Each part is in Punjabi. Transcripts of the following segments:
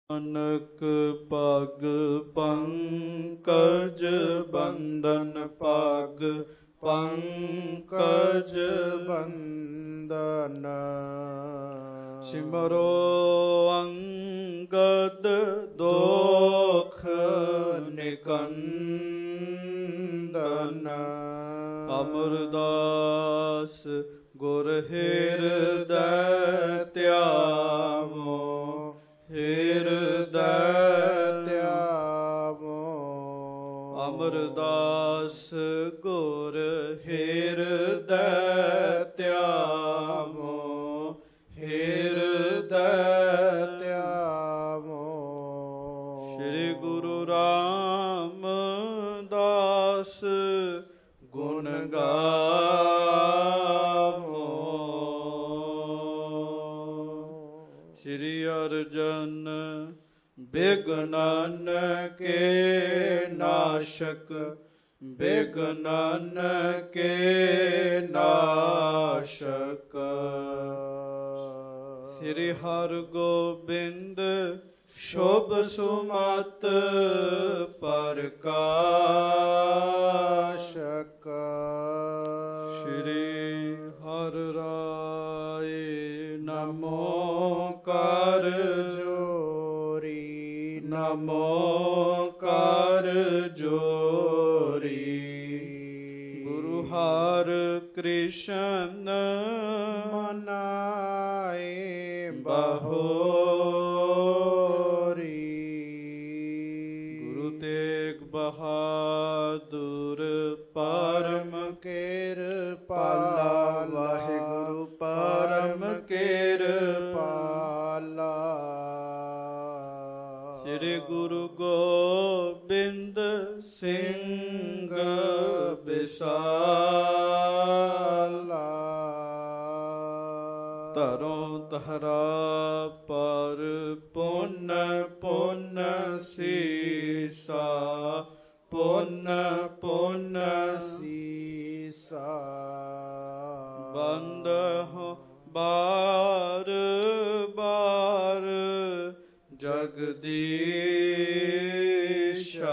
ਨਾਨਕ ਪਗ ਪੰਕਜ ਬੰਦਨ ਪਗ ਪੰਕਜ ਬੰਦਨ ਸਿਮਰੋ ਅੰਗਦ ਦੋਖ ਨਿਕੰਦਨ ਅਮਰਦਾਸ ਗੁਰ ਹਿਰਦੈ ਧਿਆਵੋ ਹਿਰਦੈ ਧਿਆਵੋ ਅਮਰਦਾਸ ਗੁਰ ਹਿਰਦੈ ਧਿਆਵੋ ਹਿਰਦੈ ਧਿਆਵੋ ਸ੍ਰੀ ਗੁਰੂ ਰਾਮਦਾਸ ਗੁਣ ਗਾਵੋ ਸ੍ਰੀ ਅਰਜਨ ਬਿਘਨਨ ਕੇ ਨਾਸ਼ਕ ਬਿਘਨਨ ਕੇ ਨਾਸ਼ਕ ਸ੍ਰੀ ਹਰਿਗੋਬਿੰਦ ਸ਼ੁਭ ਸੁਮਤ ਪ੍ਰਕਾਸ਼ਕ ਸ੍ਰੀ ਹਰਿ ਰਾਏ ਨਮੋ ਕਰ ਜੋਰੀ ਨਮੋ ਕਰ ਜੋਰੀ ਗੁਰੂ ਹਰਿ ਕ੍ਰਿਸ਼ਨ ਮਨਾਏ ਬਹੋਰੀ ਗੁਰੂ ਤੇਗ ਬਹਾਦੁਰ ਪਰਮ ਕਿਰਪਾਲਾ ਵਾਹਿਗੁਰੂ ਪਰਮ ਕਿਰਪਾਲਾ ਸ੍ਰੀ ਗੁਰੂ ਗੋਬਿੰਦ ਸਿੰਘ ਬਿਸਾਲਾ ਧਰੋਂ ਤਹਰਾ ਪਰ ਪੁੰਨ ਪੁੰਨ ਸੀਸਾ ਪੁੰਨ ਪੁੰਨ ਸੀਸਾ ਬੰਦ ਹੋ ਬਾਰ ਬਾਰ ਜਗਦੀਸ਼ਾ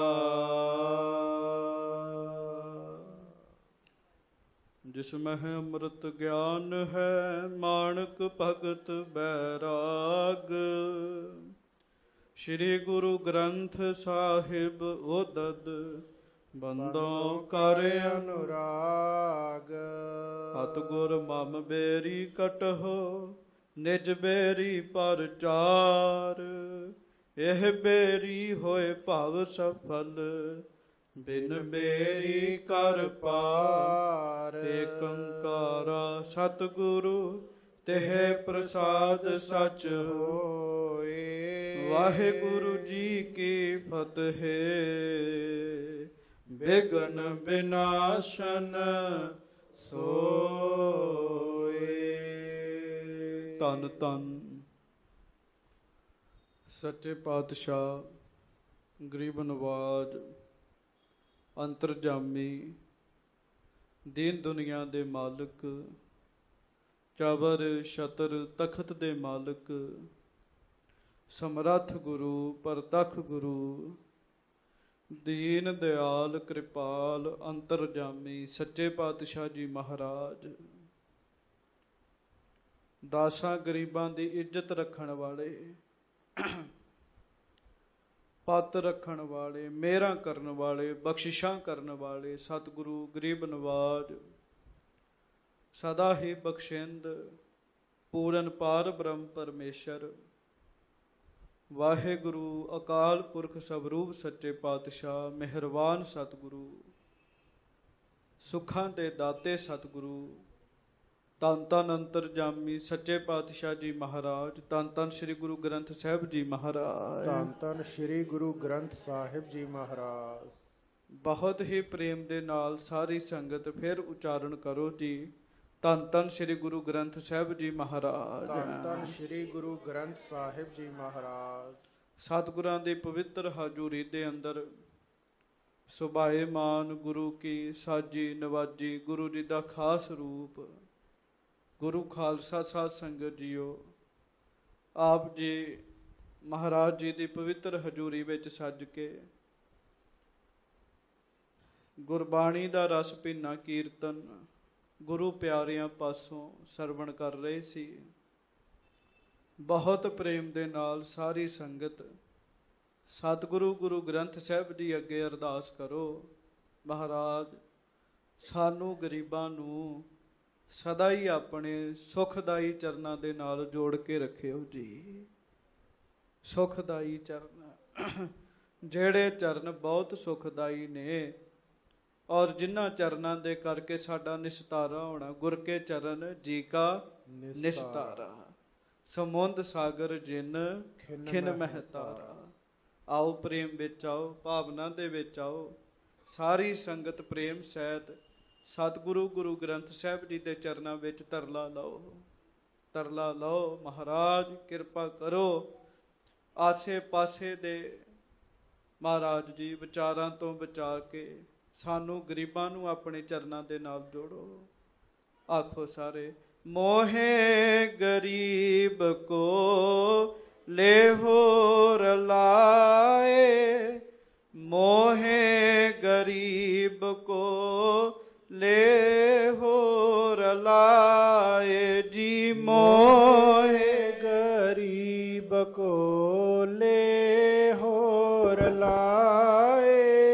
ਜਿਸ ਮਹਿ ਅੰਮ੍ਰਿਤ ਗਿਆਨ ਹੈ ਮਾਣਕ ਭਗਤ ਬੈਰਾਗ ਸ੍ਰੀ ਗੁਰੂ ਗ੍ਰੰਥ ਸਾਹਿਬ ਉਦਦ ਬੰਦੋਂ ਕਰ ਅਨੁਰਾਗ ਸਤਿਗੁਰ ਮਮ ਬੇਰੀ ਕਟਹੁ ਨਿਜ ਬੇਰੀ ਪਰਚਾਰ ਇਹ ਬੇਰੀ ਹੋਏ ਭਵ ਸਫਲ ਬਿਨ ਬੇਰੀ ਕਰ ਪਾਰ ਏਕ ਓੰਕਾਰ ਸਤਿਗੁਰੂ ਤਿਹ ਪ੍ਰਸਾਦ ਸਚ ਹੋਏ ਵਾਹਿਗੁਰੂ ਜੀ ਕੀ ਫਤਿਹ ਬਿਘਨ ਬਿਨਾਸ਼ਨ ਸੋਏ ਧੰਨ ਧੰਨ ਸੱਚੇ ਪਾਤਸ਼ਾਹ ਗਰੀਬ ਨਵਾਜ ਅੰਤਰਜਾਮੀ ਦੀਨ ਦੁਨੀਆ ਦੇ ਮਾਲਕ ਚਾਵਰ ਛਤਰ ਤਖਤ ਦੇ ਮਾਲਕ ਸਮਰੱਥ ਗੁਰੂ ਪ੍ਰਤੱਖ ਗੁਰੂ ਦੀਨ ਦਿਆਲ ਕਿਰਪਾਲ ਅੰਤਰਜਾਮੀ ਸੱਚੇ ਪਾਤਸ਼ਾਹ ਜੀ ਮਹਾਰਾਜ ਦਾਸਾਂ ਗਰੀਬਾਂ ਦੀ ਇੱਜ਼ਤ ਰੱਖਣ ਵਾਲੇ ਪੱਤ ਰੱਖਣ ਵਾਲੇ ਮਿਹਰਾਂ ਕਰਨ ਵਾਲੇ ਬਖਸ਼ਿਸ਼ਾਂ ਕਰਨ ਵਾਲੇ ਸਤਿਗੁਰੂ ਗਰੀਬ ਨਵਾਜ ਸਦਾ ਹੀ ਬਖਸ਼ਿੰਦ ਪੂਰਨ ਪਾਰ ਬ੍ਰਹਮ ਪਰਮੇਸ਼ਰ ਵਾਹਿਗੁਰੂ ਅਕਾਲ ਪੁਰਖ ਸਵਰੂਪ ਸੱਚੇ ਪਾਤਸ਼ਾਹ ਮਿਹਰਬਾਨ ਸਤਿਗੁਰੂ ਸੁੱਖਾਂ ਦੇ ਦਾਤੇ ਸਤਿਗੁਰੂ ਧੰਨ ਧੰਨ ਅੰਤਰਜਾਮੀ ਸੱਚੇ ਪਾਤਸ਼ਾਹ ਜੀ ਮਹਾਰਾਜ ਧੰਨ ਧੰਨ ਸ੍ਰੀ ਗੁਰੂ ਗ੍ਰੰਥ ਸਾਹਿਬ ਜੀ ਮਹਾਰਾਜ ਧੰਨ ਧੰਨ ਸ੍ਰੀ ਗੁਰੂ ਗ੍ਰੰਥ ਸਾਹਿਬ ਜੀ ਮਹਾਰਾਜ ਬਹੁਤ ਹੀ ਪ੍ਰੇਮ ਦੇ ਨਾਲ ਸਾਰੀ ਸੰਗਤ ਫਿਰ ਉਚਾਰਨ ਕਰੋ ਜੀ ਧੰਨ ਧੰਨ ਸ੍ਰੀ ਗੁਰੂ ਗ੍ਰੰਥ ਸਾਹਿਬ ਜੀ ਮਹਾਰਾਜ ਧੰਨ ਧੰਨ ਸ੍ਰੀ ਗੁਰੂ ਗ੍ਰੰਥ ਸਾਹਿਬ ਜੀ ਮਹਾਰਾਜ ਸਤਿਗੁਰਾਂ ਦੀ ਪਵਿੱਤਰ ਹਾਜ਼ੂਰੀ ਦੇ ਅੰਦਰ ਸੁਭਾਏਮਾਨ ਗੁਰੂ ਕੀ ਸਾਜੀ ਨਵਾਜੀ ਗੁਰੂ ਜੀ ਦਾ ਖਾਸ ਰੂਪ ਗੁਰੂ ਖਾਲਸਾ ਸਾਧ ਸੰਗਤ ਜੀਓ ਆਪ ਜੀ ਮਹਾਰਾਜ ਜੀ ਦੀ ਪਵਿੱਤਰ ਹਜ਼ੂਰੀ ਵਿੱਚ ਸੱਜ ਕੇ ਗੁਰਬਾਣੀ ਦਾ ਰਸ ਭਿੰਨਾ ਕੀਰਤਨ ਗੁਰੂ ਪਿਆਰਿਆਂ ਪਾਸੋਂ ਸਰਵਣ ਕਰ ਰਹੇ ਸੀ। ਬਹੁਤ ਪ੍ਰੇਮ ਦੇ ਨਾਲ ਸਾਰੀ ਸੰਗਤ ਸਤਿਗੁਰੂ ਗੁਰੂ ਗ੍ਰੰਥ ਸਾਹਿਬ ਜੀ ਅੱਗੇ ਅਰਦਾਸ ਕਰੋ, ਮਹਾਰਾਜ ਸਾਨੂੰ ਗਰੀਬਾਂ ਨੂੰ ਸਦਾ ਹੀ ਆਪਣੇ ਸੁਖਦਾਈ ਚਰਨਾਂ ਦੇ ਨਾਲ ਜੋੜ ਕੇ ਰੱਖਿਓ ਜੀ। ਸੁਖਦਾਈ ਚਰਨ, ਜਿਹੜੇ ਚਰਨ ਬਹੁਤ ਸੁਖਦਾਈ ਨੇ ਔਰ ਜਿਨ੍ਹਾਂ ਚਰਨਾਂ ਦੇ ਕਰਕੇ ਸਾਡਾ ਨਿਸਤਾਰਾ ਹੋਣਾ। ਗੁਰ ਕੇ ਚਰਨ ਜੀ ਕਾ ਨਿਸਤਾਰਾ, ਸਮੁੰਦ ਸਾਗਰ ਜਿਨ ਖਿਨ ਮਹਤਾਰਾ। ਆਓ ਪ੍ਰੇਮ ਵਿੱਚ ਆਓ, ਭਾਵਨਾ ਦੇ ਵਿੱਚ ਆਓ। ਸਾਰੀ ਸੰਗਤ ਪ੍ਰੇਮ ਸਹਿਤ ਸਤਿਗੁਰੂ ਗੁਰੂ ਗ੍ਰੰਥ ਸਾਹਿਬ ਜੀ ਦੇ ਚਰਨਾਂ ਵਿੱਚ ਤਰਲਾ ਲਓ, ਤਰਲਾ ਲਓ। ਮਹਾਰਾਜ ਕਿਰਪਾ ਕਰੋ, ਆਸੇ ਪਾਸੇ ਦੇ ਮਹਾਰਾਜ ਜੀ ਵਿਚਾਰਾਂ ਤੋਂ ਬਚਾ ਕੇ ਸਾਨੂੰ ਗਰੀਬਾਂ ਨੂੰ ਆਪਣੇ ਚਰਨਾਂ ਦੇ ਨਾਲ ਜੋੜੋ। ਆਖੋ ਸਾਰੇ, ਮੋਹੇ ਗਰੀਬ ਕੋ ਲੇਹੋ ਰਲਾਏ, ਮੋਹੇ ਗਰੀਬ ਕੋ ਲੇਹੋ ਰਲਾਏ ਜੀ। ਮੋਹੇ ਗਰੀਬ ਕੋ ਲੇਹੋ ਰਲਾਏ,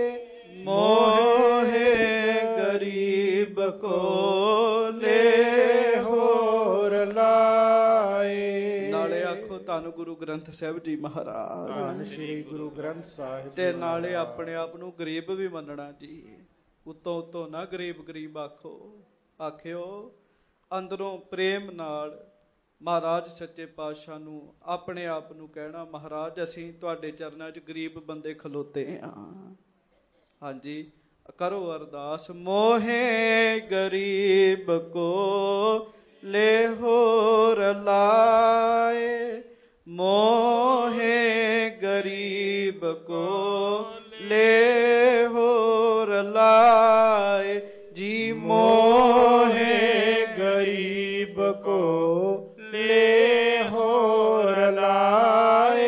ਮੋਹੇ ਗਰੀਬ ਕੋ ਲੇਹੋ ਰਲਾਏ। ਨਾਲੇ ਆਖੋ ਧੰਨ ਗੁਰੂ ਗ੍ਰੰਥ ਸਾਹਿਬ ਜੀ ਮਹਾਰਾਜ, ਧੰਨ ਸ੍ਰੀ ਗੁਰੂ ਗ੍ਰੰਥ ਸਾਹਿਬ ਜੀ ਤੇ ਨਾਲੇ ਆਪਣੇ ਆਪ ਨੂੰ ਗਰੀਬ ਵੀ ਮੰਨਣਾ ਜੀ। ਉਤੋਂ ਉਤੋਂ ਨਾ ਗਰੀਬ ਗਰੀਬ ਆਖੋ, ਆਖਿਓ ਅੰਦਰੋਂ ਪ੍ਰੇਮ ਨਾਲ ਮਹਾਰਾਜ ਸੱਚੇ ਪਾਤਸ਼ਾਹ ਨੂੰ ਆਪਣੇ ਆਪ ਨੂੰ ਕਹਿਣਾ, ਮਹਾਰਾਜ ਅਸੀਂ ਤੁਹਾਡੇ ਚਰਨਾਂ 'ਚ ਗਰੀਬ ਬੰਦੇ ਖਲੋਤੇ ਹਾਂ। ਹਾਂਜੀ, ਕਰੋ ਅਰਦਾਸ। ਮੋਹੇ ਗਰੀਬ ਕੋ ਲੇਹੋ ਰਲਾਏ, ਮੋਹੇ ਗਰੀਬ ਕੋ ਲੇਹੋ ਰਲਾਏ ਜੀ। ਮੋਹੇ ਗਰੀਬ ਕੋ ਲੇਹੋ ਰਲਾਏ,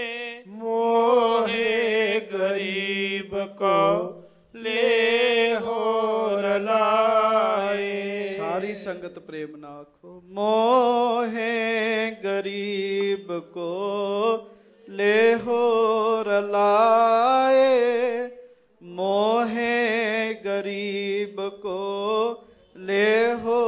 ਮੋਹੇ ਗਰੀਬ ਕੋ ਲੇਹੋ ਰਲਾਏ। ਸਾਰੀ ਸੰਗਤ ਪ੍ਰੇਮ ਨਾਲ ਆਖੋ, ਮੋਹੇ ਗਰੀਬ ਕੋ ਲੇਹੋ ਰਲਾਏ, ਮੋਹੇ ਗਰੀਬ ਕੋ ਲੇਹੋ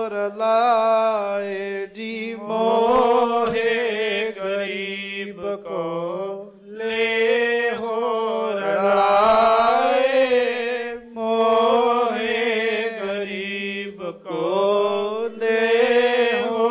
ਰਲਾਏ ਜੀ। ਮੋਹੇ ਗਰੀਬ ਕੋ ਲੇਹੋ ਰਲਾਏ, ਮੋਹੇ ਗਰੀਬ ਕੋ ਲੇਹੋ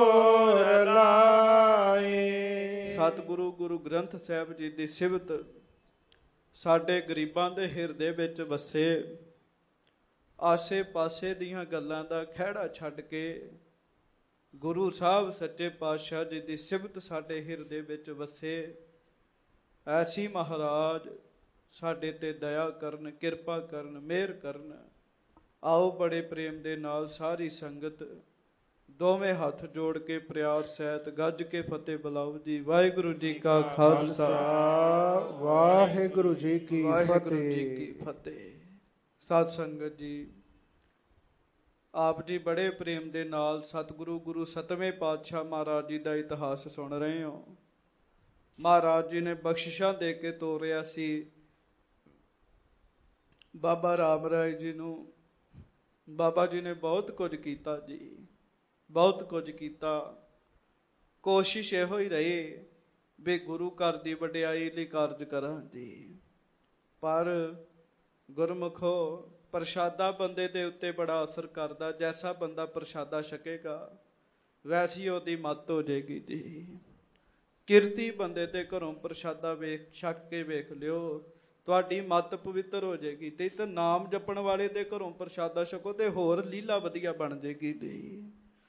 ਰਲਾਏ। ਸਤਿਗੁਰੂ ਗੁਰੂ ਗ੍ਰੰਥ ਸਾਹਿਬ ਜੀ ਦੀ ਸਿਫਤ ਸਾਡੇ ਗਰੀਬਾਂ ਦੇ ਹਿਰਦੇ ਵਿੱਚ ਵਸੇ। ਆਸੇ ਪਾਸੇ ਦੀਆਂ ਗੱਲਾਂ ਦਾ ਖਹਿੜਾ ਛੱਡ ਕੇ ਗੁਰੂ ਸਾਹਿਬ ਸੱਚੇ ਪਾਤਸ਼ਾਹ ਜੀ ਦੀ ਸਿਫਤ ਸਾਡੇ ਹਿਰਦੇ ਵਿੱਚ ਵਸੇ। ਐਸੀ ਮਹਾਰਾਜ ਸਾਡੇ ਤੇ ਦਇਆ ਕਰਨ, ਕਿਰਪਾ ਕਰਨ, ਮਿਹਰ ਕਰਨ। ਆਓ ਬੜੇ ਪ੍ਰੇਮ ਦੇ ਨਾਲ ਸਾਰੀ ਸੰਗਤ ਦੋਵੇਂ ਹੱਥ ਜੋੜ ਕੇ ਪਿਆਰ ਸਹਿਤ ਗੱਜ ਕੇ ਫਤਿਹ ਬੁਲਾਓ ਜੀ। ਵਾਹਿਗੁਰੂ ਜੀ ਕਾ ਖਾਲਸਾ, ਵਾਹਿਗੁਰੂ ਜੀ ਕੀ ਵਾਹਿਗੁਰੂ ਜੀ ਫਤਿਹ। ਕੀ ਫਤਿਹ। ਸਤ ਸੰਗਤ ਜੀ, ਆਪ ਜੀ ਬੜੇ ਪ੍ਰੇਮ ਦੇ ਨਾਲ ਸਤਿਗੁਰੂ ਗੁਰੂ ਸਤਵੇਂ ਪਾਤਸ਼ਾਹ ਮਹਾਰਾਜ ਜੀ ਦਾ ਇਤਿਹਾਸ ਸੁਣ ਰਹੇ ਹੋ। ਮਹਾਰਾਜ ਜੀ ਨੇ ਬਖਸ਼ਿਸ਼ਾਂ ਦੇ ਕੇ ਤੋਰਿਆ ਸੀ ਬਾਬਾ ਰਾਮ ਰਾਏ ਜੀ ਨੂੰ। ਬਾਬਾ ਜੀ ਨੇ ਬਹੁਤ ਕੁਝ ਕੀਤਾ ਜੀ, ਬਹੁਤ ਕੁਝ ਕੀਤਾ। ਕੋਸ਼ਿਸ਼ ਇਹੋ ਹੀ ਰਹੀ ਵੀ ਗੁਰੂ ਘਰ ਦੀ ਵਡਿਆਈ ਲਈ ਕਾਰਜ ਕਰਾਂ ਜੀ। ਪਰ ਗੁਰਮੁਖੋ, ਪ੍ਰਸ਼ਾਦਾ ਬੰਦੇ ਦੇ ਉੱਤੇ ਬੜਾ ਅਸਰ ਕਰਦਾ। ਜੈਸਾ ਬੰਦਾ ਪ੍ਰਸ਼ਾਦਾ ਛਕੇਗਾ ਵੈਸੀ ਉਹਦੀ ਮੱਤ ਹੋ ਜਾਏਗੀ ਜੀ। ਕਿਰਤੀ ਬੰਦੇ ਦੇ ਘਰੋਂ ਪ੍ਰਸ਼ਾਦਾ ਛਕ ਕੇ ਵੇਖ ਲਿਓ, ਤੁਹਾਡੀ ਮੱਤ ਪਵਿੱਤਰ ਹੋ ਜਾਏਗੀ। ਤੇ ਤਾਂ ਨਾਮ ਜਪਣ ਵਾਲੇ ਦੇ ਘਰੋਂ ਪ੍ਰਸ਼ਾਦਾ ਛਕੋ ਤੇ ਹੋਰ ਲੀਲਾ ਵਧੀਆ ਬਣ ਜਾਏਗੀ ਜੀ।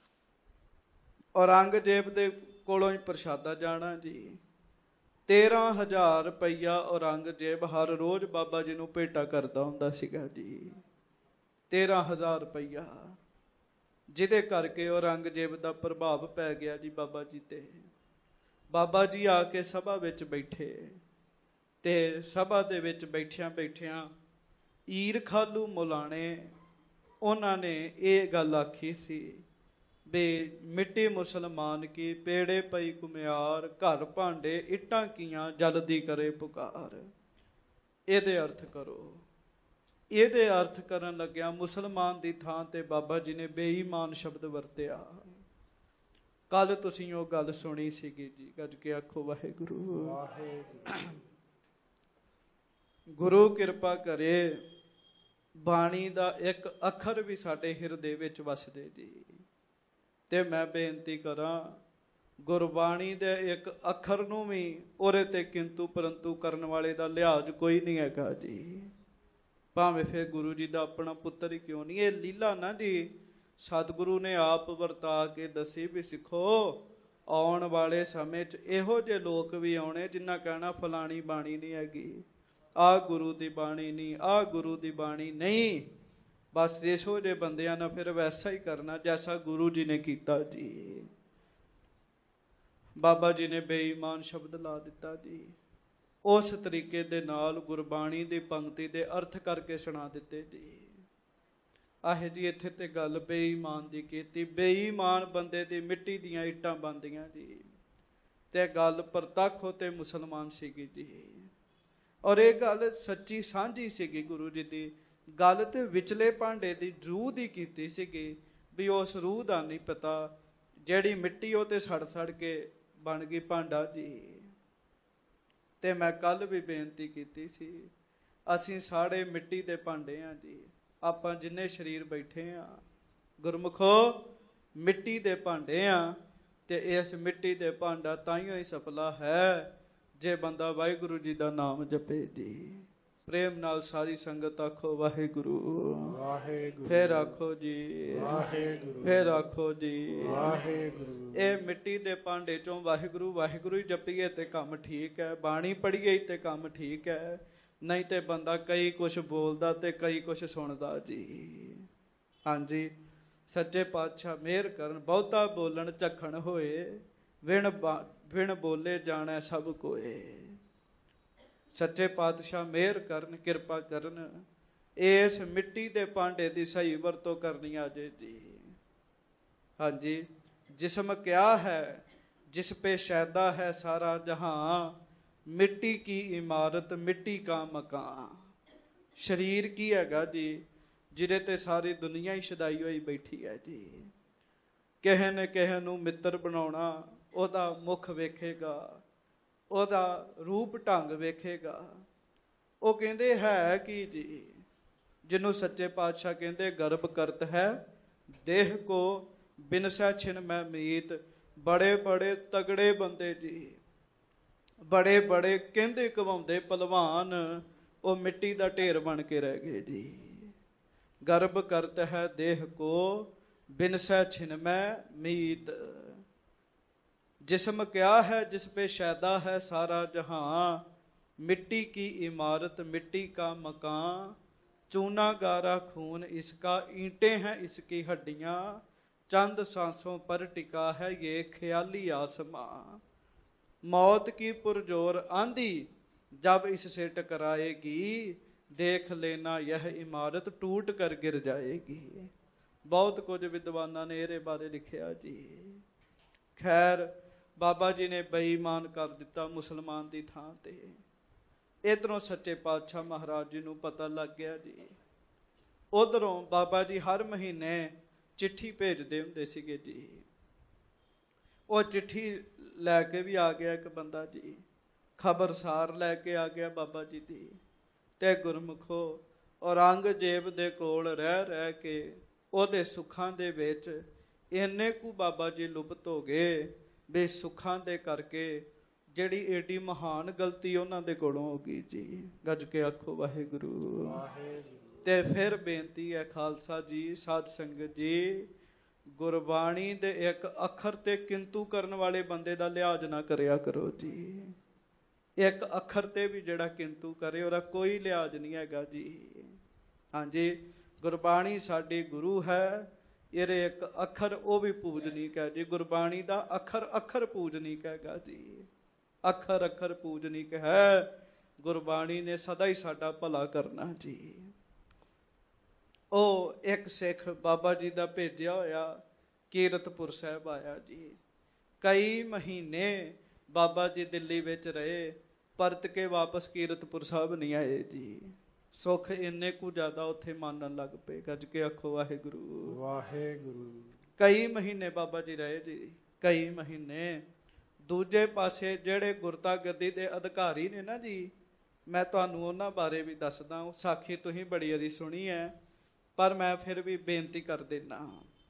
ਔਰੰਗਜ਼ੇਬ ਦੇ ਕੋਲੋਂ ਹੀ ਪ੍ਰਸ਼ਾਦਾ ਜਾਣਾ ਜੀ। 13,000 ਰੁਪਈਆ ਔਰੰਗਜ਼ੇਬ ਹਰ ਰੋਜ਼ ਬਾਬਾ ਜੀ ਨੂੰ ਭੇਟਾ ਕਰਦਾ ਹੁੰਦਾ ਸੀਗਾ ਜੀ। 13,000 ਰੁਪਈਆ, ਜਿਹਦੇ ਕਰਕੇ ਔਰੰਗਜ਼ੇਬ ਦਾ ਪ੍ਰਭਾਵ ਪੈ ਗਿਆ ਜੀ ਬਾਬਾ ਜੀ ਤੇ। ਬਾਬਾ ਜੀ ਆ ਕੇ ਸਭਾ ਵਿੱਚ ਬੈਠੇ ਤੇ ਸਭਾ ਦੇ ਵਿੱਚ ਬੈਠਿਆਂ ਬੈਠਿਆਂ ਈਰਖਾਲੂ ਮੁਲਾਣੇ ਉਹਨਾਂ ਨੇ ਇਹ ਗੱਲ ਆਖੀ ਸੀ ਵੀ ਮਿੱਟੀ ਮੁਸਲਮਾਨ ਕੀ ਪੇੜੇ ਪਈ ਕੁਮਿਆਰ, ਘਰ ਭਾਂਡੇ ਇੱਟਾਂ ਕੀਆਂ ਜਲਦੀ ਕਰੇ ਪੁਕਾਰ। ਇਹਦੇ ਅਰਥ ਕਰੋ। ਇਹਦੇ ਅਰਥ ਕਰਨ ਲੱਗਿਆ ਮੁਸਲਮਾਨ ਦੀ ਥਾਂ ਤੇ ਬਾਬਾ ਜੀ ਨੇ ਬੇਈਮਾਨ ਸ਼ਬਦ ਵਰਤਿਆ। ਕੱਲ ਤੁਸੀਂ ਉਹ ਗੱਲ ਸੁਣੀ ਸੀਗੀ ਜੀ, ਗੱਜ ਕੇ ਆਖੋ ਵਾਹਿਗੁਰੂ। ਵਾਹਿਗੁਰੂ। ਗੁਰੂ ਕਿਰਪਾ ਕਰੇ ਬਾਣੀ ਦਾ ਇੱਕ ਅੱਖਰ ਵੀ ਸਾਡੇ ਹਿਰਦੇ ਵਿੱਚ ਵਸਦੇ ਜੀ। ਤੇ ਮੈਂ ਬੇਨਤੀ ਕਰਾਂ ਗੁਰਬਾਣੀ ਦੇ ਇੱਕ ਅੱਖਰ ਨੂੰ ਵੀ ਉਹਦੇ ਤੇ ਕਿੰਤੂ ਪਰੰਤੂ ਕਰਨ ਵਾਲੇ ਦਾ ਲਿਹਾਜ਼ ਕੋਈ ਨਹੀਂ ਹੈਗਾ ਜੀ। ਭਾਵੇਂ ਫਿਰ ਗੁਰੂ ਜੀ ਦਾ ਆਪਣਾ ਪੁੱਤਰ ਹੀ ਕਿਉਂ ਨਹੀਂ। ਇਹ ਲੀਲਾ ਨਾ ਜੀ ਸਤਿਗੁਰੂ ਨੇ ਆਪ ਵਰਤਾ ਕੇ ਦੱਸੀ ਵੀ ਸਿੱਖੋ ਆਉਣ ਵਾਲੇ ਸਮੇਂ 'ਚ ਇਹੋ ਜਿਹੇ ਲੋਕ ਵੀ ਆਉਣੇ ਜਿਨ੍ਹਾਂ ਕਹਿਣਾ ਫਲਾਣੀ ਬਾਣੀ ਨਹੀਂ ਹੈਗੀ, ਆਹ ਗੁਰੂ ਦੀ ਬਾਣੀ ਨਹੀਂ, ਆਹ ਗੁਰੂ ਦੀ ਬਾਣੀ ਨਹੀਂ। ਬਸ ਇਹੋ ਜਿਹੇ ਬੰਦਿਆਂ ਨਾਲ ਫਿਰ ਵੈਸਾ ਹੀ ਕਰਨਾ ਜੈਸਾ ਗੁਰੂ ਜੀ ਨੇ ਕੀਤਾ ਜੀ। ਬਾਬਾ ਜੀ ਨੇ ਬੇਈਮਾਨ ਸ਼ਬਦ ਲਾ ਦਿੱਤਾ ਜੀ। ਉਸ ਤਰੀਕੇ ਦੇ ਨਾਲ ਗੁਰਬਾਣੀ ਦੀ ਪੰਕਤੀ ਦੇ ਅਰਥ ਕਰਕੇ ਸੁਣਾ ਦਿੱਤੇ ਜੀ। ਆਹ ਜੀ ਇੱਥੇ ਤੇ ਗੱਲ ਬੇਈਮਾਨ ਦੀ ਕੀਤੀ। ਬੇਈਮਾਨ ਬੰਦੇ ਦੀ ਮਿੱਟੀ ਦੀਆਂ ਇੱਟਾਂ ਬਣਦੀਆਂ ਜੀ। ਤੇ ਗੱਲ ਪ੍ਰਤੱਖ ਤੇ ਮੁਸਲਮਾਨ ਸੀਗੀ ਜੀ। ਔਰ ਇਹ ਗੱਲ ਸੱਚੀ ਸਾਂਝੀ ਸੀਗੀ ਗੁਰੂ ਜੀ ਦੀ। ਗੱਲ ਤੇ ਵਿਚਲੇ ਭਾਂਡੇ ਦੀ ਰੂਹ ਦੀ ਕੀਤੀ ਸੀਗੀ ਵੀ ਉਸ ਰੂਹ ਦਾ ਨਹੀਂ ਪਤਾ ਜਿਹੜੀ ਮਿੱਟੀ ਉਹ ਤੇ ਸੜ ਸੜ ਕੇ ਬਣ ਗਈ ਭਾਂਡਾ ਜੀ। ਤੇ ਮੈਂ ਕੱਲ ਵੀ ਬੇਨਤੀ ਕੀਤੀ ਸੀ ਅਸੀਂ ਸਾਰੇ ਮਿੱਟੀ ਦੇ ਭਾਂਡੇ ਆ ਜੀ। ਆਪਾਂ ਜਿੰਨੇ ਸਰੀਰ ਬੈਠੇ ਆ ਗੁਰਮੁਖੋ ਮਿੱਟੀ ਦੇ ਭਾਂਡੇ ਆ। ਤੇ ਇਸ ਮਿੱਟੀ ਦੇ ਭਾਂਡਾ ਤਾਈਓ ਹੀ ਸਫਲਾ ਹੈ ਜੇ ਬੰਦਾ ਵਾਹਿਗੁਰੂ ਜੀ ਦਾ ਨਾਮ ਜਪੇ ਜੀ। ਪ੍ਰੇਮ ਨਾਲ ਸਾਰੀ ਸੰਗਤ ਆਖੋ ਵਾਹਿਗੁਰੂ ਵਾਹਿਗੁਰੂ। ਫੇਰ ਆਖੋ ਜੀ ਵਾਹਿਗੁਰੂ। ਫੇਰ ਆਖੋ ਜੀ ਵਾਹਿਗੁਰੂ। ਇਹ ਮਿੱਟੀ ਦੇ ਭਾਂਡੇ ਚੋਂ ਵਾਹਿਗੁਰੂ ਵਾਹਿਗੁਰੂ ਹੀ ਜਪੀਏ ਤੇ ਕੰਮ ਠੀਕ ਹੈ, ਬਾਣੀ ਪੜ੍ਹੀਏ ਤੇ ਕੰਮ ਠੀਕ ਹੈ। ਨਹੀਂ ਤੇ ਬੰਦਾ ਕਈ ਕੁਛ ਬੋਲਦਾ ਤੇ ਕਈ ਕੁਛ ਸੁਣਦਾ ਜੀ। ਹਾਂਜੀ ਸੱਚੇ ਪਾਤਸ਼ਾਹ ਮਿਹਰ ਕਰਨ। ਬਹੁਤਾ ਬੋਲਣ ਝੱਖਣ ਹੋਏ ਵਿਣ ਬੋਲੇ ਜਾਣੈ ਸਭ ਕੋਏ। ਸੱਚੇ ਪਾਤਸ਼ਾਹ ਮਿਹਰ ਕਰਨ, ਕਿਰਪਾ ਕਰਨ। ਇਸ ਮਿੱਟੀ ਦੇ ਭਾਂਡੇ ਦੀ ਸਹੀ ਵਰਤੋਂ ਕਰਨੀ ਆ ਜੇ ਜੀ। ਹਾਂਜੀ ਜਿਸਮ ਕਿਆ ਹੈ ਜਿਸ ਪੇ ਸ਼ੈਦਾ ਹੈ ਸਾਰਾ ਜਹਾਂ, ਮਿੱਟੀ ਕੀ ਇਮਾਰਤ ਮਿੱਟੀ ਕਾ ਮਕਾਨ। ਸਰੀਰ ਕੀ ਹੈਗਾ ਜੀ ਜਿਹਦੇ ਤੇ ਸਾਰੀ ਦੁਨੀਆ ਹੀ ਸ਼ਦਾਈ ਹੋਈ ਬੈਠੀ ਹੈ ਜੀ। ਕਿਸੇ ਨੇ ਕਿਸੇ ਨੂੰ ਮਿੱਤਰ ਬਣਾਉਣਾ, ਉਹਦਾ ਮੁਖ ਵੇਖੇਗਾ, ਉਹਦਾ ਰੂਪ ਢੰਗ ਵੇਖੇਗਾ। ਉਹ ਕਹਿੰਦੇ ਹੈ ਕੀ ਜੀ ਜਿਹਨੂੰ ਸੱਚੇ ਪਾਤਸ਼ਾਹ ਕਹਿੰਦੇ ਗਰਭ ਕਰਤ ਹੈ ਦੇਹ ਕੋ ਬਿਨਸੈ ਛਿਨ ਮੈਂ ਮੀਤ। ਬੜੇ ਬੜੇ ਤਗੜੇ ਬੰਦੇ ਜੀ, ਬੜੇ ਬੜੇ ਕਹਿੰਦੇ ਕਵਾਉਂਦੇ ਪਹਿਲਵਾਨ, ਉਹ ਮਿੱਟੀ ਦਾ ਢੇਰ ਬਣ ਕੇ ਰਹਿ ਗਏ ਜੀ। ਗਰਭ ਕਰਤ ਹੈ ਦੇਹ ਕੋ ਬਿਨਸੈ ਛਿਨ ਮੈਂ ਮੀਤ। जिस्म क्या है जिस पे शैदा है सारा जहां, मिट्टी की इमारत मिट्टी का मकान। चूना गारा खून इसका ईंटें हैं इसकी हड्डियां, चंद सांसों पर टिका है ये ख्याली आसमां। मौत की पुरजोर आंधी जब इससे टकराएगी, देख लेना यह इमारत टूट कर गिर जाएगी। बहुत कुछ विद्वाना ने ਇਹਦੇ ਬਾਰੇ ਲਿਖਿਆ ਜੀ। खैर ਬਾਬਾ ਜੀ ਨੇ ਬੇਈਮਾਨ ਕਰ ਦਿੱਤਾ ਮੁਸਲਮਾਨ ਦੀ ਥਾਂ ਤੇ। ਇਧਰੋਂ ਸੱਚੇ ਪਾਤਸ਼ਾਹ ਮਹਾਰਾਜ ਜੀ ਨੂੰ ਪਤਾ ਲੱਗ ਗਿਆ ਜੀ। ਉਧਰੋਂ ਬਾਬਾ ਜੀ ਹਰ ਮਹੀਨੇ ਚਿੱਠੀ ਭੇਜਦੇ ਹੁੰਦੇ ਸੀਗੇ ਜੀ। ਉਹ ਚਿੱਠੀ ਲੈ ਕੇ ਵੀ ਆ ਗਿਆ ਇੱਕ ਬੰਦਾ ਜੀ, ਖਬਰਸਾਰ ਲੈ ਕੇ ਆ ਗਿਆ ਬਾਬਾ ਜੀ ਦੀ। ਤੇ ਗੁਰਮੁਖੋ ਔਰੰਗਜ਼ੇਬ ਦੇ ਕੋਲ ਰਹਿ ਰਹਿ ਕੇ ਉਹਦੇ ਸੁੱਖਾਂ ਦੇ ਵਿੱਚ ਇੰਨੇ ਕੁ ਬਾਬਾ ਜੀ ਲੁਪਤ ਹੋ ਗਏ ਵੀ ਸੁੱਖਾਂ ਦੇ ਕਰਕੇ ਜਿਹੜੀ ਏਡੀ ਮਹਾਨ ਗਲਤੀ ਉਹਨਾਂ ਦੇ ਕੋਲੋਂ ਹੋ ਗਈ ਜੀ। ਗੱਜ ਕੇ ਆਖੋ ਵਾਹਿਗੁਰੂ ਵਾਹਿਗੁਰੂ। ਤੇ ਫਿਰ ਬੇਨਤੀ ਹੈ ਖਾਲਸਾ ਜੀ ਸਾਧ ਸੰਗਤ ਜੀ, ਗੁਰਬਾਣੀ ਦੇ ਇੱਕ ਅੱਖਰ ਤੇ ਕਿੰਤੂ ਕਰਨ ਵਾਲੇ ਬੰਦੇ ਦਾ ਲਿਹਾਜ਼ ਨਾ ਕਰਿਆ ਕਰੋ ਜੀ। ਇੱਕ ਅੱਖਰ ਤੇ ਵੀ ਜਿਹੜਾ ਕਿੰਤੂ ਕਰੇ ਉਹਦਾ ਕੋਈ ਲਿਹਾਜ਼ ਨਹੀਂ ਹੈਗਾ ਜੀ। ਹਾਂਜੀ ਗੁਰਬਾਣੀ ਸਾਡੀ ਗੁਰੂ ਹੈ, ਇਹਦੇ ਇੱਕ ਅੱਖਰ ਉਹ ਵੀ ਪੂਜਨੀਕ ਹੈ ਜੀ। ਗੁਰਬਾਣੀ ਦਾ ਅੱਖਰ ਅੱਖਰ ਪੂਜਨੀਕ ਹੈਗਾ ਜੀ। ਅੱਖਰ ਅੱਖਰ ਪੂਜਨੀਕ ਹੈ। ਗੁਰਬਾਣੀ ਨੇ ਸਦਾ ਹੀ ਸਾਡਾ ਭਲਾ ਕਰਨਾ ਜੀ। ਉਹ ਇੱਕ ਸਿੱਖ ਬਾਬਾ ਜੀ ਦਾ ਭੇਜਿਆ ਹੋਇਆ ਕੀਰਤਪੁਰ ਸਾਹਿਬ ਆਇਆ ਜੀ। ਕਈ ਮਹੀਨੇ ਬਾਬਾ ਜੀ ਦਿੱਲੀ ਵਿੱਚ ਰਹੇ, ਪਰਤ ਕੇ ਵਾਪਸ ਕੀਰਤਪੁਰ ਸਾਹਿਬ ਨਹੀਂ ਆਏ ਜੀ। ਸੁੱਖ ਇੰਨੇ ਕੁ ਜ਼ਿਆਦਾ ਉੱਥੇ ਮੰਨਣ ਲੱਗ ਪਏ। ਗੱਜ ਕੇ ਆਖੋ ਵਾਹਿਗੁਰੂ ਵਾਹਿਗੁਰੂ। ਕਈ ਮਹੀਨੇ ਬਾਬਾ ਜੀ ਰਹੇ ਜੀ, ਕਈ ਮਹੀਨੇ। ਦੂਜੇ ਪਾਸੇ ਜਿਹੜੇ ਗੁਰਤਾ ਗੱਦੀ ਦੇ ਅਧਿਕਾਰੀ ਨੇ ਨਾ ਜੀ, ਮੈਂ ਤੁਹਾਨੂੰ ਉਹਨਾਂ ਬਾਰੇ ਵੀ ਦੱਸਦਾ। ਉਹ ਸਾਖੀ ਤੁਸੀਂ ਬੜੀ ਵਾਰੀ ਸੁਣੀ ਹੈ, ਪਰ ਮੈਂ ਫਿਰ ਵੀ ਬੇਨਤੀ ਕਰ ਦੇਣਾ।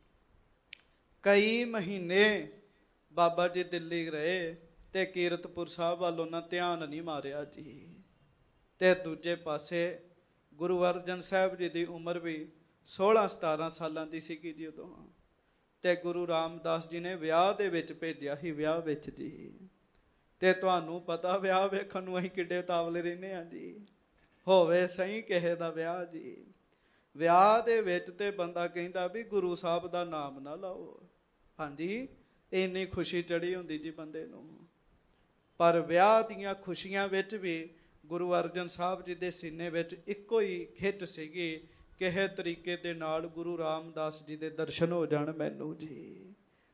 ਕਈ ਮਹੀਨੇ ਬਾਬਾ ਜੀ ਦਿੱਲੀ ਰਹੇ ਤੇ ਕੀਰਤਪੁਰ ਸਾਹਿਬ ਵੱਲ ਉਹਨਾਂ ਧਿਆਨ ਨਹੀਂ ਮਾਰਿਆ ਜੀ। ਤੇ ਦੂਜੇ ਪਾਸੇ ਗੁਰੂ ਅਰਜਨ ਸਾਹਿਬ ਜੀ ਦੀ ਉਮਰ ਵੀ 16-17 ਸਾਲਾਂ ਦੀ ਸੀਗੀ ਜੀ ਉਦੋਂ। ਤੇ ਗੁਰੂ ਰਾਮਦਾਸ ਜੀ ਨੇ ਵਿਆਹ ਦੇ ਵਿੱਚ ਭੇਜਿਆ ਸੀ, ਵਿਆਹ ਵਿੱਚ ਜੀ। ਤੇ ਤੁਹਾਨੂੰ ਪਤਾ ਵਿਆਹ ਵੇਖਣ ਨੂੰ ਅਸੀਂ ਕਿੱਡੇ ਉਤਾਵਲੇ ਰਹਿੰਦੇ ਹਾਂ ਜੀ। ਹੋਵੇ ਸਹੀ ਕਿਸੇ ਦਾ ਵਿਆਹ ਜੀ। ਵਿਆਹ ਦੇ ਵਿੱਚ ਤੇ ਬੰਦਾ ਕਹਿੰਦਾ ਵੀ ਗੁਰੂ ਸਾਹਿਬ ਦਾ ਨਾਮ ਨਾ ਲਾਓ। ਹਾਂਜੀ, ਇੰਨੀ ਖੁਸ਼ੀ ਚੜੀ ਹੁੰਦੀ ਜੀ ਬੰਦੇ ਨੂੰ। ਪਰ ਵਿਆਹ ਦੀਆਂ ਖੁਸ਼ੀਆਂ ਵਿੱਚ ਵੀ ਗੁਰੂ ਅਰਜਨ ਸਾਹਿਬ ਜੀ ਦੇ ਸੀਨੇ ਵਿੱਚ ਇੱਕੋ ਹੀ ਖਿੱਚ ਸੀਗੀ, ਕਿਸੇ ਤਰੀਕੇ ਦੇ ਨਾਲ ਗੁਰੂ ਰਾਮਦਾਸ ਜੀ ਦੇ ਦਰਸ਼ਨ ਹੋ ਜਾਣ ਮੈਨੂੰ ਜੀ।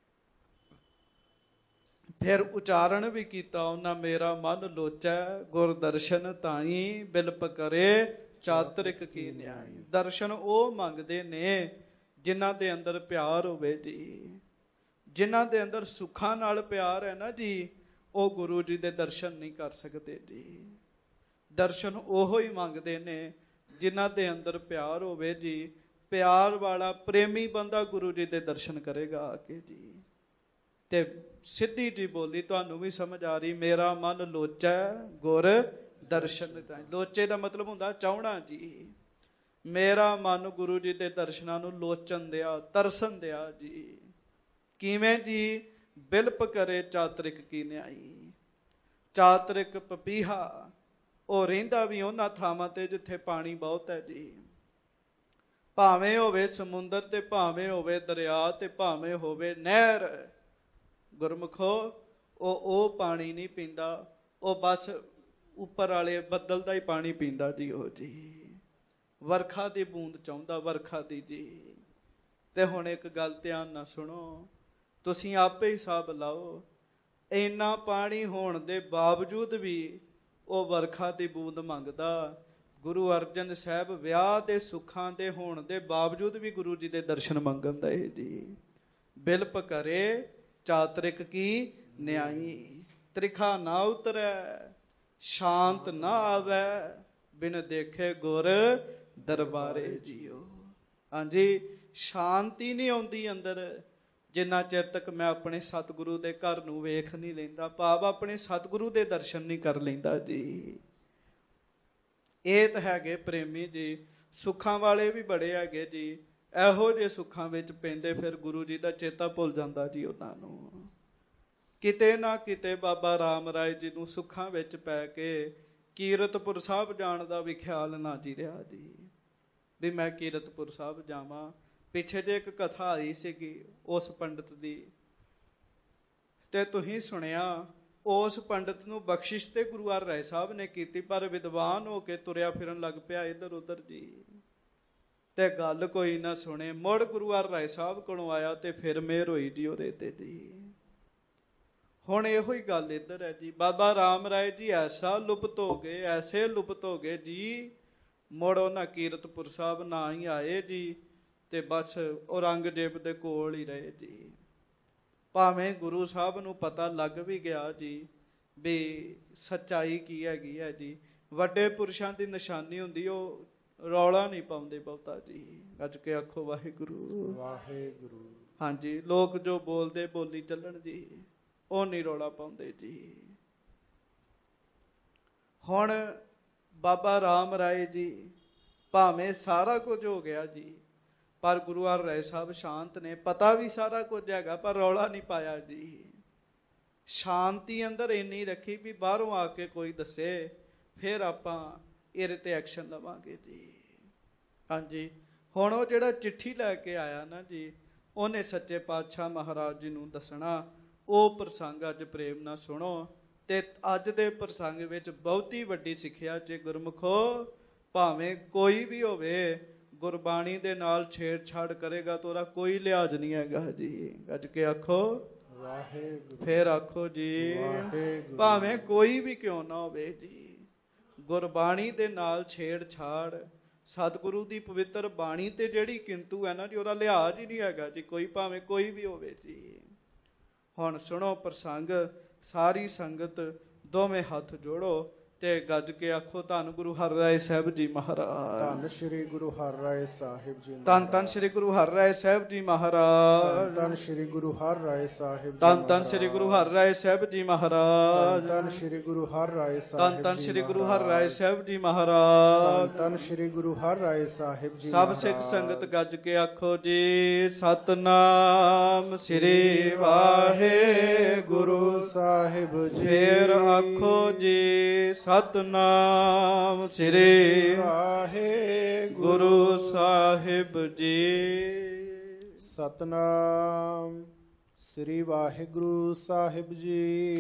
ਫਿਰ ਉਚਾਰਨ ਵੀ ਕੀਤਾ ਉਹਨਾਂ, ਮੇਰਾ ਮਨ ਲੋਚੈ ਗੁਰ ਦਰਸ਼ਨ ਤਾਈ ਬਿਲਪ ਕਰੇ ਚਾਤਰਿਕ ਕੀ ਨਿਆਈ। ਦਰਸ਼ਨ ਉਹ ਮੰਗਦੇ ਨੇ ਜਿਨ੍ਹਾਂ ਦੇ ਅੰਦਰ ਪਿਆਰ ਹੋਵੇ ਜੀ। ਜਿਨ੍ਹਾਂ ਦੇ ਅੰਦਰ ਸੁੱਖਾਂ ਨਾਲ ਪਿਆਰ ਹੈ ਨਾ ਜੀ, ਉਹ ਗੁਰੂ ਜੀ ਦੇ ਦਰਸ਼ਨ ਨਹੀਂ ਕਰ ਸਕਦੇ ਜੀ। ਦਰਸ਼ਨ ਉਹੋ ਹੀ ਮੰਗਦੇ ਨੇ ਜਿਨ੍ਹਾਂ ਦੇ ਅੰਦਰ ਪਿਆਰ ਹੋਵੇ ਜੀ। ਪਿਆਰ ਵਾਲਾ ਪ੍ਰੇਮੀ ਬੰਦਾ ਗੁਰੂ ਜੀ ਦੇ ਦਰਸ਼ਨ ਕਰੇਗਾ ਆ ਕੇ ਜੀ। ਤੇ ਸਿੱਧੀ ਜੀ ਬੋਲੀ ਤੁਹਾਨੂੰ ਵੀ ਸਮਝ ਆ ਰਹੀ, ਮੇਰਾ ਮਨ ਲੋਚੈ ਗੁਰ ਦਰਸ਼ਨ ਤਾਈ। ਲੋਚੇ ਦਾ ਮਤਲਬ ਹੁੰਦਾ ਚਾਹਣਾ ਜੀ। ਮੇਰਾ ਮਨ ਗੁਰੂ ਜੀ ਦੇ ਦਰਸ਼ਨਾਂ ਨੂੰ ਲੋਚਨ ਦਿਆ, ਤਰਸਨ ਦਿਆ ਜੀ। ਕਿਵੇਂ ਜੀ? ਬਿਲਪ ਕਰੇ ਚਾਤਰਿਕ ਕੀ ਨਿਆਈ। ਚਾਤਰਿਕ ਪਪੀਹਾ ਉਹ ਰਹਿੰਦਾ ਵੀ ਉਹਨਾਂ ਥਾਵਾਂ ਤੇ ਜਿੱਥੇ ਪਾਣੀ ਬਹੁਤ ਹੈ ਜੀ। ਭਾਵੇਂ ਹੋਵੇ ਸਮੁੰਦਰ ਤੇ ਭਾਵੇਂ ਹੋਵੇ ਦਰਿਆ ਤੇ ਭਾਵੇਂ ਹੋਵੇ ਨਹਿਰ, ਗੁਰਮੁਖੋ ਉਹ ਪਾਣੀ ਨਹੀਂ ਪੀਂਦਾ। ਉਹ ਬਸ ਉੱਪਰ ਵਾਲੇ ਬੱਦਲ ਦਾ ਹੀ ਪਾਣੀ ਪੀਂਦਾ ਜੀ। ਉਹ ਜੀ ਵਰਖਾ ਦੀ ਬੂੰਦ ਚਾਹੁੰਦਾ, ਵਰਖਾ ਦੀ ਜੀ। ਤੇ ਹੁਣ ਇੱਕ ਗੱਲ ਧਿਆਨ ਨਾਲ ਸੁਣੋ, ਤੁਸੀਂ ਆਪੇ ਹੀ ਹਿਸਾਬ ਲਾਓ। ਇੰਨਾ ਪਾਣੀ ਹੋਣ ਦੇ ਬਾਵਜੂਦ ਵੀ ਉਹ ਵਰਖਾ ਦੀ ਬੂੰਦ ਮੰਗਦਾ। ਗੁਰੂ ਅਰਜਨ ਸਾਹਿਬ ਵਿਆਹ ਦੇ ਸੁੱਖਾਂ ਦੇ ਹੋਣ ਦੇ ਬਾਵਜੂਦ ਵੀ ਗੁਰੂ ਜੀ ਦੇ ਦਰਸ਼ਨ ਮੰਗਣ ਦਾ ਜੀ। ਬਿਲਪ ਕਰੇ ਚਾਤਰਿਕ ਕੀ ਨਿਆਈ। ਤ੍ਰਿਖਾ ਨਾ ਉਤਰੈ ਸ਼ਾਂਤ ਨਾ ਆਵੈ ਬਿਨ ਦੇਖੇ ਗੁਰ ਦਰਬਾਰੇ ਜੀਓ। ਹਾਂਜੀ, ਸ਼ਾਂਤੀ ਨਹੀਂ ਆਉਂਦੀ ਅੰਦਰ ਜਿੰਨਾ ਚਿਰ ਤੱਕ ਮੈਂ ਆਪਣੇ ਸਤਿਗੁਰੂ ਦੇ ਘਰ ਨੂੰ ਵੇਖ ਨਹੀਂ ਲੈਂਦਾ, ਭਾਵ ਆਪਣੇ ਸਤਿਗੁਰੂ ਦੇ ਦਰਸ਼ਨ ਨਹੀਂ ਕਰ ਲੈਂਦਾ ਜੀ। ਇਹ ਤਾਂ ਹੈਗੇ ਪ੍ਰੇਮੀ ਜੀ। ਸੁੱਖਾਂ ਵਾਲੇ ਵੀ ਬੜੇ ਹੈਗੇ ਜੀ। ਇਹੋ ਜਿਹੇ ਸੁੱਖਾਂ ਵਿੱਚ ਪੈਂਦੇ ਫਿਰ ਗੁਰੂ ਜੀ ਦਾ ਚੇਤਾ ਭੁੱਲ ਜਾਂਦਾ ਜੀ ਉਹਨਾਂ ਨੂੰ। ਕਿਤੇ ਨਾ ਕਿਤੇ ਬਾਬਾ ਰਾਮ ਰਾਏ ਜੀ ਨੂੰ ਸੁੱਖਾਂ ਵਿੱਚ ਪੈ ਕੇ ਕੀਰਤਪੁਰ ਸਾਹਿਬ ਜਾਣ ਦਾ ਵੀ ਖਿਆਲ ਨਾ ਜੀ ਰਿਹਾ ਜੀ, ਵੀ ਮੈਂ ਕੀਰਤਪੁਰ ਸਾਹਿਬ ਜਾਵਾਂ। ਪਿੱਛੇ ਜੇ ਇੱਕ ਕਥਾ ਆਈ ਸੀਗੀ ਉਸ ਪੰਡਤ ਦੀ, ਤੇ ਤੁਸੀਂ ਸੁਣਿਆ ਉਸ ਪੰਡਤ ਨੂੰ ਬਖਸ਼ਿਸ਼ ਤੇ ਗੁਰੂ ਹਰ ਰਾਏ ਸਾਹਿਬ ਨੇ ਕੀਤੀ, ਪਰ ਵਿਦਵਾਨ ਹੋ ਕੇ ਤੁਰਿਆ ਫਿਰਨ ਲੱਗ ਪਿਆ ਇੱਧਰ ਉੱਧਰ ਜੀ। ਤੇ ਗੱਲ ਕੋਈ ਨਾ ਸੁਣੇ, ਮੁੜ ਗੁਰੂ ਹਰ ਰਾਏ ਸਾਹਿਬ ਕੋਲੋਂ ਆਇਆ ਤੇ ਫਿਰ ਮਿਹਰ ਹੋਈ ਜੀ ਉਹਦੇ ਤੇ ਜੀ। ਹੁਣ ਇਹੋ ਹੀ ਗੱਲ ਇੱਧਰ ਹੈ ਜੀ। ਬਾਬਾ ਰਾਮ ਰਾਏ ਜੀ ਐਸਾ ਲੁਪਤ ਹੋ ਗਏ, ਐਸੇ ਲੁਪਤ ਹੋ ਗਏ ਜੀ, ਮੁੜ ਉਹਨਾਂ ਕੀਰਤਪੁਰ ਸਾਹਿਬ ਨਾ ਹੀ ਆਏ ਜੀ। ਤੇ ਬਸ ਔਰੰਗਜ਼ੇਬ ਦੇ ਕੋਲ ਹੀ ਰਹੇ ਜੀ। ਭਾਵੇਂ ਗੁਰੂ ਸਾਹਿਬ ਨੂੰ ਪਤਾ ਲੱਗ ਵੀ ਗਿਆ ਜੀ ਵੀ ਸੱਚਾਈ ਕੀ ਹੈਗੀ ਹੈ ਜੀ। ਵੱਡੇ ਪੁਰਸ਼ਾਂ ਦੀ ਨਿਸ਼ਾਨੀ ਹੁੰਦੀ, ਉਹ ਰੌਲਾ ਨਹੀਂ ਪਾਉਂਦੇ ਬਹੁਤਾ ਜੀ। ਗੱਜ ਕੇ ਆਖੋ ਵਾਹਿਗੁਰੂ ਵਾਹਿਗੁਰੂ। ਹਾਂਜੀ, ਲੋਕ ਜੋ ਬੋਲਦੇ ਬੋਲੀ ਚੱਲਣ ਜੀ, ਉਹ ਨਹੀਂ ਰੌਲਾ ਪਾਉਂਦੇ ਜੀ। ਹੁਣ ਬਾਬਾ ਰਾਮ ਰਾਏ ਜੀ ਭਾਵੇਂ ਸਾਰਾ ਕੁਝ ਹੋ ਗਿਆ ਜੀ, ਪਰ ਗੁਰੂ ਹਰ ਰਾਏ ਸਾਹਿਬ ਸ਼ਾਂਤ ਨੇ। ਪਤਾ ਵੀ ਸਾਰਾ ਕੁਝ ਹੈਗਾ ਪਰ ਰੌਲਾ ਨਹੀਂ ਪਾਇਆ ਜੀ। ਸ਼ਾਂਤੀ ਅੰਦਰ ਇੰਨੀ ਰੱਖੀ ਵੀ ਬਾਹਰੋਂ ਆ ਕੇ ਕੋਈ ਦੱਸੇ ਫਿਰ ਆਪਾਂ ਇਹਦੇ ਤੇ ਐਕਸ਼ਨ ਲਵਾਂਗੇ ਜੀ। ਹਾਂਜੀ, ਹੁਣ ਉਹ ਜਿਹੜਾ ਚਿੱਠੀ ਲੈ ਕੇ ਆਇਆ ਨਾ ਜੀ, ਉਹਨੇ ਸੱਚੇ ਪਾਤਸ਼ਾਹ ਮਹਾਰਾਜ ਜੀ ਨੂੰ ਦੱਸਣਾ। ਉਹ ਪ੍ਰਸੰਗ ਅੱਜ ਪ੍ਰੇਮ ਨਾਲ ਸੁਣੋ। ਤੇ ਅੱਜ ਦੇ ਪ੍ਰਸੰਗ ਵਿੱਚ ਬਹੁਤੀ ਵੱਡੀ ਸਿੱਖਿਆ ਚ ਗੁਰਮੁਖੋ, ਭਾਵੇਂ ਕੋਈ ਵੀ ਹੋਵੇ, ਗੁਰਬਾਣੀ ਦੇ ਨਾਲ ਛੇੜਛਾੜ ਕਰੇਗਾ ਤਾਂ ਉਹਦਾ ਕੋਈ ਲਿਹਾਜ਼ ਨਹੀਂ ਹੈਗਾ ਜੀ। ਗੱਜ ਕੇ ਆਖੋ ਵਾਹਿਗੁਰੂ। ਫੇਰ ਆਖੋ ਜੀ ਵਾਹਿਗੁਰੂ। ਭਾਵੇਂ ਕੋਈ ਵੀ ਕਿਉਂ ਨਾ ਹੋਵੇ ਜੀ, ਗੁਰਬਾਣੀ ਦੇ ਨਾਲ ਛੇੜਛਾੜ, ਸਤਿਗੁਰੂ ਦੀ ਪਵਿੱਤਰ ਬਾਣੀ ਤੇ ਜਿਹੜੀ ਕਿੰਤੂ ਹੈ ਨਾ ਜੀ, ਉਹਦਾ ਲਿਹਾਜ਼ ਹੀ ਨਹੀਂ ਹੈਗਾ ਜੀ, ਕੋਈ ਭਾਵੇਂ ਕੋਈ ਵੀ ਹੋਵੇ ਜੀ। ਹੁਣ ਸੁਣੋ ਪ੍ਰਸੰਗ, ਸਾਰੀ ਸੰਗਤ ਦੋਵੇਂ ਹੱਥ ਜੋੜੋ ਤੇ ਗੱਜ ਕੇ ਆਖੋ ਧੰਨ ਗੁਰੂ ਹਰਿਰਾਏ ਸਾਹਿਬ ਜੀ ਮਹਾਰਾਜ। ਧੰਨ ਸ਼੍ਰੀ ਗੁਰੂ ਹਰਿਰਾਏ ਸਾਹਿਬ ਜੀ ਧੰਨ ਧੰਨ ਸ਼੍ਰੀ ਗੁਰੂ ਹਰਿਰਾਏ ਸਾਹਿਬ ਜੀ ਮਹਾਰਾਜ। ਧੰਨ ਸ਼੍ਰੀ ਗੁਰੂ ਹਰਿਰਾਏ ਸਾਹਿਬ। ਧੰਨ ਧੰਨ ਸ਼੍ਰੀ ਗੁਰੂ ਹਰਿਰਾਏ ਸਾਹਿਬ ਜੀ ਮਹਾਰਾਜ। ਧੰਨ ਸ਼੍ਰੀ ਗੁਰੂ ਹਰਿਰਾਏ ਸਾਹਿਬ। ਧੰਨ ਧੰਨ ਸ਼੍ਰੀ ਗੁਰੂ ਹਰਿਰਾਏ ਸਾਹਿਬ ਜੀ ਮਹਾਰਾਜ। ਧੰਨ ਸ਼੍ਰੀ ਗੁਰੂ ਹਰਿਰਾਏ ਸਾਹਿਬ ਜੀ। ਸਭ ਸਿੱਖ ਸੰਗਤ ਗੱਜ ਕੇ ਆਖੋ ਜੀ ਸਤਨਾਮ ਸ੍ਰੀ ਵਾਹਿਗੁਰੂ ਸਾਹਿਬ ਜੀ। ਫੇਰ ਆਖੋ ਜੀ ਸਤਨਾਮ ਸ੍ਰੀ ਵਾਹਿਗੁਰੂ ਸਾਹਿਬ ਜੀ। ਸਤਨਾਮ ਸ੍ਰੀ ਵਾਹਿਗੁਰੂ ਸਾਹਿਬ ਜੀ।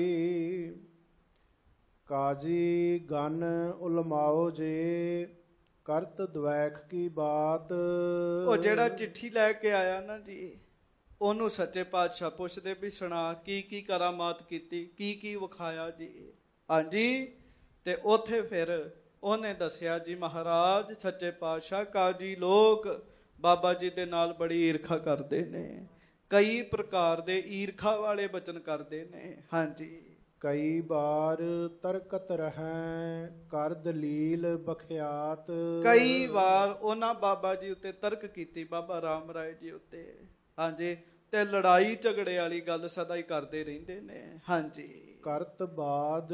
ਕਾਜੀ ਗਨ ਉਲਮਾਓ ਜੇ ਕਰਤ ਦਵੈਖ ਕੀ ਬਾਤ। ਉਹ ਜਿਹੜਾ ਚਿੱਠੀ ਲੈ ਕੇ ਆਇਆ ਨਾ ਜੀ, ਉਹਨੂੰ ਸੱਚੇ ਪਾਤਸ਼ਾਹ ਪੁੱਛਦੇ ਵੀ ਸੁਣਾ ਕੀ ਕੀ ਕਰਾਮਾਤ ਕੀਤੀ, ਕੀ ਕੀ ਵਿਖਾਇਆ ਜੀ। ਹਾਂਜੀ, ਤੇ ਉਥੇ ਫਿਰ ਉਹਨੇ ਦੱਸਿਆ ਜੀ ਮਹਾਰਾਜ ਸੱਚੇ ਪਾਤਸ਼ਾਹ ਕਾਜੀ ਲੋਕ ਬਾਬਾ ਜੀ ਦੇ ਨਾਲ ਬੜੀ ਈਰਖਾ ਕਰਦੇ ਨੇ, ਕਈ ਪ੍ਰਕਾਰ ਦੇ ਈਰਖਾ ਵਾਲੇ ਬਚਨ ਕਰਦੇ ਨੇ। ਹਾਂਜੀ, ਕਈ ਬਾਰ ਤਰਕਤ ਰਹੈ ਕਰ ਦਲੀਲ ਬਖਿਆਤ। ਕਈ ਵਾਰ ਉਹਨਾਂ ਬਾਬਾ ਜੀ ਉੱਤੇ ਤਰਕ ਕੀਤੀ, ਬਾਬਾ ਰਾਮ ਰਾਏ ਜੀ ਉੱਤੇ। ਹਾਂਜੀ, ਤੇ ਲੜਾਈ ਝਗੜੇ ਵਾਲੀ ਗੱਲ ਸਦਾ ਹੀ ਕਰਦੇ ਰਹਿੰਦੇ ਨੇ। ਹਾਂਜੀ, ਕਰਤ ਬਾਦ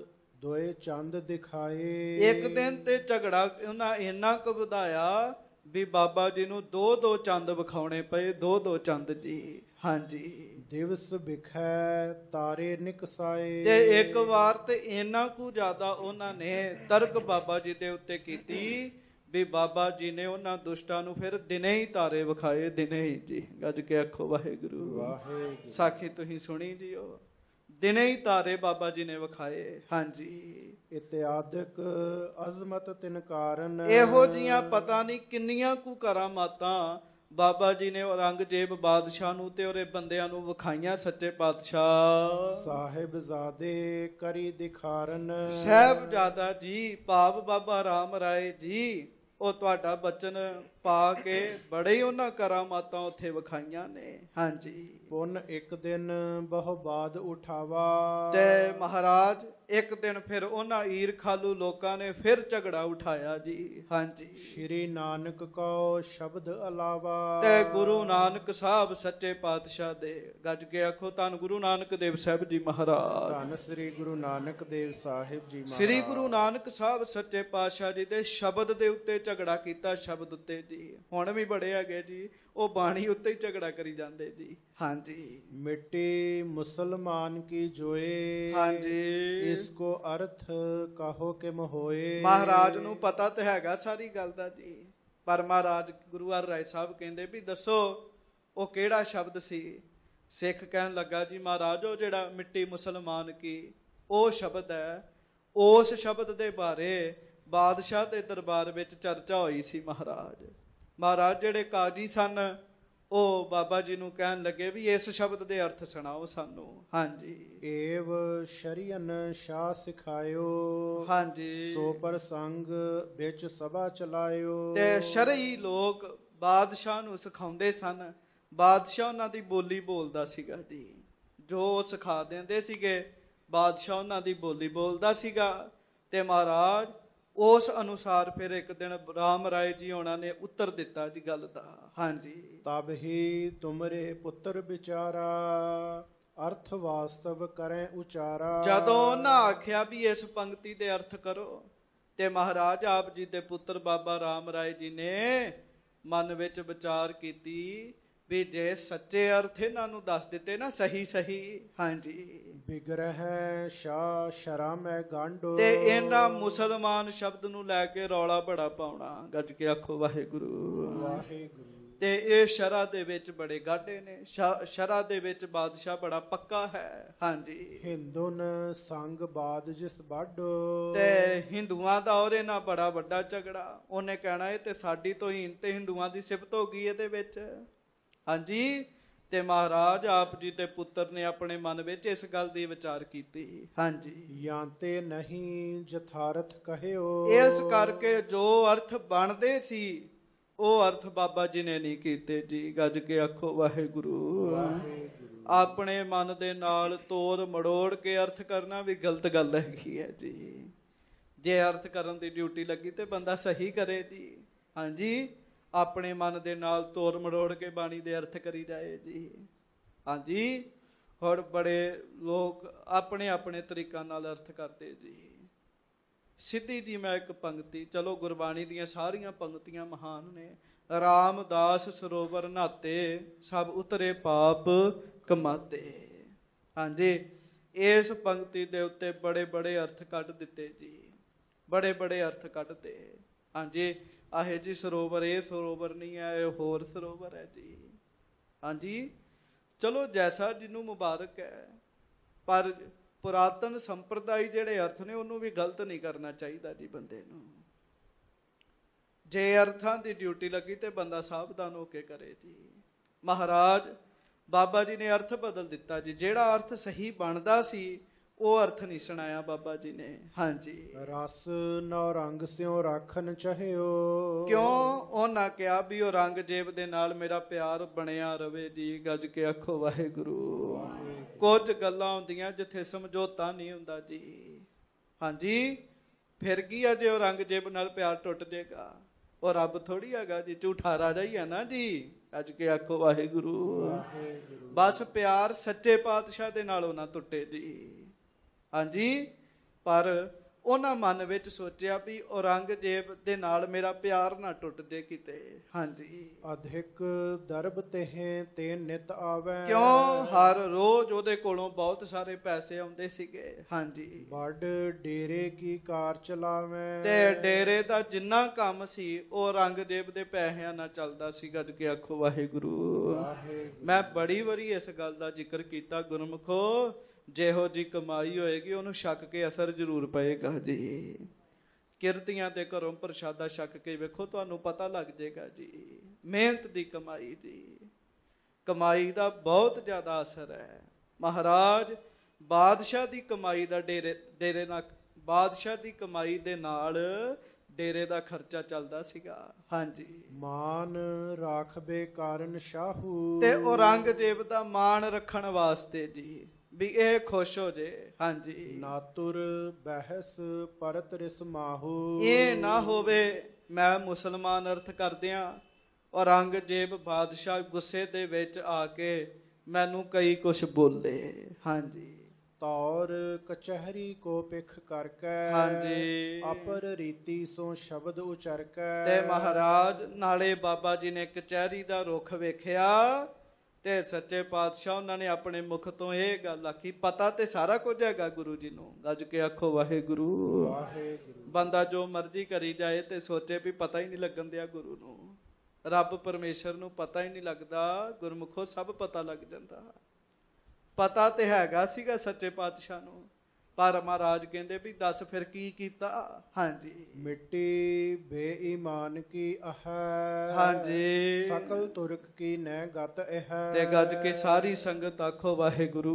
ਦੋਏ ਚੰਦ ਦਿਖਾਏ। ਇੱਕ ਦਿਨ ਤੇ ਝਗੜਾ ਉਹਨਾਂ ਇੰਨਾ ਕੁ ਵਧਾਇਆ ਵੀ ਬਾਬਾ ਜੀ ਨੂੰ ਦੋ ਦੋ ਚੰਦ ਵਿਖਾਉਣੇ ਪਏ, ਦੋ ਦੋ ਚੰਦ ਜੀ। ਹਾਂਜੀ, ਦਿਵਸ ਵਿਖੈ ਤਾਰੇ ਨਿਕਸਾਏ। ਤੇ ਇੱਕ ਵਾਰ ਤੇ ਇੰਨਾ ਕੁ ਜ਼ਿਆਦਾ ਉਹਨਾਂ ਨੇ ਤਰਕ ਬਾਬਾ ਜੀ ਦੇ ਉੱਤੇ ਕੀਤੀ ਵੀ ਬਾਬਾ ਜੀ ਨੇ ਉਹਨਾਂ ਦੁਸ਼ਟਾਂ ਨੂੰ ਫਿਰ ਦਿਨੇ ਹੀ ਤਾਰੇ ਵਿਖਾਏ, ਦਿਨੇ ਹੀ ਜੀ। ਗੱਜ ਕੇ ਆਖੋ ਵਾਹਿਗੁਰੂ ਵਾਹਿਗੁਰੂ। ਸਾਖੀ ਤੁਸੀਂ ਸੁਣੀ ਜੀ, ਉਹ ਦਿਨੇ ਹੀ ਤਾਰੇ ਬਾਬਾ ਜੀ ਨੇ ਵਿਖਾਏ। ਹਾਂਜੀ, ਇਤਿਆਦਿਕ ਅਜ਼ਮਤ ਤਿਨ ਕਾਰਨ। ਇਹੋ ਜੀਆਂ ਪਤਾ ਨਹੀਂ ਕਿੰਨੀਆਂ ਕੁ ਕਰਾਮਾਤਾਂ ਬਾਬਾ ਜੀ ਨੇ ਔਰੰਗਜ਼ੇਬ ਬਾਦਸ਼ਾਹ ਨੂੰ ਤੇ ਉਹਦੇ ਬੰਦਿਆਂ ਨੂੰ ਵਿਖਾਈਆਂ ਸੱਚੇ ਪਾਤਸ਼ਾਹ। ਸਾਹਿਬਜ਼ਾਦੇ ਕਰੀ ਦਿਖਾਰਨ। ਸਾਹਿਬਜ਼ਾਦਾ ਜੀ ਭਾਵ ਬਾਬਾ ਰਾਮ ਰਾਏ ਜੀ, ਉਹ ਤੁਹਾਡਾ ਬਚਨ ਪਾ ਕੇ ਬੜੇ ਹੀ ਉਹਨਾਂ ਕਰਾਮਾਤਾਂ ਉੱਥੇ ਵਿਖਾਈਆਂ ਨੇ। ਹਾਂਜੀ, ਪੁੰਨ ਇੱਕ ਦਿਨ ਬਹੁ ਬਾਦ ਉਠਾਵਾ। ਤੇ ਮਹਾਰਾਜ ਇੱਕ ਦਿਨ ਫਿਰ ਉਹਨਾਂ ਈਰਖਾਲੂ ਲੋਕਾਂ ਨੇ ਫਿਰ ਝਗੜਾ ਉਠਾਇਆ ਜੀ। ਹਾਂਜੀ, ਸ਼੍ਰੀ ਨਾਨਕ ਕਉ ਸ਼ਬਦ ਅਲਾਵਾ। ਤੇ ਗੁਰੂ ਨਾਨਕ ਸਾਹਿਬ ਸੱਚੇ ਪਾਤਸ਼ਾਹ ਦੇ ਗੱਜ ਕੇ ਆਖੋ ਧੰਨ ਗੁਰੂ ਨਾਨਕ ਦੇਵ ਸਾਹਿਬ ਜੀ ਮਹਾਰਾਜ। ਧੰਨ ਸ੍ਰੀ ਗੁਰੂ ਨਾਨਕ ਦੇਵ ਸਾਹਿਬ ਜੀ ਮਹਾਰਾਜ। ਸ੍ਰੀ ਗੁਰੂ ਨਾਨਕ ਸਾਹਿਬ ਸੱਚੇ ਪਾਤਸ਼ਾਹ ਜੀ ਦੇ ਸ਼ਬਦ ਦੇ ਉੱਤੇ ਝਗੜਾ ਕੀਤਾ, ਸ਼ਬਦ ਉੱਤੇ ਜੀ। ਹੁਣ ਵੀ ਬੜੇ ਹੈਗੇ ਜੀ, ਉਹ ਬਾਣੀ ਉੱਤੇ ਹੀ ਝਗੜਾ ਕਰੀ ਜਾਂਦੇ ਜੀ। ਹਾਂਜੀ, ਮਿੱਟੀ ਮੁਸਲਮਾਨ ਕੀ ਜੋਏ। ਹਾਂਜੀ, ਇਸਕੋ ਅਰਥ ਕਹੋ ਕਿਮ ਹੋਏ। ਮਹਾਰਾਜ ਨੂੰ ਪਤਾ ਤੇ ਹੈਗਾ ਸਾਰੀ ਗੱਲ ਦਾ ਜੀ, ਪਰ ਮਹਾਰਾਜ ਗੁਰੂ ਹਰਿਰਾਏ ਸਾਹਿਬ ਕਹਿੰਦੇ ਵੀ ਦੱਸੋ ਉਹ ਕਿਹੜਾ ਸ਼ਬਦ ਸੀ। ਸਿੱਖ ਕਹਿਣ ਲੱਗਾ ਜੀ ਮਹਾਰਾਜ ਉਹ ਜਿਹੜਾ ਮਿੱਟੀ ਮੁਸਲਮਾਨ ਕੀ, ਉਹ ਸ਼ਬਦ ਹੈ। ਉਸ ਸ਼ਬਦ ਦੇ ਬਾਰੇ ਬਾਦਸ਼ਾਹ ਦੇ ਦਰਬਾਰ ਵਿੱਚ ਚਰਚਾ ਹੋਈ ਸੀ। ਮਹਾਰਾਜ ਜਿਹੜੇ ਕਾਜੀ ਸਨ ਉਹ ਬਾਬਾ ਜੀ ਨੂੰ ਕਹਿਣ ਲੱਗੇ ਵੀ ਇਸ ਸ਼ਬਦ ਦੇ ਅਰਥ ਸੁਣਾਓ ਸਾਨੂੰ। ਹਾਂਜੀ, ਏਵ ਸ਼ਰੀਅਨ ਸ਼ਾਹ ਸਿਖਾਇਓ। ਹਾਂਜੀ, ਸੋ ਪ੍ਰਸੰਗ ਵਿੱਚ ਸਭਾ ਚਲਾਇਓ। ਤੇ ਸ਼ਰਈ ਲੋਕ ਬਾਦਸ਼ਾਹ ਨੂੰ ਸਿਖਾਉਂਦੇ ਸਨ। ਬਾਦਸ਼ਾਹ ਉਹਨਾਂ ਦੀ ਬੋਲੀ ਬੋਲਦਾ ਸੀਗਾ ਜੀ, ਜੋ ਸਿਖਾ ਦਿੰਦੇ ਸੀਗੇ ਬਾਦਸ਼ਾਹ ਉਹਨਾਂ ਦੀ ਬੋਲੀ ਬੋਲਦਾ ਸੀਗਾ। ਤੇ ਮਹਾਰਾਜ ਉਸ ਅਨੁਸਾਰ ਫਿਰ ਇੱਕ ਦਿਨ ਰਾਮ ਰਾਏ ਜੀ ਉਹਨਾਂ ਨੇ ਉੱਤਰ ਦਿੱਤਾ ਜੀ ਗੱਲ ਦਾ। ਹਾਂਜੀ, ਤਬ ਹੀ ਤੁਮਰੇ ਪੁੱਤਰ ਵਿਚਾਰਾ ਅਰਥ ਵਾਸਤਵ ਕਰੇ ਉਚਾਰਾ। ਜਦੋਂ ਉਹਨਾਂ ਆਖਿਆ ਵੀ ਇਸ ਪੰਕਤੀ ਦੇ ਅਰਥ ਕਰੋ, ਤੇ ਮਹਾਰਾਜ ਆਪ ਜੀ ਦੇ ਪੁੱਤਰ ਬਾਬਾ ਰਾਮ ਰਾਏ ਜੀ ਨੇ ਮਨ ਵਿੱਚ ਵਿਚਾਰ ਕੀਤੀ ਵੀ ਜੇ ਸੱਚੇ ਅਰਥ ਇਹਨਾਂ ਨੂੰ ਦੱਸ ਦਿੱਤੇ ਨਾ ਸਹੀ ਸਹੀ। ਹਾਂਜੀ, ਬਿਗਰਹਿ ਸ਼ਾ ਸ਼ਰਾਮੈ ਗਾਂਡੋ। ਤੇ ਇਹਨਾਂ ਮੁਸਲਮਾਨ ਸ਼ਬਦ ਨੂੰ ਲੈ ਕੇ ਰੌਲਾ ਬੜਾ ਪਾਉਣਾ। ਗੱਜ ਕੇ ਆਖੋ ਵਾਹਿਗੁਰੂ। ਵਾਹਿਗੁਰੂ। ਤੇ ਇਹ ਸ਼ਰ੍ਹਾ ਦੇ ਵਿੱਚ ਬੜੇ ਗਾਢੇ ਨੇ। ਸ਼ਰ੍ਹਾ ਦੇ ਵਿੱਚ ਬਾਦਸ਼ਾਹ ਬੜਾ ਪੱਕਾ ਹੈ। ਹਾਂਜੀ। ਹਿੰਦੁਨ ਸੰਗ ਬਾਦ ਜਿਸ ਬਾਡੋ। ਤੇ ਹਿੰਦੂਆਂ ਦਾ ਉਹਦੇ ਨਾਲ ਬੜਾ ਵੱਡਾ ਝਗੜਾ। ਉਹਨੇ ਕਹਿਣਾ ਇਹ ਤੇ ਸਾਡੀ ਤੋਹੀਨ ਤੇ ਹਿੰਦੂਆਂ ਦੀ ਸਿਫਤ ਹੋ ਗਈ ਇਹਦੇ ਵਿੱਚ। ਹਾਂਜੀ। ਤੇ ਮਹਾਰਾਜ ਆਪ ਜੀ ਦੇ ਪੁੱਤਰ ਨੇ ਆਪਣੇ ਮਨ ਵਿੱਚ ਇਸ ਗੱਲ ਦੀ ਵਿਚਾਰ ਕੀਤੀ। ਹਾਂਜੀ। ਯਾਂਤੇ ਨਹੀਂ ਜਥਾਰਥ ਕਹਿਓ। ਇਸ ਕਰਕੇ ਜੋ ਅਰਥ ਬਣਦੇ ਸੀ ਉਹ ਅਰਥ ਬਾਬਾ ਜੀ ਨੇ ਨਹੀਂ ਕੀਤੇ ਜੀ। ਗੱਜ ਕੇ ਆਖੋ ਵਾਹਿਗੁਰੂ। ਵਾਹਿਗੁਰੂ। ਆਪਣੇ ਮਨ ਦੇ ਨਾਲ ਤੋੜ ਮੜੋੜ ਕੇ ਅਰਥ ਕਰਨਾ ਵੀ ਗਲਤ ਗੱਲ ਹੈਗੀ ਹੈ ਜੀ। ਜੇ ਅਰਥ ਕਰਨ ਦੀ ਡਿਊਟੀ ਲੱਗੀ ਤੇ ਬੰਦਾ ਸਹੀ ਕਰੇ ਜੀ। ਹਾਂਜੀ। ਆਪਣੇ ਮਨ ਦੇ ਨਾਲ ਤੋੜ ਮੜੋੜ ਕੇ ਬਾਣੀ ਦੇ ਅਰਥ ਕਰੀ ਜਾਏ ਜੀ। ਹਾਂਜੀ। ਹੁਣ ਬੜੇ ਲੋਕ ਆਪਣੇ ਆਪਣੇ ਤਰੀਕਾਂ ਨਾਲ ਅਰਥ ਕਰਦੇ ਜੀ। ਸਿੱਧੀ ਜੀ ਮੈਂ ਇੱਕ ਪੰਕਤੀ, ਚਲੋ ਗੁਰਬਾਣੀ ਦੀਆਂ ਸਾਰੀਆਂ ਪੰਕਤੀਆਂ ਮਹਾਨ ਨੇ। ਰਾਮਦਾਸ ਸਰੋਵਰ ਨਹਾਤੇ ਸਭ ਉਤਰੇ ਪਾਪ ਕਮਾਤੇ। ਹਾਂਜੀ। ਇਸ ਪੰਕਤੀ ਦੇ ਉੱਤੇ ਬੜੇ ਬੜੇ ਅਰਥ ਕੱਢ ਦਿੱਤੇ ਜੀ। ਬੜੇ ਬੜੇ ਅਰਥ ਕੱਢਦੇ। ਹਾਂਜੀ। ਆਹੇ ਜੀ ਸਰੋਵਰ ਇਹ ਸਰੋਵਰ ਨਹੀਂ ਹੈ, ਇਹ ਹੋਰ ਸਰੋਵਰ ਹੈ ਜੀ। ਹਾਂਜੀ। ਚਲੋ ਜੈਸਾ ਜਿਹਨੂੰ ਮੁਬਾਰਕ ਹੈ, ਪਰ ਪੁਰਾਤਨ ਸੰਪਰਦਾਇ ਜਿਹੜੇ ਅਰਥ ਨੇ ਉਹਨੂੰ ਵੀ ਗਲਤ ਨਹੀਂ ਕਰਨਾ ਚਾਹੀਦਾ ਜੀ ਬੰਦੇ ਨੂੰ। ਜੇ ਅਰਥਾਂ ਦੀ ਡਿਊਟੀ ਲੱਗੀ ਤੇ ਬੰਦਾ ਸਾਵਧਾਨ ਹੋ ਕੇ ਕਰੇ ਜੀ। ਮਹਾਰਾਜ ਬਾਬਾ ਜੀ ਨੇ ਅਰਥ ਬਦਲ ਦਿੱਤਾ ਜੀ। ਜਿਹੜਾ ਅਰਥ ਸਹੀ ਬਣਦਾ ਸੀ ਉਹ ਅਰਥ ਨਹੀਂ ਸੁਣਾਇਆ ਬਾਬਾ ਜੀ ਨੇ। ਹਾਂਜੀ। ਰਸ ਨੌ ਰੰਗ ਸਿਉ ਰਾਖਨ ਚਾਹਿਓ। ਕਿਉਂ? ਉਹਨਾਂ ਕਿਹਾ ਵੀ ਉਹ ਰੰਗਜੇਬ ਦੇ ਨਾਲ ਮੇਰਾ ਪਿਆਰ ਬਣਿਆ ਰਵੇ ਜੀ। ਗੱਜ ਕੇ ਆਖੋ ਵਾਹਿਗੁਰੂ। ਕੁਝ ਗੱਲਾਂ ਹੁੰਦੀਆਂ ਜਿੱਥੇ ਸਮਝੌਤਾ ਨਹੀਂ ਹੁੰਦਾ ਜੀ। ਹਾਂਜੀ। ਫਿਰ ਕੀ ਆ ਜੇ ਉਹ ਰੰਗਜੇਬ ਨਾਲ ਪਿਆਰ ਟੁੱਟ ਜਾਏਗਾ? ਉਹ ਰੱਬ ਥੋੜੀ ਹੈਗਾ ਜੀ, ਝੂਠਾ ਰਾਜਾ ਹੀ ਆ ਨਾ ਜੀ। ਅੱਜ ਕੇ ਆਖੋ ਵਾਹਿਗੁਰੂ। ਬਸ ਪਿਆਰ ਸੱਚੇ ਪਾਤਸ਼ਾਹ ਦੇ ਨਾਲੋਂ ਨਾ ਟੁੱਟੇ ਜੀ। ਹਾਂਜੀ। ਪਰ ਉਹਨਾਂ ਮਨ ਵਿੱਚ ਸੋਚਿਆ ਵੀ ਔਰੰਗਜ਼ੇਬ ਦੇ ਨਾਲ ਮੇਰਾ ਪਿਆਰ ਨਾ ਟੁੱਟ ਜੇ ਕਿਤੇ। ਹਾਂਜੀ। ਅਧਿਕ ਦਰਬ ਤਹਿ ਤੇ ਨਿਤ ਆਵੈ। ਕਿਉਂ? ਹਰ ਰੋਜ਼ ਉਹਦੇ ਕੋਲੋਂ ਬਹੁਤ ਸਾਰੇ ਪੈਸੇ ਆਉਂਦੇ ਸੀਗੇ। ਹਾਂਜੀ। ਵੱਡ ਡੇਰੇ ਕੀ ਕਾਰ ਚਲਾਵੈ। ਤੇ ਡੇਰੇ ਦਾ ਜਿੰਨਾ ਕੰਮ ਸੀ ਉਹ ਔਰੰਗਜ਼ੇਬ ਦੇ ਪੈਸਿਆਂ ਨਾਲ ਚੱਲਦਾ ਸੀ। ਗੱਜ ਕੇ ਆਖੋ ਵਾਹਿਗੁਰੂ। ਮੈਂ ਬੜੀ ਵਾਰੀ ਇਸ ਗੱਲ ਦਾ ਜ਼ਿਕਰ ਕੀਤਾ, ਗੁਰਮੁਖੋ ਜਿਹੋ ਜੀ ਕਮਾਈ ਹੋਏਗੀ ਉਹਨੂੰ ਛਕ ਕੇ ਅਸਰ ਜ਼ਰੂਰ ਪਏਗਾ ਜੀ। ਕਿਰਤੀਆਂ ਦੇ ਘਰੋਂ ਪ੍ਰਸ਼ਾਦਾ ਛਕ ਕੇ ਵੇਖੋ, ਤੁਹਾਨੂੰ ਪਤਾ ਲੱਗ ਜਾਏਗਾ ਜੀ। ਮਿਹਨਤ ਦੀ ਕਮਾਈ ਜੀ। ਕਮਾਈ ਦਾ ਬਹੁਤ ਜ਼ਿਆਦਾ ਅਸਰ ਹੈ। ਮਹਾਰਾਜ ਬਾਦਸ਼ਾਹ ਦੀ ਕਮਾਈ ਦਾ ਡੇਰੇ ਨਾਲ, ਬਾਦਸ਼ਾਹ ਦੀ ਕਮਾਈ ਦੇ ਨਾਲ ਡੇਰੇ ਦਾ ਖਰਚਾ ਚੱਲਦਾ ਸੀਗਾ। ਹਾਂਜੀ। ਮਾਨ ਰਾਖਬੇ ਕਾਰਨ ਸ਼ਾਹੂ। ਤੇ ਔਰੰਗਜ਼ੇਬ ਦਾ ਮਾਣ ਰੱਖਣ ਵਾਸਤੇ ਜੀ, ਵੀ ਇਹ ਖੁਸ਼ ਹੋ ਜੇ। ਹਾਂਜੀ। ਨਾਤੁਰ ਬਹਿਸ ਪਰਤ ਰਿਸ ਮਾਹੂ। ਇਹ ਨਾ ਹੋਵੇ, ਮੈਂ ਮੁਸਲਮਾਨ ਅਰਥ ਕਰਦਿਆਂ ਔਰੰਗਜ਼ੇਬ ਬਾਦਸ਼ਾਹ ਗੁੱਸੇ ਦੇ ਵਿੱਚ ਆ ਕੇ ਮੈਨੂੰ ਕਈ ਕੁਛ ਬੋਲੇ। ਹਾਂਜੀ। ਤੌਰ ਕਚਹਿਰੀ ਕੋ ਪਿਖ ਕਰਕੇ। ਹਾਂਜੀ। ਅਪਰ ਰੀਤੀ ਸੋ ਸ਼ਬਦ ਉਚਰਕੈ। ਤੇ ਮਹਾਰਾਜ ਨਾਲੇ ਬਾਬਾ ਜੀ ਨੇ ਕਚਹਿਰੀ ਦਾ ਰੁਖ ਵੇਖਿਆ ਤੇ ਸੱਚੇ ਪਾਤਸ਼ਾਹ ਉਹਨਾਂ ਨੇ ਆਪਣੇ ਮੁਖ ਤੋਂ ਇਹ ਗੱਲ ਆਖੀ। ਪਤਾ ਤੇ ਸਾਰਾ ਕੁਝ ਹੈਗਾ ਗੁਰੂ ਜੀ ਨੂੰ। ਗੱਜ ਕੇ ਆਖੋ ਵਾਹਿਗੁਰੂ। ਵਾਹਿਗੁਰੂ। ਬੰਦਾ ਜੋ ਮਰਜ਼ੀ ਕਰੀ ਜਾਏ ਤੇ ਸੋਚੇ ਵੀ ਪਤਾ ਹੀ ਨਹੀਂ ਲੱਗਣ ਦਿਆ ਗੁਰੂ ਨੂੰ। ਰੱਬ ਪਰਮੇਸ਼ਰ ਨੂੰ ਪਤਾ ਹੀ ਨਹੀਂ ਲੱਗਦਾ। ਗੁਰਮੁਖੋ ਸਭ ਪਤਾ ਲੱਗ ਜਾਂਦਾ। ਪਤਾ ਤੇ ਹੈਗਾ ਸੀਗਾ ਸੱਚੇ ਪਾਤਸ਼ਾਹ ਨੂੰ, ਪਰ ਮਹਾਰਾਜ ਕਹਿੰਦੇ ਵੀ ਦੱਸ ਫਿਰ ਕੀ ਕੀਤਾ। ਹਾਂਜੀ। ਮਿੱਟੀ ਬੇਈਮਾਨ ਕੀ ਅਹ। ਹਾਂਜੀ। ਸਕਲ ਤੁਰਕ ਕੀ ਨੈ ਗਤ ਇਹ। ਤੇ ਗੱਜ ਕੇ ਸਾਰੀ ਸੰਗਤ ਆਖੋ ਵਾਹਿਗੁਰੂ।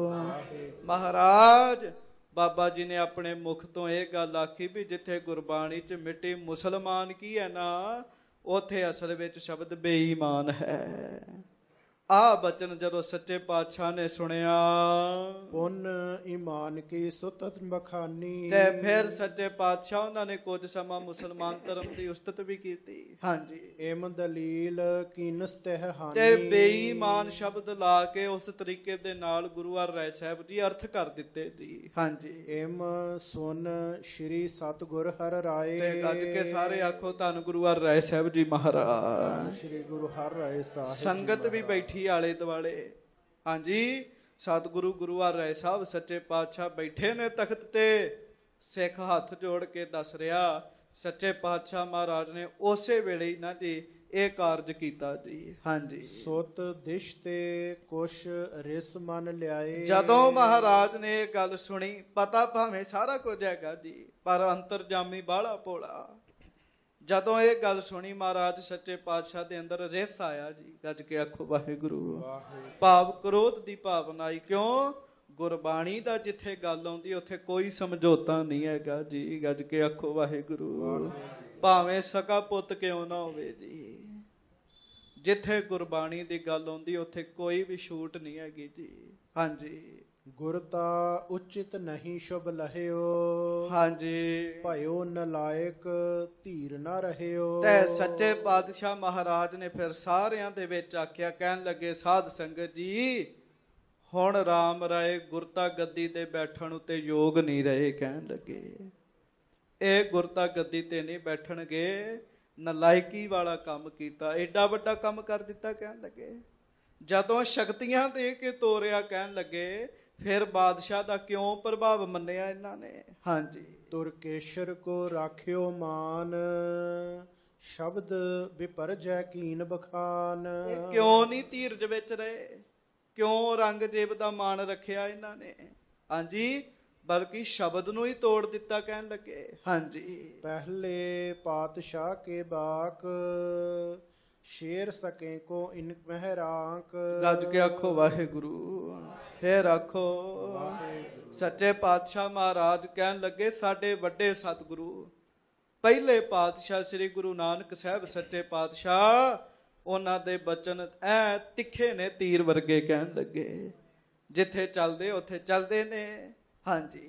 ਮਹਾਰਾਜ ਬਾਬਾ ਜੀ ਨੇ ਆਪਣੇ ਮੁਖ ਤੋਂ ਇਹ ਗੱਲ ਆਖੀ ਵੀ ਜਿੱਥੇ ਗੁਰਬਾਣੀ 'ਚ ਮਿੱਟੀ ਮੁਸਲਮਾਨ ਕੀ ਹੈ ਨਾ, ਉਥੇ ਅਸਲ ਵਿੱਚ ਸ਼ਬਦ ਬੇਈਮਾਨ ਹੈ। ਆਹ ਬਚਨ ਜਦੋਂ ਸੱਚੇ ਪਾਤਸ਼ਾਹ ਨੇ ਸੁਣਿਆ, ਪੁੰਨ ਈਮਾਨ ਕੀ ਸੁਤਤ ਬਖਾਨੀ। ਤੇ ਫਿਰ ਸੱਚੇ ਪਾਤਸ਼ਾਹ ਉਹਨਾਂ ਨੇ ਕੁਝ ਸਮਾਂ ਮੁਸਲਮਾਨ ਧਰਮ ਦੀ ਉਸਤਤ ਵੀ ਕੀਤੀ। ਹਾਂਜੀ। ਇਮ ਦਲੀਲ ਕੀਨਸ ਤਹ ਹਾਨੀ। ਤੇ ਬੇਈਮਾਨ ਸ਼ਬਦ ਲਾ ਕੇ ਉਸ ਤਰੀਕੇ ਦੇ ਨਾਲ ਗੁਰੂ ਹਰਿ ਰਾਏ ਸਾਹਿਬ ਜੀ ਅਰਥ ਕਰ ਦਿੱਤੇ ਜੀ। ਹਾਂਜੀ। ਇਮ ਸੁਨ ਸ਼੍ਰੀ ਸਤਿਗੁਰ ਹਰਿ ਰਾਏ। ਤੇ ਗੱਜ ਕੇ ਸਾਰੇ ਆਖੋ ਧੰਨ ਗੁਰੂ ਹਰਿ ਰਾਏ ਸਾਹਿਬ ਜੀ ਮਹਾਰਾਜ। ਸ਼੍ਰੀ ਗੁਰੂ ਹਰਿ ਰਾਏ ਸਾਹਿਬ। ਸੰਗਤ ਵੀ ਬੈਠੀ ਆਲੇ ਦੁਆਲੇ। ਹਾਂਜੀ। ਸਤਿਗੁਰੂ ਗੁਰੂ ਹਰਿ ਰਾਏ ਸਾਹਿਬ ਸੱਚੇ ਪਾਤਸ਼ਾਹ ਬੈਠੇ ਨੇ ਤਖਤ ਤੇ। ਸਿੱਖ ਹੱਥ ਜੋੜ ਕੇ ਦੱਸ ਰਿਹਾ ਸੱਚੇ ਪਾਤਸ਼ਾਹ ਮਹਾਰਾਜ ਨੇ ਉਸੇ ਵੇਲੇ ਹੀ ਨਾ ਜੀ ਇਹ ਕਾਰਜ ਕੀਤਾ ਜੀ। ਹਾਂਜੀ, ਸੁਤ ਦਿਸ਼ ਤੇ ਕੁਛ ਰਿਸ ਮਨ ਲਿਆਏ। ਜਦੋਂ ਮਹਾਰਾਜ ਨੇ ਇਹ ਗੱਲ ਸੁਣੀ, ਪਤਾ ਭਾਵੇਂ ਸਾਰਾ ਕੁਝ ਹੈਗਾ ਜੀ, ਪਰ ਅੰਤਰਜਾਮੀ ਬਾਹਲਾ ਭੋਲਾ। ਜਦੋਂ ਇਹ ਗੱਲ ਸੁਣੀ ਮਹਾਰਾਜ ਸੱਚੇ ਪਾਤਸ਼ਾਹ ਦੇ ਅੰਦਰ ਰਿਸ ਆਇਆ ਜੀ। ਗੱਜ ਕੇ ਆਖੋ ਵਾਹਿਗੁਰੂ। ਵਾਹਿਗੁਰੂ। ਭਾਵ ਕ੍ਰੋਧ ਦੀ ਭਾਵਨਾ ਆਈ। ਕਿਉਂ? ਗੁਰਬਾਣੀ ਦਾ ਜਿੱਥੇ ਗੱਲ ਆਉਂਦੀ ਉੱਥੇ ਕੋਈ ਸਮਝੌਤਾ ਨਹੀਂ ਹੈਗਾ ਜੀ। ਗੱਜ ਕੇ ਆਖੋ ਵਾਹਿਗੁਰੂ। ਭਾਵੇਂ ਸਕਾ ਪੁੱਤ ਕਿਉਂ ਨਾ ਹੋਵੇ ਜੀ, ਜਿੱਥੇ ਗੁਰਬਾਣੀ ਦੀ ਗੱਲ ਆਉਂਦੀ ਉੱਥੇ ਕੋਈ ਵੀ ਛੂਟ ਨਹੀਂ ਹੈਗੀ ਜੀ। ਹਾਂਜੀ, ਗੁਰ ਤਾ ਉਚਿਤ ਨਹੀਂ ਸ਼ੁਭ ਲਹਿਓ। ਹਾਂਜੀ, ਭਇਓ ਨਲਾਇਕ ਧੀਰ ਨਾ ਰਹਿਓ। ਤੇ ਸੱਚੇ ਪਾਤਸ਼ਾਹ ਮਹਾਰਾਜ ਨੇ ਫਿਰ ਸਾਰਿਆਂ ਦੇ ਵਿੱਚ ਆਖਿਆ, ਕਹਿਣ ਲੱਗੇ ਸਾਧ ਸੰਗਤ ਜੀ, ਹੁਣ ਰਾਮ ਰਾਏ ਗੁਰਤਾ ਗੱਦੀ ਤੇ ਬੈਠਣ ਉਤੇ ਯੋਗ ਨਹੀਂ ਰਹੇ। ਕਹਿਣ ਲੱਗੇ ਇਹ ਗੁਰਤਾ ਗੱਦੀ ਤੇ ਨਹੀਂ ਬੈਠਣਗੇ, ਨਲਾਇਕੀ ਵਾਲਾ ਕੰਮ ਕੀਤਾ, ਏਡਾ ਵੱਡਾ ਕੰਮ ਕਰ ਦਿੱਤਾ। ਕਹਿਣ ਲੱਗੇ ਜਦੋਂ ਸ਼ਕਤੀਆਂ ਦੇ ਕੇ ਤੋਰਿਆ, ਕਹਿਣ ਲੱਗੇ ਫਿਰ ਬਾਦਸ਼ਾਹ ਦਾ ਕਿਉਂ ਪ੍ਰਭਾਵ ਮੰਨਿਆ ਇਹਨਾਂ ਨੇ। ਹਾਂਜੀ, ਤੁਰਕੇਸ਼ਰ ਕੋ ਰਾਖਿਓ ਮਾਨ, ਸ਼ਬਦ ਵਿਪਰਜੈ ਕੀਨ ਬਖਾਨ। ਇਹ ਕਿਉਂ ਨਹੀਂ ਧੀਰਜ ਵਿੱਚ ਰਹੇ? ਕਿਉਂ ਰੰਗਜੇਬ ਦਾ ਮਾਣ ਰੱਖਿਆ ਇਹਨਾਂ ਨੇ? ਹਾਂਜੀ, ਬਲਕਿ ਸ਼ਬਦ ਨੂੰ ਹੀ ਤੋੜ ਦਿੱਤਾ। ਕਹਿਣ ਲੱਗੇ ਹਾਂਜੀ, ਪਹਿਲੇ ਪਾਤਸ਼ਾਹ ਕੇ ਬਾਕ, ਸ਼ੇਰ ਸਕੇ ਕੋ ਇਨ ਮਹਿਰਾਂਕ। ਗੱਜ ਕੇ ਆਖੋ ਵਾਹਿਗੁਰੂ। ਫੇਰ ਆਖੋ ਸੱਚੇ ਪਾਤਸ਼ਾਹ ਮਹਾਰਾਜ ਕਹਿਣ ਲੱਗੇ, ਸਾਡੇ ਵੱਡੇ ਸਤਿਗੁਰੂ ਪਹਿਲੇ ਪਾਤਸ਼ਾਹ ਸ੍ਰੀ ਗੁਰੂ ਨਾਨਕ ਸਾਹਿਬ ਸੱਚੇ ਪਾਤਸ਼ਾਹ, ਉਹਨਾਂ ਦੇ ਬਚਨ ਐ ਤਿੱਖੇ ਨੇ ਤੀਰ ਵਰਗੇ। ਕਹਿਣ ਲੱਗੇ ਜਿੱਥੇ ਚੱਲਦੇ ਉੱਥੇ ਚੱਲਦੇ ਨੇ। ਹਾਂਜੀ,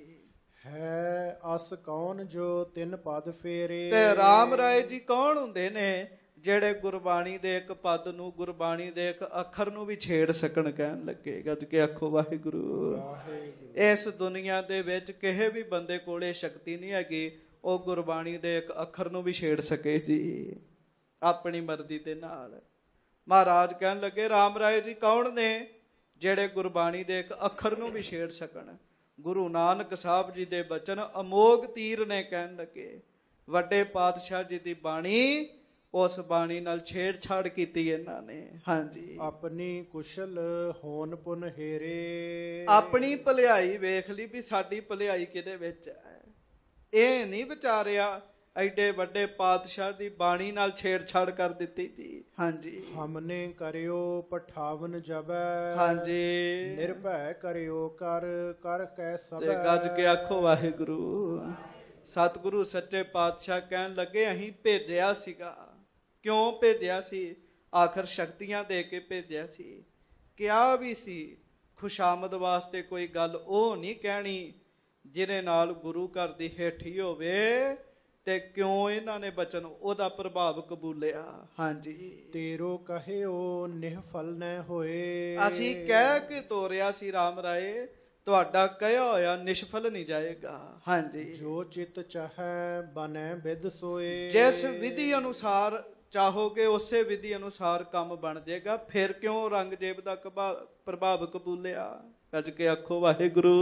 ਹੈ ਅਸ ਕੌਣ ਜੋ ਤਿੰਨ ਪਦ ਫੇਰੇ। ਤੇ ਰਾਮ ਰਾਏ ਜੀ ਕੌਣ ਹੁੰਦੇ ਨੇ ਜਿਹੜੇ ਗੁਰਬਾਣੀ ਦੇ ਇੱਕ ਪਦ ਨੂੰ, ਗੁਰਬਾਣੀ ਦੇ ਇੱਕ ਅੱਖਰ ਨੂੰ ਵੀ ਛੇੜ ਸਕਣ। ਕਹਿਣ ਲੱਗੇ ਗੱਜ ਕੇ ਆਖੋ ਵਾਹਿਗੁਰੂ। ਇਸ ਦੁਨੀਆ ਦੇ ਵਿੱਚ ਕਿਸੇ ਵੀ ਬੰਦੇ ਕੋਲੇ ਸ਼ਕਤੀ ਨਹੀਂ ਹੈਗੀ ਉਹ ਗੁਰਬਾਣੀ ਦੇ ਇੱਕ ਅੱਖਰ ਨੂੰ ਵੀ ਛੇੜ ਸਕੇ ਜੀ, ਆਪਣੀ ਮਰਜ਼ੀ ਦੇ ਨਾਲ। ਮਹਾਰਾਜ ਕਹਿਣ ਲੱਗੇ ਰਾਮ ਰਾਏ ਜੀ ਕੌਣ ਨੇ ਜਿਹੜੇ ਗੁਰਬਾਣੀ ਦੇ ਇੱਕ ਅੱਖਰ ਨੂੰ ਵੀ ਛੇੜ ਸਕਣ? ਗੁਰੂ ਨਾਨਕ ਸਾਹਿਬ ਜੀ ਦੇ ਬਚਨ ਅਮੋਘ ਤੀਰ ਨੇ। ਕਹਿਣ ਲੱਗੇ ਵੱਡੇ ਪਾਤਸ਼ਾਹ ਜੀ ਦੀ ਬਾਣੀ, ਉਸ ਬਾਣੀ ਨਾਲ ਛੇੜਛਾੜ ਕੀਤੀ ਇਹਨਾਂ ਨੇ। ਹਾਂਜੀ, ਆਪਣੀ ਕੁਸ਼ਲ ਹੋਣ ਪੁਨ ਹੇਰੇ। ਆਪਣੀ ਭਲਾਈ ਵੇਖ ਲਈ ਵੀ ਸਾਡੀ ਭਲਾਈ ਕਿਹਦੇ ਵਿੱਚ ਹੈ। ਇਹ ਨਹੀਂ ਵਿਚਾਰਿਆ ਐਡੇ ਵੱਡੇ ਪਾਤਸ਼ਾਹ ਦੀ ਬਾਣੀ ਨਾਲ ਛੇੜਛਾੜ ਕਰ ਦਿੱਤੀ ਜੀ। ਹਾਂਜੀ, ਹਮਨੇ ਕਰਿਓ ਪਠਾਵਨ ਜਬੈ। ਹਾਂਜੀ, ਨਿਰਭੈ ਕਰਿਓ ਕਰ ਕਰ ਕੈ ਤੇ ਸਭੈ। ਗੱਜ ਕੇ ਆਖੋ ਵਾਹਿਗੁਰੂ। ਸਤਿਗੁਰੂ ਸੱਚੇ ਪਾਤਸ਼ਾਹ ਕਹਿਣ ਲੱਗੇ ਅਸੀਂ ਭੇਜਿਆ ਸੀਗਾ। ਕਿਉਂ ਭੇਜਿਆ ਸੀ? ਆਖਰ ਸ਼ਕਤੀਆਂ ਦੇ ਕੇ ਭੇਜਿਆ ਸੀ। ਕਿਹਾ ਵੀ ਸੀ ਖੁਸ਼ਾਮਦ ਵਾਸਤੇ ਕੋਈ ਗੱਲ ਉਹ ਨਹੀਂ ਕਹਿਣੀ ਜਿਹਦੇ ਨਾਲ ਗੁਰੂ ਘਰ ਦੀ ਹੇਠੀ ਹੋਵੇ। ਤੇ ਕਿਉਂ ਇਹਨਾਂ ਨੇ ਬਚਨ ਉਹਦਾ ਪ੍ਰਭਾਵ ਕਬੂਲਿਆ। ਹਾਂਜੀ, ਤੇਰੋ ਕਹਿਓ ਨਿਹਫਲ ਨ ਹੋਏ। ਅਸੀਂ ਕਹਿ ਕੇ ਤੋਰਿਆ ਸੀ ਰਾਮ ਰਾਏ, ਤੁਹਾਡਾ ਕਹਿਆ ਹੋਇਆ ਨਿਸ਼ਫਲ ਨਹੀਂ ਜਾਏਗਾ। ਹਾਂਜੀ, ਜੋ ਚਿਤ ਚਾਹੈ ਬਨੈ ਬਿਦ ਸੋਏ। ਜਿਸ ਵਿਧੀ ਅਨੁਸਾਰ ਚਾਹੋਗੇ ਉਸੇ ਵਿਧੀ ਅਨੁਸਾਰ ਕੰਮ ਬਣ ਜਾਏਗਾ। ਫਿਰ ਕਿਉਂ ਰੰਗਜੇਬ ਦਾ ਪ੍ਰਭਾਵ ਕਬੂਲਿਆ? ਗੱਜ ਕੇ ਆਖੋ ਵਾਹਿਗੁਰੂ।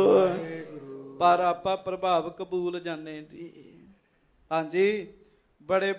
ਪਰ ਆਪਾਂ ਪ੍ਰਭਾਵ ਕਬੂਲ ਜਾਂਦੇ ਜੀ। ਹਾਂਜੀ, ਬੜੇ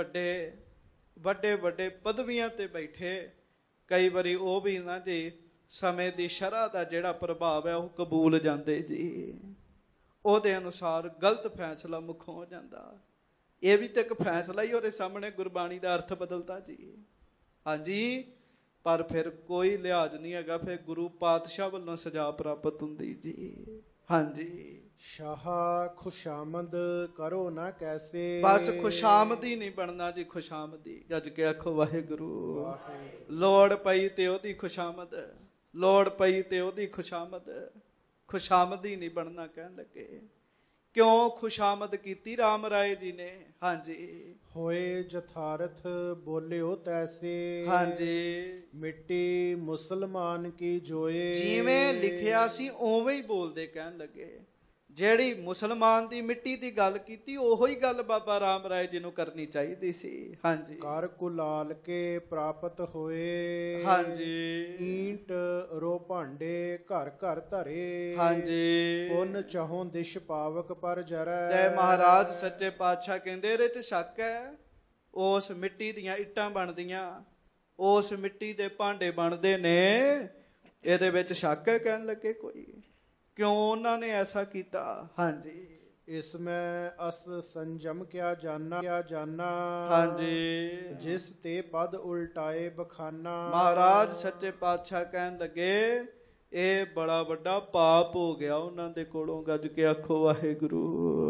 ਵੱਡੇ ਪਦਵੀਆਂ ਤੇ ਬੈਠੇ ਕਈ ਵਾਰੀ ਉਹ ਵੀ ਨਾ ਜੀ ਸਮੇਂ ਦੀ ਸ਼ਰ੍ਹਾ ਦਾ ਜਿਹੜਾ ਪ੍ਰਭਾਵ ਹੈ ਉਹ ਕਬੂਲ ਜਾਂਦੇ ਜੀ। ਉਹਦੇ ਅਨੁਸਾਰ ਗਲਤ ਫੈਸਲਾ ਮੁੱਖੋਂ ਹੋ ਜਾਂਦਾ। ਇਹ ਵੀ ਤੇ ਇੱਕ ਫੈਸਲਾ ਹੀ ਉਹਦੇ ਸਾਹਮਣੇ ਗੁਰਬਾਣੀ ਦਾ ਅਰਥ ਬਦਲਦਾ ਜੀ। ਹਾਂਜੀ, ਪਰ ਫਿਰ ਕੋਈ ਲਿਹਾਜ਼ ਨਹੀਂ ਹੈਗਾ, ਫਿਰ ਗੁਰੂ ਪਾਤਸ਼ਾਹ ਵੱਲੋਂ ਸਜ਼ਾ ਪ੍ਰਾਪਤ ਹੁੰਦੀ ਜੀ। ਹਾਂਜੀ, ਸ਼ਾਹ ਖੁਸ਼ਾਮਦ ਕਰੋ ਨਾ ਕੈਸੇ। ਬਸ ਖੁਸ਼ਾਮਦੀ ਨਹੀਂ ਬਣਨਾ ਜੀ, ਖੁਸ਼ਾਮਦੀ। ਗੱਜ ਕੇ ਆਖੋ ਵਾਹਿਗੁਰੂ। ਲੋੜ ਪਈ ਤੇ ਉਹਦੀ ਖੁਸ਼ਾਮਦ, ਲੋੜ ਪਈ ਤੇ ਉਹਦੀ ਖੁਸ਼ਾਮਦ, ਖੁਸ਼ਾਮਦੀ ਨਹੀਂ ਬਣਨਾ। ਕਹਿਣ ਲੱਗੇ ਕਿਉਂ ਖੁਸ਼ਾਮਦ ਕੀਤੀ ਰਾਮ ਰਾਏ ਜੀ ਨੇ? ਹਾਂਜੀ, ਹੋਏ ਜਥਾਰਥ ਬੋਲਿਓ ਤੈਸੇ। ਹਾਂਜੀ, ਮਿੱਟੀ ਮੁਸਲਮਾਨ ਕੀ ਜੋਏ। ਜਿਵੇਂ ਲਿਖਿਆ ਸੀ ਉਵੇਂ ਹੀ ਬੋਲਦੇ। ਕਹਿਣ ਲੱਗੇ ਜਿਹੜੀ ਮੁਸਲਮਾਨ ਦੀ ਮਿੱਟੀ ਦੀ ਗੱਲ ਕੀਤੀ, ਉਹੋ ਹੀ ਗੱਲ ਬਾਬਾ ਰਾਮ ਰਾਏ ਜੀ ਨੂੰ ਕਰਨੀ ਚਾਹੀਦੀ ਸੀ। ਹਾਂਜੀ ਕਰ ਕੁਲਾਲ ਕੇ ਪ੍ਰਾਪਤ ਹੋਏ। ਹਾਂਜੀ ਈਂਟ ਰੋ ਭਾਂਡੇ ਘਰ ਘਰ ਧਰੇ। ਹਾਂਜੀ ਪੁੰਨ ਚਹੋਂ ਦਿਸ਼ ਪਾਵਕ ਪਰ ਜਰੈ। ਜੈ ਮਹਾਰਾਜ ਸੱਚੇ ਪਾਤਸ਼ਾਹ ਕਹਿੰਦੇ ਇਹਦੇ ਚ ਸ਼ੱਕ ਹੈ। ਉਸ ਮਿੱਟੀ ਦੀਆਂ ਇੱਟਾਂ ਬਣਦੀਆਂ, ਉਸ ਮਿੱਟੀ ਦੇ ਭਾਂਡੇ ਬਣਦੇ ਨੇ, ਇਹਦੇ ਵਿੱਚ ਸ਼ੱਕ ਹੈ? ਕਹਿਣ ਲੱਗੇ ਕੋਈ ਕਿਉਂ ਉਹਨਾਂ ਨੇ ਐਸਾ ਕੀਤਾ? ਹਾਂਜੀ ਇਸ ਮੈਂ ਅਸ ਸੰਜਮ ਕਿਆ ਜਾਨਾ। ਹਾਂਜੀ ਜਿਸ ਤੇ ਪਦ ਉਲਟਾਏ ਬਖਾਨਾ। ਮਹਾਰਾਜ ਸੱਚੇ ਪਾਤਸ਼ਾਹ ਕਹਿਣ ਲੱਗੇ ਇਹ ਬੜਾ ਵੱਡਾ ਪਾਪ ਹੋ ਗਿਆ ਉਹਨਾਂ ਦੇ ਕੋਲੋਂ। ਗੱਜ ਕੇ ਆਖੋ ਵਾਹਿਗੁਰੂ।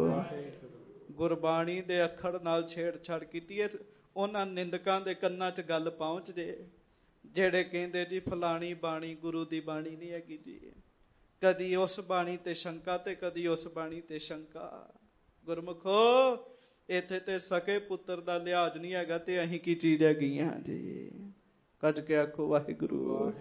ਗੁਰਬਾਣੀ ਦੇ ਅੱਖਰ ਨਾਲ ਛੇੜਛਾੜ ਕੀਤੀ ਹੈ। ਉਹਨਾਂ ਨਿੰਦਕਾਂ ਦੇ ਕੰਨਾਂ 'ਚ ਗੱਲ ਪਹੁੰਚ ਜੇ, ਜਿਹੜੇ ਕਹਿੰਦੇ ਜੀ ਫਲਾਣੀ ਬਾਣੀ ਗੁਰੂ ਦੀ ਬਾਣੀ ਨਹੀਂ ਹੈਗੀ ਜੀ। ਕਦੀ ਉਸ ਬਾਣੀ ਤੇ ਸ਼ੰਕਾ ਤੇ ਕਦੀ ਉਸ ਬਾਣੀ ਤੇ ਸ਼ੰਕਾ। ਗੁਰਮੁਖੋ ਇੱਥੇ ਤੇ ਸਕੇ ਪੁੱਤਰ ਦਾ ਲਿਹਾਜ਼ ਨਹੀਂ ਹੈਗਾ ਤੇ ਅਸੀਂ ਕੀ ਚੀਜ਼ ਹੈਗੀਆਂ ਜੀ। ਕੱਜ ਕੇ ਆਖੋ ਵਾਹਿਗੁਰੂ।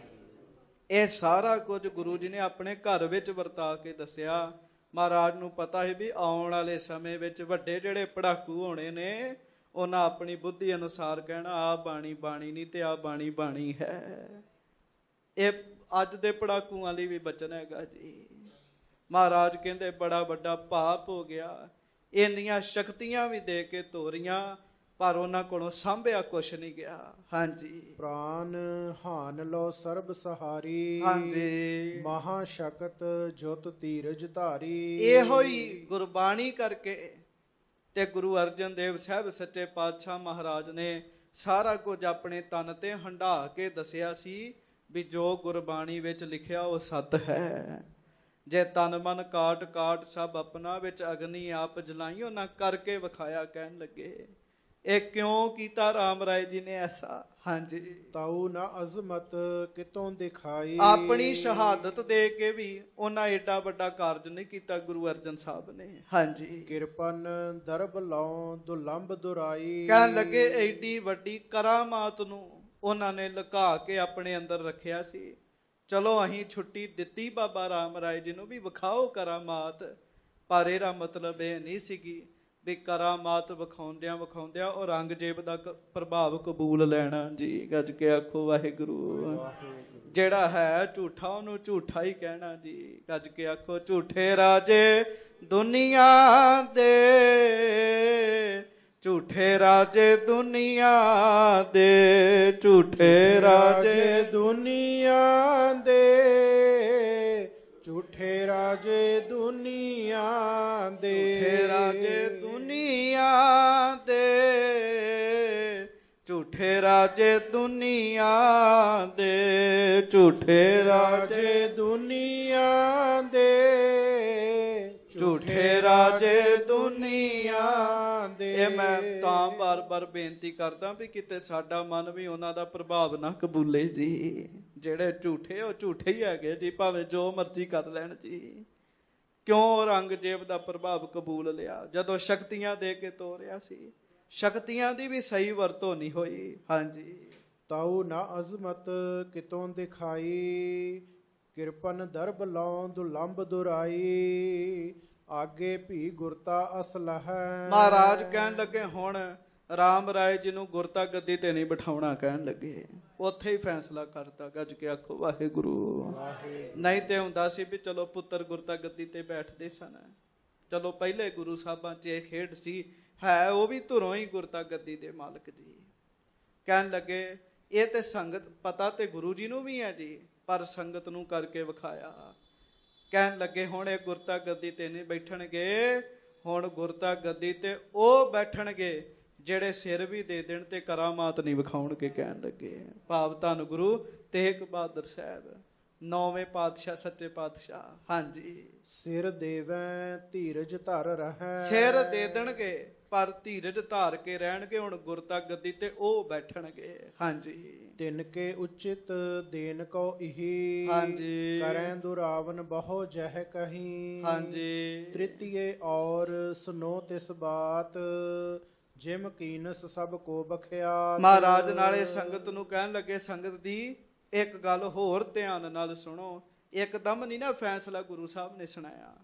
ਇਹ ਸਾਰਾ ਕੁਝ ਗੁਰੂ ਜੀ ਨੇ ਆਪਣੇ ਘਰ ਵਿੱਚ ਵਰਤਾ ਕੇ ਦੱਸਿਆ। ਮਹਾਰਾਜ ਨੂੰ ਪਤਾ ਸੀ ਵੀ ਆਉਣ ਵਾਲੇ ਸਮੇਂ ਵਿੱਚ ਵੱਡੇ ਜਿਹੜੇ ਪੜਾਕੂ ਹੋਣੇ ਨੇ, ਉਹਨਾਂ ਆਪਣੀ ਬੁੱਧੀ ਅਨੁਸਾਰ ਕਹਿਣਾ ਆਹ ਬਾਣੀ ਬਾਣੀ ਨਹੀਂ ਤੇ ਆਹ ਬਾਣੀ ਬਾਣੀ ਹੈ। ਇਹ ਅੱਜ ਦੇ ਪੜਾਕੂਆਂ ਲਈ ਵੀ ਬਚਨ ਹੈਗਾ ਜੀ। ਮਹਾਰਾਜ ਕਹਿੰਦੇ ਬੜਾ ਵੱਡਾ ਪਾਪ ਹੋ ਗਿਆ। ਇੰਨੀਆਂ ਸ਼ਕਤੀਆਂ ਵੀ ਦੇ ਕੇ ਤੋਰੀਆਂ, ਪਰ ਉਹਨਾਂ ਕੋਲੋਂ ਸਾਂਭਿਆ ਕੁਛ ਨਹੀਂ ਗਿਆ। ਹਾਂਜੀ ਪ੍ਰਾਨ ਹਾਨ ਲੋ ਸਰਬ ਸਹਾਰੀ। ਹਾਂਜੀ ਮਹਾ ਸ਼ਕਤ ਜੁਤ ਧੀਰਜ ਧਾਰੀ। ਇਹੋ ਹੀ ਗੁਰਬਾਣੀ ਕਰਕੇ ਤੇ ਗੁਰੂ ਅਰਜਨ ਦੇਵ ਸਾਹਿਬ ਸੱਚੇ ਪਾਤਸ਼ਾਹ ਮਹਾਰਾਜ ਨੇ ਸਾਰਾ ਕੁਝ ਆਪਣੇ ਤਨ ਤੇ ਹੰਢਾ ਕੇ ਦੱਸਿਆ ਸੀ ਵੀ ਜੋ ਗੁਰਬਾਣੀ ਵਿੱਚ ਲਿਖਿਆ ਉਹ ਸੱਤ ਹੈ। ਜੇ ਤਨ ਮਨ ਕਾਟ ਕਾਟ ਸਭ ਆਪਣਾ ਵਿੱਚ ਅਗਨੀ ਆਪ ਜਲਾਈ, ਉਹਨਾਂ ਕਰਕੇ ਵਿਖਾਇਆ। ਕਹਿਣ ਲੱਗੇ ਇਹ ਕਿਉਂ ਕੀਤਾ ਰਾਮ ਰਾਏ ਜੀ ਨੇ ਐਸਾ? ਹਾਂਜੀ ਤਾਉ ਨਾ ਅਜ਼ਮਤ ਕਿਤੋਂ ਦਿਖਾਈ। ਆਪਣੀ ਸ਼ਹਾਦਤ ਦੇ ਕੇ ਵੀ ਉਹਨਾਂ ਏਡਾ ਵੱਡਾ ਕਾਰਜ ਨਹੀਂ ਕੀਤਾ ਗੁਰੂ ਅਰਜਨ ਸਾਹਿਬ ਨੇ। ਹਾਂਜੀ ਕਿਰਪਨ ਦਰਬ ਲਾਉ ਦੁਲੰਭ ਦੁਰਾਈ। ਕਹਿਣ ਲੱਗੇ ਏਡੀ ਵੱਡੀ ਕਰਾਮਾਤ ਨੂੰ ਉਹਨਾਂ ਨੇ ਲੁਕਾ ਕੇ ਆਪਣੇ ਅੰਦਰ ਰੱਖਿਆ ਸੀ। ਚਲੋ ਅਸੀਂ ਛੁੱਟੀ ਦਿੱਤੀ ਬਾਬਾ ਰਾਮ ਰਾਏ ਜੀ ਨੂੰ ਵੀ ਵਿਖਾਓ ਕਰਾਮਾਤ, ਪਰ ਇਹਦਾ ਮਤਲਬ ਇਹ ਨਹੀਂ ਸੀਗੀ ਵੀ ਕਰਾਮਾਤ ਵਿਖਾਉਂਦਿਆਂ ਔਰੰਗਜ਼ੇਬ ਦਾ ਪ੍ਰਭਾਵ ਕਬੂਲ ਲੈਣਾ ਜੀ। ਗੱਜ ਕੇ ਆਖੋ ਵਾਹਿਗੁਰੂ। ਜਿਹੜਾ ਹੈ ਝੂਠਾ ਉਹਨੂੰ ਝੂਠਾ ਹੀ ਕਹਿਣਾ ਜੀ। ਗੱਜ ਕੇ ਆਖੋ ਝੂਠੇ ਰਾਜੇ ਦੁਨੀਆ ਦੇ, ਝੂਠੇ ਰਾਜੇ ਦੁਨੀਆ ਦੇ, ਝੂਠੇ ਰਾਜੇ ਦੁਨੀਆ ਦੇ, ਝੂਠੇ ਰਾਜੇ ਦੁਨੀਆ ਦੇ, ਝੂਠੇ ਰਾਜੇ ਦੁਨੀਆ ਦੇ, ਝੂਠੇ ਰਾਜੇ ਦੁਨੀਆ ਦੇ, ਝੂਠੇ ਰਾਜੇ ਦੁਨੀਆ ਦੇ, ਝੂਠੇ ਰਾਜੇ ਦੁਨੀਆ ਦੇ। ਇਹ ਮੈਂ ਤਾਂ ਬਾਰ-ਬਾਰ ਬੇਨਤੀ ਕਰਦਾ ਵੀ ਕਿਤੇ ਸਾਡਾ ਮਨ ਵੀ ਉਹਨਾਂ ਦਾ ਪ੍ਰਭਾਵ ਨਾ ਕਬੂਲੇ ਜੀ। ਜਿਹੜੇ ਝੂਠੇ ਉਹ ਝੂਠੇ ਹੀ ਹੈਗੇ ਜੀ, ਭਾਵੇਂ ਜੋ ਮਰਜ਼ੀ ਕਰ ਲੈਣ ਜੀ। ਕਿਉਂ ਔਰੰਗਜ਼ੇਬ ਦਾ ਪ੍ਰਭਾਵ ਕਬੂਲ ਲਿਆ ਜਦੋਂ ਸ਼ਕਤੀਆਂ ਦੇ ਕੇ ਤੋਰਿਆ ਸੀ? ਸ਼ਕਤੀਆਂ ਦੀ ਵੀ ਸਹੀ ਵਰਤੋਂ ਨਹੀਂ ਹੋਈ। ਹਾਂਜੀ ਤਾਉ ਨਾ ਅਜ਼ਮਤ ਕਿਤੋਂ ਦਿਖਾਈ। ਕਿਰਪਨ ਦਰਬ ਲਾਉ ਦੁਲੰਭ ਦੁਰਾਈ। ਆਗੇ ਭੀ ਗੁਰਤਾ ਅਸਲਹ। ਮਹਾਰਾਜ ਕਹਿਣ ਲੱਗੇ ਹੁਣ ਰਾਮ ਰਾਏ ਜੀ ਨੂੰ ਗੁਰਤਾ ਗੱਦੀ ਤੇ ਨਹੀਂ ਬਿਠਾਉਣਾ। ਕਹਿਣ ਲੱਗੇ ਉੱਥੇ ਹੀ ਫੈਸਲਾ ਕਰਤਾ। ਗੱਜ ਕੇ ਆਖੋ ਵਾਹਿਗੁਰੂ। ਨਹੀਂ ਤੇ ਹੁੰਦਾ ਸੀ ਵੀ ਚਲੋ ਪੁੱਤਰ ਗੁਰਤਾ ਗੱਦੀ ਤੇ ਬੈਠਦੇ ਸਨ। ਚਲੋ ਪਹਿਲੇ ਗੁਰੂ ਸਾਹਿਬਾਂ 'ਚ ਇਹ ਖੇਡ ਸੀ, ਹੈ ਉਹ ਵੀ ਧੁਰੋਂ ਹੀ ਗੁਰਤਾ ਗੱਦੀ ਦੇ ਮਾਲਕ ਜੀ। ਕਹਿਣ ਲੱਗੇ ਇਹ ਤੇ ਸੰਗਤ ਪਤਾ ਤੇ ਗੁਰੂ ਜੀ ਨੂੰ ਵੀ ਹੈ ਜੀ, ਪਰ ਸੰਗਤ ਨੂੰ ਕਰਕੇ ਵਿਖਾਇਆ। ਕਹਿਣ ਲੱਗੇ ਹੁਣ ਇਹ ਗੁਰਤਾ ਗੱਦੀ ਤੇ ਨਹੀਂ ਬੈਠਣਗੇ, ਹੁਣ ਗੁਰਤਾ ਗੱਦੀ ਤੇ ਉਹ ਬੈਠਣਗੇ ਜਿਹੜੇ ਸਿਰ ਵੀ ਦੇ ਦੇਣ ਤੇ ਕਰਾਮਾਤ ਨਹੀਂ ਵਿਖਾਉਣਗੇ। ਕਹਿਣ ਲੱਗੇ ਭਾਵ ਧੰਨ ਗੁਰੂ ਤੇਗ ਬਹਾਦਰ ਸਾਹਿਬ, 9ਵੇਂ ਪਾਤਸ਼ਾਹ ਸੱਚੇ ਪਾਤਸ਼ਾਹ। ਹਾਂਜੀ ਸਿਰ ਦੇਵੈ ਧੀਰਜ ਧਰ ਰਹੈ। ਸਿਰ ਦੇ ਦੇਣਗੇ ਪਰ ਧੀਰਜ ਧਾਰ ਕੇ ਰਹਿਣਗੇ। ਹੁਣ ਗੁਰਤਾ ਗੱਦੀ ਤੇ ਉਹ ਬੈਠਣਗੇ। ਹਾਂਜੀ ਤਿਨ ਕੇ ਉਚਿਤ ਦੇਨ ਕੋ ਇਹੀ। ਹਾਂਜੀ ਕਰੈ ਦੁਰਾਵਨ ਬਹੁ ਜਹ ਕਹੀ। ਹਾਂਜੀ ਤ੍ਰਿਤੀਏ ਔਰ ਸੁਨੋ ਤਿਸ ਬਾਤ। ਜਿਮ ਕੀਨਸ ਸਭ ਕੋ ਬਖਿਆਤ। ਮਹਾਰਾਜ ਨਾਲੇ ਸੰਗਤ ਨੂੰ ਕਹਿਣ ਲੱਗੇ ਸੰਗਤ ਦੀ ਇੱਕ ਗੱਲ ਹੋਰ ਧਿਆਨ ਨਾਲ ਸੁਣੋ। ਇੱਕਦਮ ਨਹੀਂ ਨਾ ਫੈਸਲਾ ਗੁਰੂ ਸਾਹਿਬ ਨੇ ਸੁਣਾਇਆ।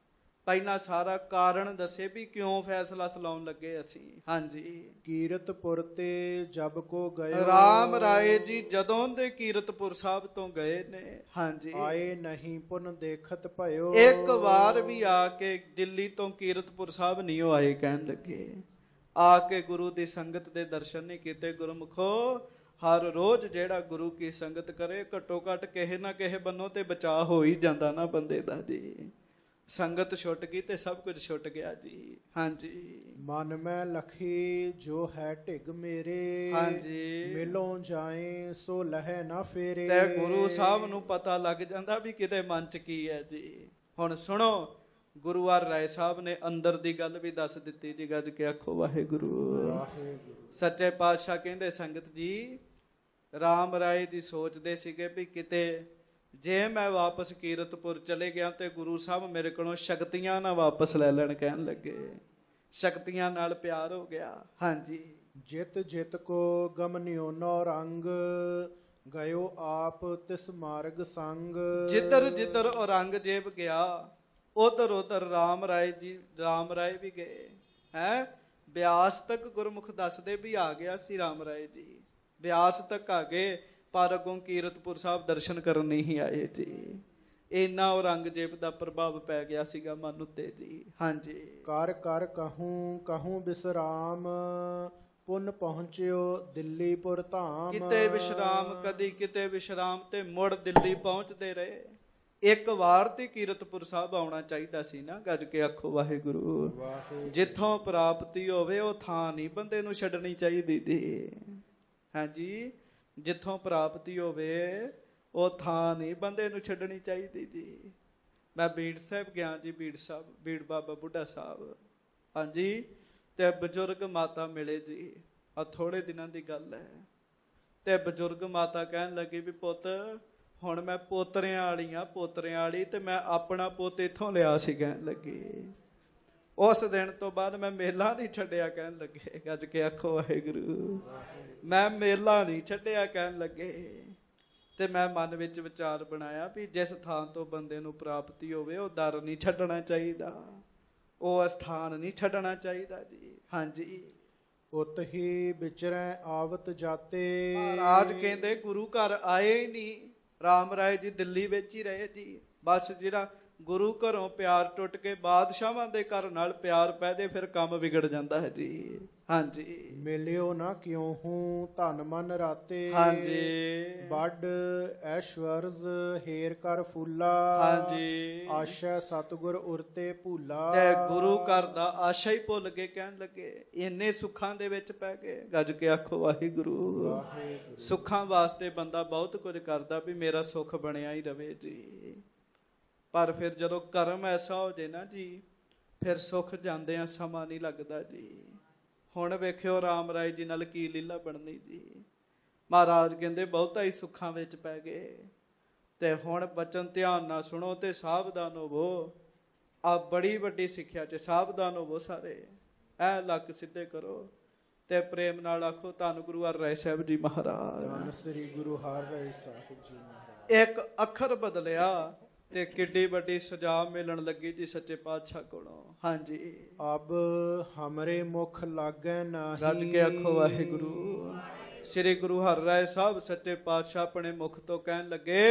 ਪਹਿਲਾਂ ਸਾਰਾ ਕਾਰਨ ਦੱਸੇ ਵੀ ਕਿਉਂ ਫੈਸਲਾ ਸੁਣਾਉਣ ਲੱਗੇ ਅਸੀਂ। ਹਾਂਜੀ। ਕੀਰਤਪੁਰ ਤੇ ਜਬ ਕੋ ਗਇਓ, ਰਾਮ ਰਾਏ ਜੀ ਜਦੋਂ ਦੇ ਕੀਰਤਪੁਰ ਸਾਹਿਬ ਤੋਂ ਗਏ ਨੇ, ਹਾਂਜੀ, ਆਏ ਨਹੀਂ ਪੁਨ ਦੇਖਤ ਭਇਓ। ਇੱਕ ਵਾਰ ਵੀ ਆ ਕੇ ਦਿੱਲੀ ਤੋਂ ਕੀਰਤਪੁਰ ਸਾਹਿਬ ਨਹੀਂ ਉਹ ਆਏ। ਕਹਿਣ ਲੱਗੇ ਆ ਕੇ ਗੁਰੂ ਦੀ ਸੰਗਤ ਦੇ ਦਰਸ਼ਨ ਨਹੀਂ ਕੀਤੇ। ਗੁਰਮੁਖੋ ਹਰ ਰੋਜ਼ ਜਿਹੜਾ ਗੁਰੂ ਕੀ ਸੰਗਤ ਕਰੇ, ਘੱਟੋ ਘੱਟ ਕਿਸੇ ਨਾ ਕਿਸੇ ਬੰਨੋਂ ਤੇ ਬਚਾਅ ਹੋ ਹੀ ਜਾਂਦਾ ਨਾ ਬੰਦੇ ਦਾ ਜੀ। ਸੰਗਤ ਛੁੱਟ ਗਈ ਤੇ ਸਭ ਕੁਝ ਛੁੱਟ ਗਿਆ ਜੀ। ਹਾਂਜੀ। ਮਨ ਮੈਂ ਲਖੀ ਜੋ ਹੈ ਢਿਗ ਮੇਰੇ, ਹਾਂਜੀ। ਮਿਲੋਂ ਜਾਏ ਸੋ ਲਹੈ ਨਾ ਫੇਰੇ। ਤੇ ਗੁਰੂ ਸਾਹਿਬ ਨੂੰ ਪਤਾ ਲੱਗ ਜਾਂਦਾ ਵੀ ਕਿਤੇ ਮਨ ਚ ਕੀ ਹੈ ਜੀ। ਹੁਣ ਸੁਣੋ, ਗੁਰੂ ਹਰ ਰਾਏ ਸਾਹਿਬ ਨੇ ਅੰਦਰ ਦੀ ਗੱਲ ਵੀ ਦੱਸ ਦਿੱਤੀ ਜੀ। ਗੱਜ ਕੇ ਆਖੋ ਵਾਹਿਗੁਰੂ। ਵਾਹਿਗੁਰੂ। ਸੱਚੇ ਪਾਤਸ਼ਾਹ ਕਹਿੰਦੇ ਸੰਗਤ ਜੀ, ਰਾਮ ਰਾਏ ਜੀ ਸੋਚਦੇ ਸੀਗੇ ਵੀ ਕਿਤੇ ਜੇ ਮੈਂ ਵਾਪਸ ਕੀਰਤਪੁਰ ਚਲੇ ਗਿਆ ਤੇ ਗੁਰੂ ਸਾਹਿਬ ਮੇਰੇ ਕੋਲੋਂ ਸ਼ਕਤੀਆਂ ਨਾ ਵਾਪਸ ਲੈ ਲੈਣ। ਕਹਿਣ ਲੱਗੇ ਸ਼ਕਤੀਆਂ ਨਾਲ ਪਿਆਰ ਹੋ ਗਿਆ। ਹਾਂਜੀ। ਜਿਤ ਜਿਤ ਕੋ ਗਮਨਿਓ ਨੋ ਰੰਗ, ਗਇਓ ਆਪ ਤਿਸ ਮਾਰਗ ਸੰਗ। ਜਿੱਧਰ ਜਿੱਧਰ ਔਰੰਗਜ਼ੇਬ ਗਿਆ ਉਧਰ ਉਧਰ ਰਾਮ ਰਾਏ ਵੀ ਗਏ। ਹੈ ਬਿਆਸ ਤੱਕ ਗੁਰਮੁਖ ਦੱਸਦੇ ਵੀ ਆ ਗਿਆ ਸੀ ਰਾਮ ਰਾਏ ਜੀ। ਬਿਆਸ ਤੱਕ ਆ ਗਏ, ਪਰ ਅੱਗੋਂ ਕੀਰਤਪੁਰ ਸਾਹਿਬ ਦਰਸ਼ਨ ਕਰਨ ਨਹੀਂ ਆਏ ਜੀ। ਇੰਨਾ ਔਰੰਗਜ਼ੇਬ ਦਾ ਪ੍ਰਭਾਵ ਪੈ ਗਿਆ ਸੀਗਾ ਮਨ ਉੱਤੇ ਜੀ। ਹਾਂਜੀ। ਕਰ ਕਰ ਕਹੂੰ ਕਹੂੰ ਬਿਸਰਾਮ, ਪੁਨ ਪਹੁੰਚਿਓ ਦਿੱਲੀਪੁਰ ਧਾਮ। ਕਿਤੇ ਵਿਸ਼ਰਾਮ, ਕਦੀ ਕਿਤੇ ਵਿਸ਼ਰਾਮ, ਤੇ ਮੁੜ ਦਿੱਲੀ ਪਹੁੰਚਦੇ ਰਹੇ। ਇੱਕ ਵਾਰ ਤੇ ਕੀਰਤਪੁਰ ਸਾਹਿਬ ਆਉਣਾ ਚਾਹੀਦਾ ਸੀ ਨਾ। ਗੱਜ ਕੇ ਆਖੋ ਵਾਹਿਗੁਰੂ। ਜਿੱਥੋਂ ਪ੍ਰਾਪਤੀ ਹੋਵੇ ਉਹ ਥਾਂ ਨਹੀਂ ਬੰਦੇ ਨੂੰ ਛੱਡਣੀ ਚਾਹੀਦੀ ਜੀ। ਹਾਂਜੀ। ਜਿੱਥੋਂ ਪ੍ਰਾਪਤੀ ਹੋਵੇ ਉਹ ਥਾਂ ਨਹੀਂ ਬੰਦੇ ਨੂੰ ਛੱਡਣੀ ਚਾਹੀਦੀ ਜੀ। ਮੈਂ ਬੀੜ ਸਾਹਿਬ ਗਿਆ ਜੀ। ਬੀੜ ਬਾਬਾ ਬੁੱਢਾ ਸਾਹਿਬ। ਹਾਂਜੀ। ਤੇ ਬਜ਼ੁਰਗ ਮਾਤਾ ਮਿਲੇ ਜੀ। ਆ ਥੋੜੇ ਦਿਨਾਂ ਦੀ ਗੱਲ ਹੈ। ਤੇ ਬਜ਼ੁਰਗ ਮਾਤਾ ਕਹਿਣ ਲੱਗੀ ਵੀ ਪੁੱਤ ਹੁਣ ਮੈਂ ਪੋਤਰਿਆਂ ਵਾਲੀ ਤੇ ਮੈਂ ਆਪਣਾ ਪੁੱਤ ਇੱਥੋਂ ਲਿਆ ਸੀ। ਕਹਿਣ ਲੱਗੀ ਉਸ ਦਿਨ ਤੋਂ ਬਾਅਦ ਮੈਂ ਮੇਲਾ ਨਹੀਂ ਛੱਡਿਆ। ਕਹਿਣ ਲੱਗੇ ਗੱਜ ਕੇ ਆਖੋ ਵਾਹਿਗੁਰੂ। ਮੈਂ ਮੇਲਾ ਨਹੀਂ ਛੱਡਿਆ। ਕਹਿਣ ਲੱਗੇ ਤੇ ਮੈਂ ਮਨ ਵਿੱਚ ਵਿਚਾਰ ਬਣਾਇਆ ਵੀ ਜਿਸ ਥਾਂ ਤੋਂ ਬੰਦੇ ਨੂੰ ਪ੍ਰਾਪਤੀ ਹੋਵੇ ਉਹ ਦਰ ਨਹੀਂ ਛੱਡਣਾ ਚਾਹੀਦਾ, ਉਹ ਅਸਥਾਨ ਨਹੀਂ ਛੱਡਣਾ ਚਾਹੀਦਾ ਜੀ। ਹਾਂਜੀ। ਉਤ ਹੀ ਵਿਚਰੈ ਆਵਤ ਜਾਤੇ। ਮਹਾਰਾਜ ਕਹਿੰਦੇ ਗੁਰੂ ਘਰ ਆਏ ਹੀ ਨਹੀਂ। ਰਾਮ ਰਾਏ ਜੀ ਦਿੱਲੀ ਵਿੱਚ ਹੀ ਰਹੇ ਜੀ। ਬਸ ਜਿਹੜਾ ਗੁਰੂ ਘਰੋਂ ਪਿਆਰ ਟੁੱਟ ਕੇ ਬਾਦਸ਼ਾਹਾਂ ਦੇ ਘਰ ਨਾਲ ਪਿਆਰ ਪੈ ਜੇ ਫਿਰ ਕੰਮ ਵਿਗੜ ਜਾਂਦਾ ਹੈ ਜੀ। ਹਾਂਜੀ। ਮਿਲਿਓ ਨਾ ਕਿਉ ਹੂੰ ਧਨ ਮਨ ਰਾਤੇ। ਹਾਂਜੀ। ਵੱਡ ਐਸ਼ਵਰਜ ਹੇਰ ਕਰ ਫੂਲਾ। ਹਾਂਜੀ। ਆਸ਼ਾ ਸਤਿਗੁਰ ਉਰਤੇ ਭੂਲਾ। ਤੇ ਗੁਰੂ ਘਰ ਦਾ ਆਸ਼ਾ ਹੀ ਭੁੱਲ ਕੇ ਕਹਿਣ ਲੱਗੇ ਇੰਨੇ ਸੁੱਖਾਂ ਦੇ ਵਿੱਚ ਪੈ ਗਏ। ਗੱਜ ਕੇ ਆਖੋ ਵਾਹਿਗੁਰੂ। ਸੁੱਖਾਂ ਵਾਸਤੇ ਬੰਦਾ ਬਹੁਤ ਕੁਝ ਕਰਦਾ ਵੀ ਮੇਰਾ ਸੁੱਖ ਬਣਿਆ ਹੀ ਰਵੇ ਜੀ। ਪਰ ਫਿਰ ਜਦੋਂ ਕਰਮ ਐਸਾ ਹੋ ਜੇ ਨਾ ਜੀ ਫਿਰ ਸੁੱਖ ਜਾਂਦਿਆਂ ਸਮਾਂ ਨਹੀਂ ਲੱਗਦਾ ਜੀ। ਹੁਣ ਵੇਖਿਓ ਰਾਮ ਰਾਏ ਜੀ ਨਾਲ ਕੀ ਲੀਲਾ ਬਣਨੀ ਜੀ। ਮਹਾਰਾਜ ਕਹਿੰਦੇ ਬਹੁਤਾ ਹੀ ਸੁੱਖਾਂ ਵਿੱਚ ਪੈ ਗਏ ਤੇ ਹੁਣ ਬਚਨ ਧਿਆਨ ਨਾਲ ਸੁਣੋ ਤੇ ਸਾਵਧਾਨ ਹੋਵੋ। ਆ ਬੜੀ ਵੱਡੀ ਸਿੱਖਿਆ ਚ ਸਾਵਧਾਨ ਹੋਵੋ। ਸਾਰੇ ਐ ਲੱਕ ਸਿੱਧੇ ਕਰੋ ਤੇ ਪ੍ਰੇਮ ਨਾਲ ਆਖੋ ਧੰਨ ਗੁਰੂ ਹਰਿ ਰਾਏ ਸਾਹਿਬ ਜੀ ਮਹਾਰਾਜ। ਧੰਨ ਸ੍ਰੀ ਗੁਰੂ ਹਰਿ ਰਾਏ ਸਾਹਿਬ ਜੀ ਮਹਾਰਾਜ। ਇੱਕ ਅੱਖਰ ਬਦਲਿਆ ਤੇ ਕਿੱਡੀ ਵੱਡੀ ਸਜ਼ਾ ਮਿਲਣ ਲੱਗੀ ਜੀ ਸੱਚੇ ਪਾਤਸ਼ਾਹ ਕੋਲੋਂ। ਹਾਂਜੀ। ਅਬ ਹਮਰੇ ਮੁਖ ਲਾਗੈ ਨਾਹੀ। ਰੱਜ ਕੇ ਆਖੋ ਵਾਹਿਗੁਰੂ। ਸ੍ਰੀ ਗੁਰੂ ਹਰਿ ਰਾਏ ਸਾਹਿਬ ਸੱਚੇ ਪਾਤਸ਼ਾਹ ਆਪਣੇ ਮੁਖ ਤੋਂ ਕਹਿਣ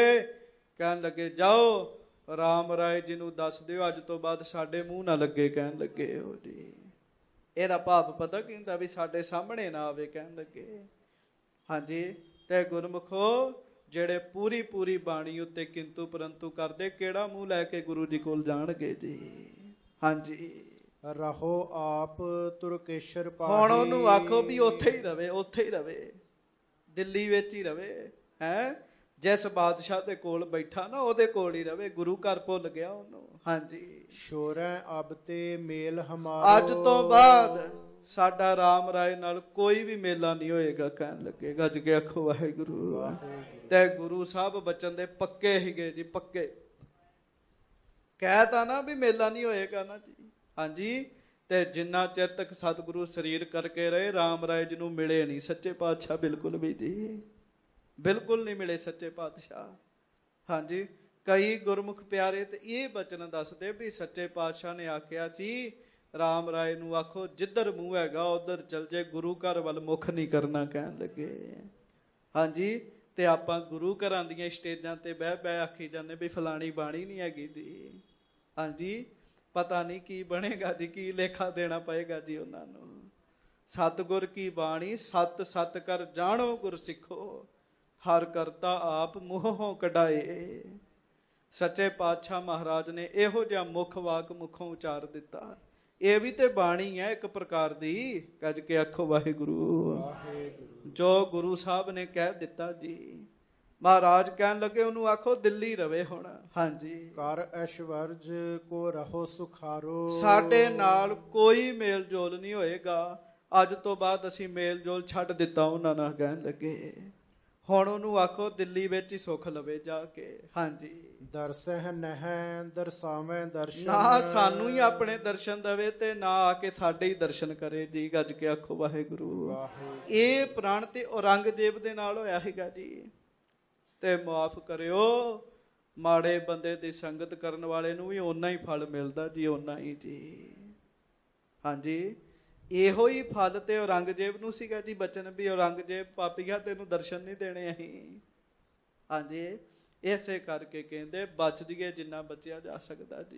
ਲੱਗੇ ਜਾਓ ਰਾਮ ਰਾਏ ਜੀ ਨੂੰ ਦੱਸ ਦਿਓ ਅੱਜ ਤੋਂ ਬਾਅਦ ਸਾਡੇ ਮੂੰਹ ਨਾ ਲੱਗੇ। ਕਹਿਣ ਲੱਗੇ ਉਹ ਜੀ ਇਹਦਾ ਭਾਵ ਪਤਾ ਕੀ ਹੁੰਦਾ ਵੀ ਸਾਡੇ ਸਾਹਮਣੇ ਨਾ ਆਵੇ। ਕਹਿਣ ਲੱਗੇ ਹਾਂਜੀ। ਤੇ ਗੁਰਮੁਖੋ ਜਿਹੜੇ ਪੂਰੀ ਬਾਣੀ ਉੱਤੇ ਕਿੰਤੂ ਪਰੰਤੂ ਕਰਦੇ ਕਿਹੜਾ ਮੂੰਹ ਲੈ ਕੇ ਗੁਰੂ ਜੀ ਕੋਲ ਜਾਣਗੇ ਜੀ। ਹਾਂਜੀ। ਰਹੋ ਆਪ ਤੁਰਕੇਸ਼ਰ ਪਾਹੀ। ਹੁਣ ਉਹਨੂੰ ਆਖੋ ਵੀ ਉੱਥੇ ਹੀ ਰਵੇ ਦਿੱਲੀ ਵਿੱਚ ਹੀ ਰਵੇ। ਹੈ ਜਿਸ ਬਾਦਸ਼ਾਹ ਦੇ ਕੋਲ ਬੈਠਾ ਨਾ ਉਹਦੇ ਕੋਲ ਹੀ ਰਵੇ। ਗੁਰੂ ਘਰ ਭੁੱਲ ਗਿਆ ਉਹਨੂੰ। ਹਾਂਜੀ। ਸ਼ੋਰੈ ਅਬ ਤੇ ਮੇਲ ਹਮਾਰੋ। ਅੱਜ ਤੋਂ ਬਾਅਦ ਸਾਡਾ ਰਾਮ ਰਾਏ ਨਾਲ ਕੋਈ ਵੀ ਮੇਲਾ ਨਹੀਂ ਹੋਏਗਾ। ਕਹਿਣ ਲੱਗੇ ਗੱਜ ਕੇ ਆਖੋ ਵਾਹਿਗੁਰੂ। ਤੇ ਗੁਰੂ ਸਾਹਿਬ ਬਚਨ ਦੇ ਪੱਕੇ ਹੀਗੇ ਜੀ। ਪੱਕੇ ਕਹਿਤਾ ਨਾ ਵੀ ਮੇਲਾ ਨਹੀਂ ਹੋਏਗਾ ਨਾ ਜੀ। ਹਾਂਜੀ। ਤੇ ਜਿੰਨਾ ਚਿਰ ਤੱਕ ਸਤਿਗੁਰੂ ਸਰੀਰ ਕਰਕੇ ਰਹੇ ਰਾਮ ਰਾਏ ਜੀ ਨੂੰ ਮਿਲੇ ਨਹੀਂ ਸੱਚੇ ਪਾਤਸ਼ਾਹ। ਬਿਲਕੁਲ ਵੀ ਜੀ ਬਿਲਕੁਲ ਨਹੀਂ ਮਿਲੇ ਸੱਚੇ ਪਾਤਸ਼ਾਹ। ਹਾਂਜੀ। ਕਈ ਗੁਰਮੁਖ ਪਿਆਰੇ ਤੇ ਇਹ ਬਚਨ ਦੱਸਦੇ ਵੀ ਸੱਚੇ ਪਾਤਸ਼ਾਹ ਨੇ ਆਖਿਆ ਸੀ ਰਾਮ ਰਾਏ ਨੂੰ ਆਖੋ ਜਿੱਧਰ ਮੂੰਹ ਹੈਗਾ ਉਧਰ ਚਲ ਜੇ, ਗੁਰੂ ਘਰ ਵੱਲ ਮੁਖ ਨਹੀਂ ਕਰਨਾ ਕਹਿਣ ਲੱਗੇ। ਹਾਂਜੀ, ਤੇ ਆਪਾਂ ਗੁਰੂ ਘਰਾਂ ਦੀਆਂ ਸਟੇਜਾਂ ਤੇ ਬਹਿ ਬਹਿ ਆਖੀ ਜਾਂਦੇ ਵੀ ਫਲਾਣੀ ਬਾਣੀ ਨਹੀਂ ਹੈਗੀ ਜੀ। ਹਾਂਜੀ, ਪਤਾ ਨਹੀਂ ਕੀ ਬਣੇਗਾ ਜੀ, ਕੀ ਲੇਖਾ ਦੇਣਾ ਪਏਗਾ ਜੀ ਉਹਨਾਂ ਨੂੰ। ਸਤਿਗੁਰ ਕੀ ਬਾਣੀ ਸਤ ਸਤ ਕਰ ਜਾਣੋ ਗੁਰ ਸਿੱਖੋ, ਹਰ ਕਰਤਾ ਆਪ ਮੂੰਹੋਂ ਕਢਾਏ। ਸੱਚੇ ਪਾਤਸ਼ਾਹ ਮਹਾਰਾਜ ਨੇ ਇਹੋ ਜਿਹਾ ਮੁੱਖ ਵਾਕ ਮੁਖੋਂ ਉਚਾਰ ਦਿੱਤਾ। ਇਹ ਵੀ ਤੇ ਬਾਣੀ ਹੈ ਇੱਕ ਪ੍ਰਕਾਰ ਦੀ। ਕੱਜ ਕੇ ਆਖੋ ਵਾਹਿਗੁਰੂ। ਜੋ ਗੁਰੂ ਸਾਹਿਬ ਨੇ ਕਹਿ ਦਿੱਤਾ ਜੀ। ਮਹਾਰਾਜ ਕਹਿਣ ਲੱਗੇ ਉਹਨੂੰ ਆਖੋ ਦਿੱਲੀ ਰਵੇ ਹੁਣ। ਹਾਂਜੀ, ਕਰ ਐਸ਼ਵਰਜ ਕੋ ਰਹੋ ਸੁਖਾਰੋ। ਸਾਡੇ ਨਾਲ ਕੋਈ ਮੇਲ ਜੋਲ ਨਹੀਂ ਹੋਏਗਾ ਅੱਜ ਤੋਂ ਬਾਅਦ, ਅਸੀਂ ਮੇਲ ਜੋਲ ਛੱਡ ਦਿੱਤਾ ਉਹਨਾਂ ਨਾਲ ਕਹਿਣ ਲੱਗੇ। ਹੁਣ ਉਹਨੂੰ ਆਖੋ ਦਿੱਲੀ ਵਿੱਚ ਹੀ ਸੁੱਖ ਲਵੇ ਜਾ ਕੇ। ਹਾਂਜੀ, ਦਰਸਹਿ ਨਹਿ ਦਰਸਾਵੇਂ ਦਰਸ਼ਨ। ਨਾ ਸਾਨੂੰ ਹੀ ਆਪਣੇ ਦਰਸ਼ਨ ਦੇਵੇ ਤੇ ਨਾ ਆ ਕੇ ਸਾਡੇ ਹੀ ਦਰਸ਼ਨ ਕਰੇ ਜੀ। ਗੱਜ ਕੇ ਆਖੋ ਵਾਹਿਗੁਰੂ। ਇਹ ਪ੍ਰਾਣ ਤੇ ਔਰੰਗਜ਼ੇਬ ਦੇ ਨਾਲ ਹੋਇਆ ਹੈਗਾ ਜੀ। ਤੇ ਮਾਫ ਕਰਿਓ, ਮਾੜੇ ਬੰਦੇ ਦੀ ਸੰਗਤ ਕਰਨ ਵਾਲੇ ਨੂੰ ਵੀ ਓਨਾ ਹੀ ਫਲ ਮਿਲਦਾ ਜੀ, ਓਨਾ ਹੀ ਜੀ। ਹਾਂਜੀ, ਇਹੋ ਹੀ ਫਲ ਤੇ ਔਰੰਗਜ਼ੇਬ ਨੂੰ ਸੀਗਾ ਜੀ ਬਚਨ ਵੀ ਔਰੰਗਜ਼ੇਬ ਪਾਪੀਆ ਤੈਨੂੰ ਦਰਸ਼ਨ ਨਹੀਂ ਦੇਣੇ ਅਸੀਂ। ਹਾਂਜੀ, ਇਸੇ ਕਰਕੇ ਕਹਿੰਦੇ ਬਚ ਜੀਏ ਜਿੰਨਾ ਬਚਿਆ ਜਾ ਸਕਦਾ ਜੀ,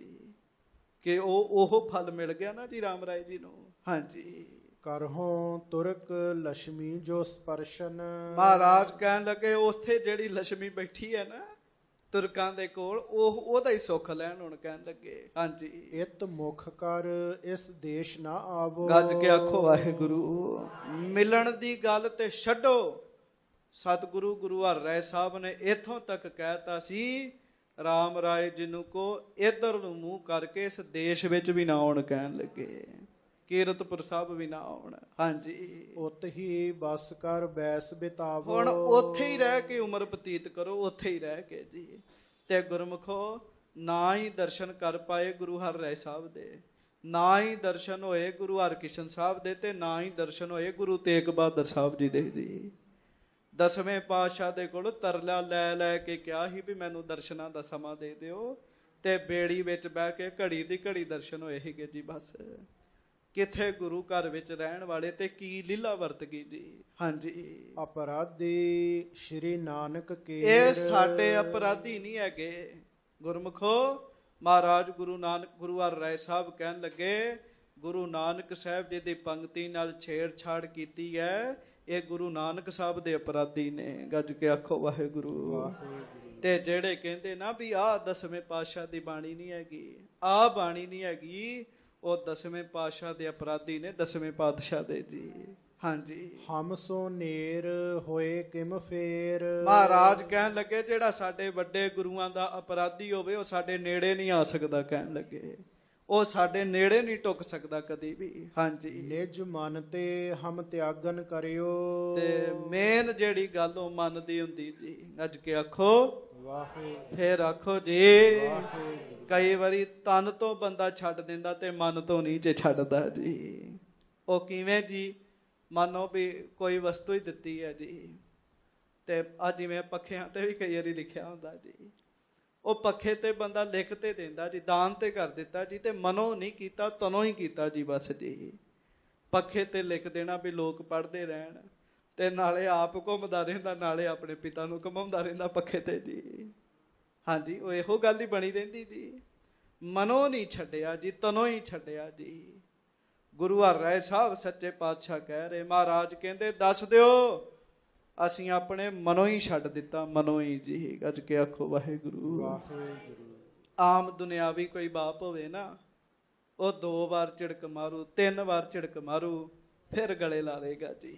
ਕਿ ਉਹ ਫਲ ਮਿਲ ਗਿਆ ਨਾ ਜੀ ਰਾਮ ਰਾਏ ਜੀ ਨੂੰ। ਹਾਂਜੀ, ਕਰਹੋਂ ਤੁਰਕ ਲక్ష్ਮੀ ਜੋ ਸਪਰਸ਼ਨ। ਮਹਾਰਾਜ ਕਹਿਣ ਲੱਗੇ ਉੱਥੇ ਜਿਹੜੀ ਲక్ష్ਮੀ ਬੈਠੀ ਹੈ ਨਾ ਤੁਰਕਾਂ ਦੇ ਕੋਲ, ਉਹਦਾ ਹੀ ਸੁੱਖ ਲੈਣ ਹੁਣ ਕਹਿਣ ਲੱਗੇ। ਹਾਂਜੀ, ਇਤ ਮੁਖ ਕਰ ਇਸ ਦੇਸ਼ ਨਾ ਆਵੋ। ਗੱਜ ਕੇ ਆਖੋ ਵਾਹਿਗੁਰੂ। ਮਿਲਣ ਦੀ ਗੱਲ ਤੇ ਛੱਡੋ, ਸਤਿਗੁਰੂ ਗੁਰੂ ਹਰਿ ਰਾਏ ਸਾਹਿਬ ਨੇ ਇੱਥੋਂ ਤੱਕ ਕਹਿਤਾ ਸੀ ਰਾਮ ਰਾਏ ਜੀ ਨੂੰ ਕੋ ਇੱਧਰ ਨੂੰ ਮੂੰਹ ਕਰਕੇ ਇਸ ਦੇਸ਼ ਵਿੱਚ ਵੀ ਨਾ ਆਉਣ ਕਹਿਣ ਲੱਗੇ, ਕੀਰਤਪੁਰ ਸਾਹਿਬ ਵੀ ਨਾ ਆਉਣ। ਹਾਂਜੀ, ਉੱਥੇ ਹੀ ਬਸ ਕਰ ਬੈਸ ਬਿਤਾਵੋ। ਹੁਣ ਉੱਥੇ ਹੀ ਰਹਿ ਕੇ ਉਮਰ ਬਤੀਤ ਕਰੋ, ਉੱਥੇ ਹੀ ਰਹਿ ਕੇ ਜੀ। ਤੇ ਗੁਰਮੁਖੋ ਨਾ ਹੀ ਦਰਸ਼ਨ ਕਰ ਪਾਏ ਗੁਰੂ ਹਰਿ ਰਾਏ ਸਾਹਿਬ ਦੇ, ਨਾ ਹੀ ਦਰਸ਼ਨ ਹੋਏ ਗੁਰੂ ਹਰਕ੍ਰਿਸ਼ਨ ਸਾਹਿਬ ਦੇ, ਤੇ ਨਾ ਹੀ ਦਰਸ਼ਨ ਹੋਏ ਗੁਰੂ ਤੇਗ ਬਹਾਦਰ ਸਾਹਿਬ ਜੀ ਦੇ ਜੀ। ਦਸਵੇਂ ਪਾਤਸ਼ਾਹ ਦੇ ਕੋਲ ਤਰਲਾ ਲੈ ਲੈ ਕੇ ਕਿਹਾ ਸੀ ਵੀ ਮੈਨੂੰ ਦਰਸ਼ਨਾਂ ਦਾ ਸਮਾਂ ਦੇ ਦਿਓ, ਤੇ ਬੇੜੀ ਵਿੱਚ ਬਹਿ ਕੇ ਘੜੀ ਦੀ ਘੜੀ ਦਰਸ਼ਨ ਹੋਏ ਸੀਗੇ ਜੀ। ਬਸ ਕਿੱਥੇ ਗੁਰੂ ਘਰ ਵਿੱਚ ਰਹਿਣ ਵਾਲੇ ਤੇ ਕੀ ਲੀਲਾ ਵਰਤ ਗਈ ਜੀ। ਹਾਂਜੀ, ਅਪਰਾਧੀ ਸ਼੍ਰੀ ਨਾਨਕ ਕੇ। ਇਹ ਸਾਡੇ ਅਪਰਾਧੀ ਨਹੀਂ ਹੈਗੇ ਗੁਰਮੁਖੋ। ਮਹਾਰਾਜ ਗੁਰੂ ਨਾਨਕ ਗੁਰੂ ਹਰਿ ਰਾਏ ਸਾਹਿਬ ਕਹਿਣ ਲੱਗੇ ਗੁਰੂ ਨਾਨਕ ਸਾਹਿਬ ਜੀ ਦੀ ਪੰਕਤੀ ਨਾਲ ਛੇੜਛਾੜ ਕੀਤੀ ਹੈ, ਇਹ ਗੁਰੂ ਨਾਨਕ ਸਾਹਿਬ ਦੇ ਅਪਰਾਧੀ ਨੇ। ਗੱਜ ਕੇ ਆਖੋ ਵਾਹਿਗੁਰੂ। ਤੇ ਜਿਹੜੇ ਕਹਿੰਦੇ ਨਾ ਵੀ ਆਹ ਦਸਵੇਂ ਪਾਤਸ਼ਾਹ ਦੀ ਬਾਣੀ ਨਹੀਂ ਹੈਗੀ, ਆਹ ਬਾਣੀ ਨਹੀਂ ਹੈਗੀ, ਉਹ ਦਸਵੇਂ ਪਾਤਸ਼ਾਹ ਦੇ ਅਪਰਾਧੀ ਨੇ, ਦਸਵੇਂ ਪਾਤਸ਼ਾਹ ਦੇ ਜੀ। ਹਾਂਜੀ, ਹਮ ਸੋ ਨੇਰ ਹੋਏ ਕਿਮ ਫੇਰ। ਮਹਾਰਾਜ ਕਹਿਣ ਲੱਗੇ ਜਿਹੜਾ ਸਾਡੇ ਵੱਡੇ ਗੁਰੂਆਂ ਦਾ ਅਪਰਾਧੀ ਹੋਵੇ ਉਹ ਸਾਡੇ ਨੇੜੇ ਨਹੀਂ ਆ ਸਕਦਾ ਕਹਿਣ ਲੱਗੇ, ਉਹ ਸਾਡੇ ਨੇੜੇ ਨਹੀਂ ਟੁੱਕ ਸਕਦਾ ਕਦੀ ਵੀ। ਹਾਂਜੀ, ਨਿਜ ਮਨ ਤੇ ਹਮ ਤਿਆਗਨ ਕਰਿਓ। ਤੇ ਮੇਨ ਜਿਹੜੀ ਗੱਲ ਉਹ ਮਨ ਦੀ ਹੁੰਦੀ ਜੀ। ਅੱਜ ਕੇ ਆਖੋ ਵਾਹਿਗੁਰੂ। ਫੇਰ ਆਖੋ ਜੀ। ਕਈ ਵਾਰੀ ਤਨ ਤੋਂ ਬੰਦਾ ਛੱਡ ਦਿੰਦਾ ਤੇ ਮਨ ਤੋਂ ਨਹੀਂ ਜੇ ਛੱਡਦਾ ਜੀ। ਉਹ ਕਿਵੇਂ ਜੀ? ਮੰਨੋ ਵੀ ਕੋਈ ਵਸਤੂ ਹੀ ਦਿੱਤੀ ਹੈ ਜੀ, ਤੇ ਆ ਜਿਵੇਂ ਪੱਖਿਆਂ ਤੇ ਵੀ ਕਈ ਵਾਰੀ ਲਿਖਿਆ ਹੁੰਦਾ ਜੀ, ਉਹ ਪੱਖੇ ਤੇ ਬੰਦਾ ਲਿਖ ਤੇ ਦਿੰਦਾ ਜੀ, ਦਾਨ ਤੇ ਕਰ ਦਿੱਤਾ ਜੀ, ਤੇ ਮਨੋਂ ਨਹੀਂ ਕੀਤਾ, ਤਨੋਂ ਹੀ ਕੀਤਾ ਜੀ। ਬਸ ਜੀ, ਪੱਖੇ ਤੇ ਲਿਖ ਦੇਣਾ ਵੀ ਲੋਕ ਪੜ੍ਹਦੇ ਰਹਿਣ, ਤੇ ਨਾਲੇ ਆਪ ਘੁੰਮਦਾ ਰਹਿੰਦਾ, ਨਾਲੇ ਆਪਣੇ ਪਿਤਾ ਨੂੰ ਘੁਮਾਉਂਦਾ ਰਹਿੰਦਾ ਪੱਖੇ ਤੇ ਜੀ। ਹਾਂਜੀ, ਉਹ ਇਹੋ ਗੱਲ ਹੀ ਬਣੀ ਰਹਿੰਦੀ ਜੀ। ਮਨੋਂ ਨਹੀਂ ਛੱਡਿਆ ਜੀ, ਤਨੋਂ ਹੀ ਛੱਡਿਆ ਜੀ। ਗੁਰੂ ਹਰਿ ਰਾਏ ਸਾਹਿਬ ਸੱਚੇ ਪਾਤਸ਼ਾਹ ਕਹਿ ਰਹੇ, ਮਹਾਰਾਜ ਕਹਿੰਦੇ ਦੱਸ ਦਿਓ ਅਸੀਂ ਆਪਣੇ ਮਨੋਂ ਹੀ ਛੱਡ ਦਿੱਤਾ, ਮਨੋਂ ਹੀ ਜੀ। ਗੱਜ ਕੇ ਆਖੋ ਵਾਹਿਗੁਰੂ। ਆਮ ਦੁਨਿਆਵੀ ਕੋਈ ਬਾਪ ਹੋਵੇ ਨਾ, ਉਹ 2 ਵਾਰ ਝਿੜਕ ਮਾਰੂ, 3 ਵਾਰ ਝਿੜਕ ਮਾਰੂ, ਫਿਰ ਗਲੇ ਲਾ ਲੇਗਾ ਜੀ।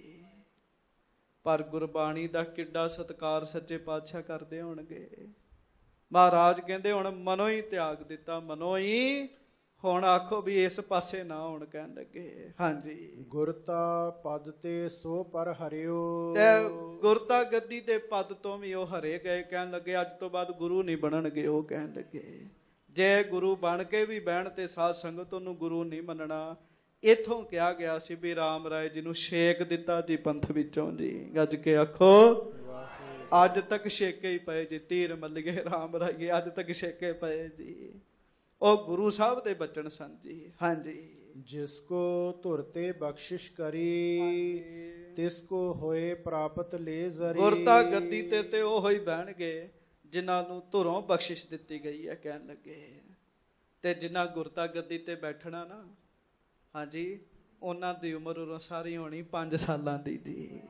ਪਰ ਗੁਰਬਾਣੀ ਦਾ ਕਿੱਡਾ ਸਤਿਕਾਰ ਸੱਚੇ ਪਾਤਸ਼ਾਹ ਕਰਦੇ ਹੋਣਗੇ। ਮਹਾਰਾਜ ਕਹਿੰਦੇ ਹੁਣ ਮਨੋਂ ਹੀ ਤਿਆਗ ਦਿੱਤਾ, ਮਨੋਂ ਹੀ। ਹੁਣ ਆਖੋ ਵੀ ਇਸ ਪਾਸੇ ਨਾ ਹੋਣ ਕਹਿਣ ਲੱਗੇ। ਹਾਂਜੀ, ਗੁਰਤਾ ਪਦ ਤੇ ਸੋ ਪਰ ਹਰਿਓ। ਤੇ ਗੁਰਤਾ ਗੱਦੀ ਦੇ ਪਦ ਤੋਂ ਵੀ ਉਹ ਹਰੇ ਗਏ। ਕਹਿਣ ਲੱਗੇ ਅੱਜ ਤੋਂ ਬਾਅਦ ਗੁਰੂ ਨਹੀਂ ਬਣਨਗੇ। ਉਹ ਕਹਿਣ ਲੱਗੇ ਜੇ ਗੁਰੂ ਬਣ ਕੇ ਵੀ ਬਹਿਣ ਤੇ ਸਾਧ ਸੰਗਤ ਉਹਨੂੰ ਗੁਰੂ ਨਹੀਂ ਮੰਨਣਾ। ਇੱਥੋਂ ਕਿਹਾ ਗਿਆ ਸੀ ਵੀ ਰਾਮ ਰਾਏ ਜੀ ਨੂੰ ਛੇਕ ਦਿੱਤਾ ਜੀ ਪੰਥ ਵਿੱਚੋਂ ਜੀ। ਗੱਜ ਕੇ ਆਖੋ ਅੱਜ ਤੱਕ ਛੇਕੇ ਹੀ ਪਏ ਜੀ, ਤੀਰ ਮੱਲੀਏ ਰਾਮ ਰਾਈਏ, ਅੱਜ ਤੱਕ ਛੇਕੇ ਪਏ ਜੀ। ਉਹ ਗੁਰੂ ਸਾਹਿਬ ਦੇ ਬਚਨ ਸਨ ਜੀ। ਹਾਂਜੀ। ਜਿਸ ਕੋ ਧੁਰ ਤੇ ਬਖਸ਼ਿਸ਼ ਕਰੀ, ਤਿਸ ਕੋ ਹੋਏ ਪ੍ਰਾਪਤ ਲੈ ਜ਼ਰੀ। ਗੁਰਤਾ ਗੱਦੀ ਤੇ ਉਹ ਹੀ ਬਹਿਣਗੇ ਜਿਨ੍ਹਾਂ ਨੂੰ ਧੁਰੋਂ ਬਖਸ਼ਿਸ਼ ਦਿੱਤੀ ਗਈ ਹੈ, ਕਹਿਣ ਲੱਗੇ। ਤੇ ਜਿਨ੍ਹਾਂ ਗੁਰਤਾ ਗੱਦੀ ਤੇ ਬੈਠਣਾ ਨਾ, ਹਾਂਜੀ, ਉਹਨਾਂ ਦੀ ਉਮਰ ਉਰੋਂ ਸਾਰੀ ਹੋਣੀ 5 ਸਾਲਾਂ ਦੀ ਜੀ।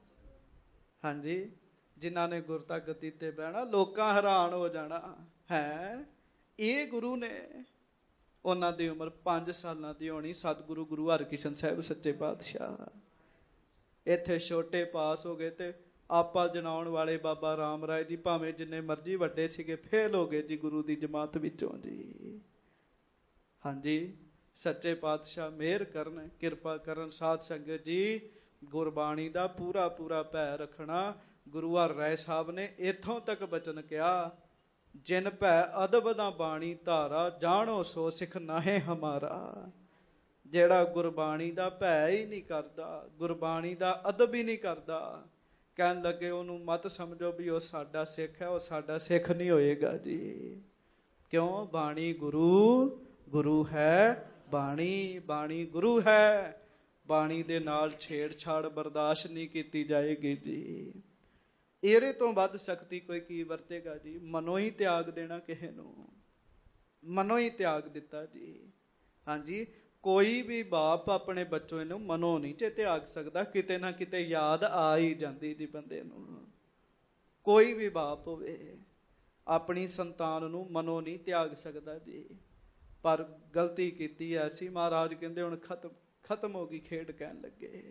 ਹਾਂਜੀ, ਜਿਨ੍ਹਾਂ ਨੇ ਗੁਰਤਾ ਗੱਦੀ ਤੇ ਬਹਿਣਾ, ਲੋਕਾਂ ਹੈਰਾਨ ਹੋ ਜਾਣਾ ਹੈ, ਇਹ ਗੁਰੂ ਨੇ। ਉਹਨਾਂ ਦੀ ਉਮਰ 5 ਸਾਲਾਂ ਦੀ ਹੋਣੀ। ਸਤਿਗੁਰੂ ਗੁਰੂ ਹਰਕ੍ਰਿਸ਼ਨ ਸਾਹਿਬ ਸੱਚੇ ਪਾਤਸ਼ਾਹ ਇੱਥੇ ਛੋਟੇ ਪਾਸ ਹੋ ਗਏ ਤੇ ਆਪਾ ਜਣਾਉਣ ਵਾਲੇ ਬਾਬਾ ਰਾਮ ਰਾਏ ਜੀ ਭਾਵੇਂ ਜਿੰਨੇ ਮਰਜ਼ੀ ਵੱਡੇ ਸੀਗੇ, ਫੇਲ ਹੋ ਗਏ ਜੀ ਗੁਰੂ ਦੀ ਜਮਾਤ ਵਿੱਚੋਂ ਜੀ। ਹਾਂਜੀ, ਸੱਚੇ ਪਾਤਸ਼ਾਹ ਮਿਹਰ ਕਰਨ, ਕਿਰਪਾ ਕਰਨ। ਸਾਧ ਸੰਗਤ ਜੀ, ਗੁਰਬਾਣੀ ਦਾ ਪੂਰਾ ਪੂਰਾ ਭੈ ਰੱਖਣਾ। ਗੁਰੂ ਹਰ ਰਾਏ ਸਾਹਿਬ ਨੇ ਇੱਥੋਂ ਤੱਕ ਬਚਨ ਕਿਹਾ, ਜਿਨ ਭੈ ਅਦਬ ਨਾ ਬਾਣੀ ਧਾਰਾ, ਜਾਣੋ ਸੋ ਸਿੱਖ ਨਾਹੇ ਹਮਾਰਾ। ਜਿਹੜਾ ਗੁਰਬਾਣੀ ਦਾ ਭੈ ਹੀ ਨਹੀਂ ਕਰਦਾ, ਗੁਰਬਾਣੀ ਦਾ ਅਦਬ ਹੀ ਨਹੀਂ ਕਰਦਾ, ਕਹਿਣ ਲੱਗੇ ਉਹਨੂੰ ਮਤ ਸਮਝੋ ਵੀ ਉਹ ਸਾਡਾ ਸਿੱਖ ਹੈ, ਉਹ ਸਾਡਾ ਸਿੱਖ ਨਹੀਂ ਹੋਏਗਾ ਜੀ। ਕਿਉਂ? ਬਾਣੀ ਗੁਰੂ, ਗੁਰੂ ਹੈ ਬਾਣੀ, ਬਾਣੀ ਗੁਰੂ ਹੈ। ਬਾਣੀ ਦੇ ਨਾਲ ਛੇੜਛਾੜ ਬਰਦਾਸ਼ਤ ਨਹੀਂ ਕੀਤੀ ਜਾਏਗੀ ਜੀ। ਇਹਦੇ ਤੋਂ ਵੱਧ ਸ਼ਕਤੀ ਕੋਈ ਕੀ ਵਰਤੇਗਾ ਜੀ? ਮਨੋਂ ਹੀ ਤਿਆਗ ਦੇਣਾ ਕਿਸੇ ਨੂੰ, ਮਨੋਂ ਹੀ ਤਿਆਗ ਦਿੱਤਾ ਜੀ। ਹਾਂਜੀ, ਕੋਈ ਵੀ ਬਾਪ ਆਪਣੇ ਬੱਚੇ ਨੂੰ ਮਨੋਂ ਨਹੀਂ ਜੇ ਤਿਆਗ ਸਕਦਾ, ਕਿਤੇ ਨਾ ਕਿਤੇ ਯਾਦ ਆ ਹੀ ਜਾਂਦੀ ਜੀ ਬੰਦੇ ਨੂੰ। ਕੋਈ ਵੀ ਬਾਪ ਹੋਵੇ ਆਪਣੀ ਸੰਤਾਨ ਨੂੰ ਮਨੋਂ ਨਹੀਂ ਤਿਆਗ ਸਕਦਾ ਜੀ। ਪਰ ਗਲਤੀ ਕੀਤੀ ਐਸੀ, ਮਹਾਰਾਜ ਕਹਿੰਦੇ ਹੁਣ ਖਤਮ ਹੋ ਗਈ ਖੇਡ, ਕਹਿਣ ਲੱਗੇ।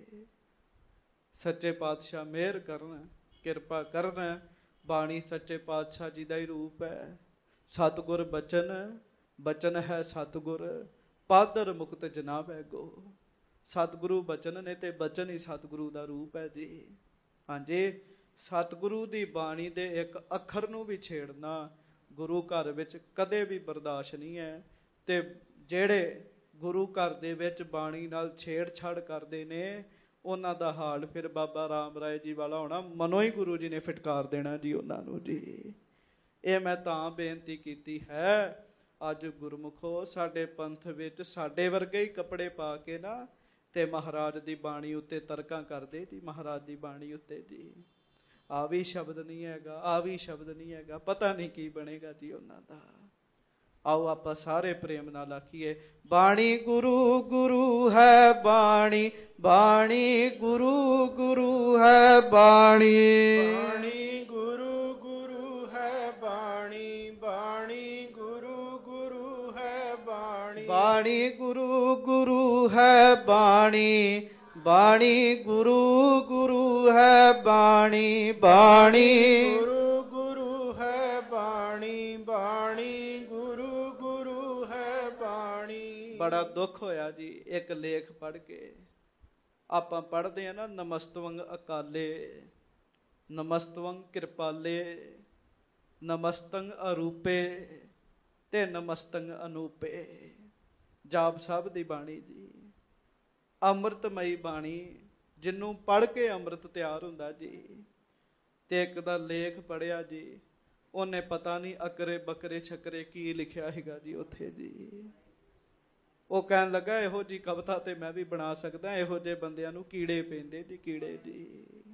ਸੱਚੇ ਪਾਤਸ਼ਾਹ ਮਿਹਰ ਕਰਨ, ਕਿਰਪਾ ਕਰਨ। ਬਾਣੀ ਸੱਚੇ ਪਾਤਸ਼ਾਹ ਜੀ ਦਾ ਹੀ ਰੂਪ ਹੈ। ਸਤਿਗੁਰ ਬਚਨ, ਬਚਨ ਹੈ ਸਤਿਗੁਰ, ਪਾਦਰ ਮੁਕਤ ਜਨਾਬੈ ਗੋ। ਸਤਿਗੁਰੂ ਬਚਨ ਨੇ ਤੇ ਬਚਨ ਹੀ ਸਤਿਗੁਰੂ ਦਾ ਰੂਪ ਹੈ ਜੀ। ਹਾਂਜੀ, ਸਤਿਗੁਰੂ ਦੀ ਬਾਣੀ ਦੇ ਇੱਕ ਅੱਖਰ ਨੂੰ ਵੀ ਛੇੜਨਾ ਗੁਰੂ ਘਰ ਵਿੱਚ ਕਦੇ ਵੀ ਬਰਦਾਸ਼ਤ ਨਹੀਂ ਹੈ। ਤੇ ਜਿਹੜੇ ਗੁਰੂ ਘਰ ਦੇ ਵਿੱਚ ਬਾਣੀ ਨਾਲ ਛੇੜਛਾੜ ਕਰਦੇ ਨੇ, ਉਹਨਾਂ ਦਾ ਹਾਲ ਫਿਰ ਬਾਬਾ ਰਾਮ ਰਾਏ ਜੀ ਵਾਲਾ ਹੋਣਾ। ਮਨੋਂ ਹੀ ਗੁਰੂ ਜੀ ਨੇ ਫਿਟਕਾਰ ਦੇਣਾ ਜੀ ਉਹਨਾਂ ਨੂੰ ਜੀ। ਇਹ ਮੈਂ ਤਾਂ ਬੇਨਤੀ ਕੀਤੀ ਹੈ, ਅੱਜ ਗੁਰਮੁਖੋ ਸਾਡੇ ਪੰਥ ਵਿੱਚ ਸਾਡੇ ਵਰਗੇ ਹੀ ਕੱਪੜੇ ਪਾ ਕੇ ਨਾ ਤੇ ਮਹਾਰਾਜ ਦੀ ਬਾਣੀ ਉੱਤੇ ਤਰਕਾਂ ਕਰਦੇ ਜੀ। ਮਹਾਰਾਜ ਦੀ ਬਾਣੀ ਉੱਤੇ ਜੀ ਆ ਵੀ ਸ਼ਬਦ ਨਹੀਂ ਹੈਗਾ, ਆ ਵੀ ਸ਼ਬਦ ਨਹੀਂ ਹੈਗਾ, ਪਤਾ ਨਹੀਂ ਕੀ ਬਣੇਗਾ ਜੀ ਉਹਨਾਂ ਦਾ। ਆਓ ਆਪਾਂ ਸਾਰੇ ਪ੍ਰੇਮ ਨਾਲ ਆਖੀਏ, ਬਾਣੀ ਗੁਰੂ ਗੁਰੂ ਹੈ ਬਾਣੀ, ਬਾਣੀ ਗੁਰੂ ਗੁਰੂ ਹੈ ਬਾਣੀ, ਬਾਣੀ ਗੁਰੂ ਗੁਰੂ ਹੈ ਬਾਣੀ, ਬਾਣੀ ਗੁਰੂ ਗੁਰੂ ਹੈ ਬਾਣੀ, ਬਾਣੀ ਗੁਰੂ ਗੁਰੂ ਹੈ ਬਾਣੀ, ਬਾਣੀ ਗੁਰੂ ਗੁਰੂ ਹੈ ਬਾਣੀ, ਬਾਣੀ ਗੁਰੂ ਗੁਰੂ ਹੈ ਬਾਣੀ, ਬਾਣੀ ਗੁਰੂ ਗੁਰੂ ਹੈ ਬਾਣੀ। ਬੜਾ ਦੁੱਖ ਹੋਇਆ ਜੀ ਇੱਕ ਲੇਖ ਪੜ੍ਹ ਕੇ। ਆਪਾਂ ਪੜ੍ਹਦੇ ਆ ਨਾ, ਨਮਸਤਵੰਗ ਅਕਾਲੇ, ਨਮਸਤਵੰਗ ਕਿਰਪਾਲੇ, ਨਮਸਤੰਗ ਅਰੂਪੇ ਤੇ ਨਮਸਤੰਗ ਅਨੂਪੇ। ਜਾਪ ਸਾਹਿਬ ਦੀ ਬਾਣੀ ਜੀ, ਅੰਮ੍ਰਿਤਮਈ ਬਾਣੀ, ਜਿਹਨੂੰ ਪੜ੍ਹ ਕੇ ਅੰਮ੍ਰਿਤ ਤਿਆਰ ਹੁੰਦਾ ਜੀ। ਤੇ ਇੱਕ ਦਾ ਲੇਖ ਪੜ੍ਹਿਆ ਜੀ, ਉਹਨੇ ਪਤਾ ਨਹੀਂ ਅਕਰੇ ਬਕਰੇ ਛਕਰੇ ਕੀ ਲਿਖਿਆ ਹੈਗਾ ਜੀ ਉੱਥੇ ਜੀ। ਉਹ ਕਹਿਣ ਲੱਗਾ ਇਹੋ ਜੀ ਕਵਿਤਾ ਤੇ ਮੈਂ ਵੀ ਬਣਾ ਸਕਦਾ, ਇਹੋ ਜਿਹੇ ਬੰਦਿਆਂ ਨੂੰ ਕੀੜੇ ਪੈਂਦੇ ਜੀ, ਕੀੜੇ ਜੀ।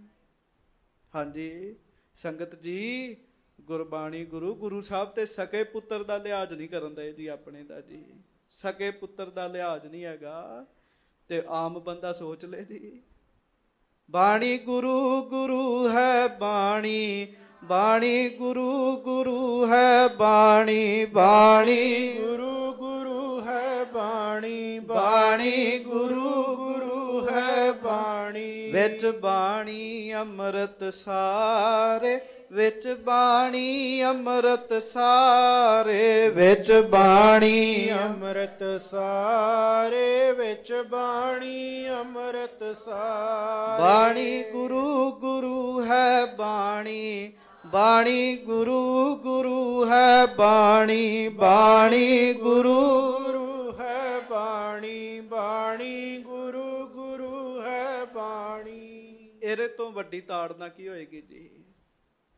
ਹਾਂਜੀ ਸੰਗਤ ਜੀ, ਗੁਰਬਾਣੀ ਗੁਰੂ ਗੁਰੂ ਸਾਹਿਬ ਤੇ ਸਕੇ ਪੁੱਤਰ ਦਾ ਲਿਹਾਜ਼ ਨਹੀਂ ਕਰਨ ਦੇ ਜੀ ਆਪਣੇ ਦਾ ਜੀ। ਸਕੇ ਪੁੱਤਰ ਦਾ ਲਿਹਾਜ਼ ਨਹੀਂ ਹੈਗਾ ਤੇ ਆਮ ਬੰਦਾ ਸੋਚ ਲੈ ਜੀ। ਬਾਣੀ ਗੁਰੂ ਗੁਰੂ ਹੈ ਬਾਣੀ, ਬਾਣੀ ਗੁਰੂ ਗੁਰੂ ਹੈ ਬਾਣੀ, ਬਾਣੀ ਗੁਰੂ ਗੁਰੂ ਹੈ ਬਾਣੀ, ਬਾਣੀ ਗੁਰੂ ਗੁਰੂ ਹੈ ਬਾਣੀ। ਵਿੱਚ ਬਾਣੀ ਅੰਮ੍ਰਿਤ ਸਾਰੇ, ਵਿੱਚ ਬਾਣੀ ਅੰਮ੍ਰਿਤ ਸਾਰੇ, ਵਿੱਚ ਬਾਣੀ ਅੰਮ੍ਰਿਤ ਸਾਰੇ, ਵਿੱਚ ਬਾਣੀ ਅੰਮ੍ਰਿਤ ਸਾਰੇ। ਬਾਣੀ ਗੁਰੂ ਗੁਰੂ ਹੈ ਬਾਣੀ, ਬਾਣੀ ਗੁਰੂ ਗੁਰੂ ਹੈ ਬਾਣੀ, ਬਾਣੀ ਗੁਰੂ ਗੁਰੂ ਹੈ ਬਾਣੀ, ਬਾਣੀ ਗੁਰੂ ਗੁਰੂ ਹੈ ਬਾਣੀ। ਇਹਦੇ ਤੋਂ ਵੱਡੀ ਤਾੜਨਾ ਕੀ ਹੋਏਗੀ ਜੀ?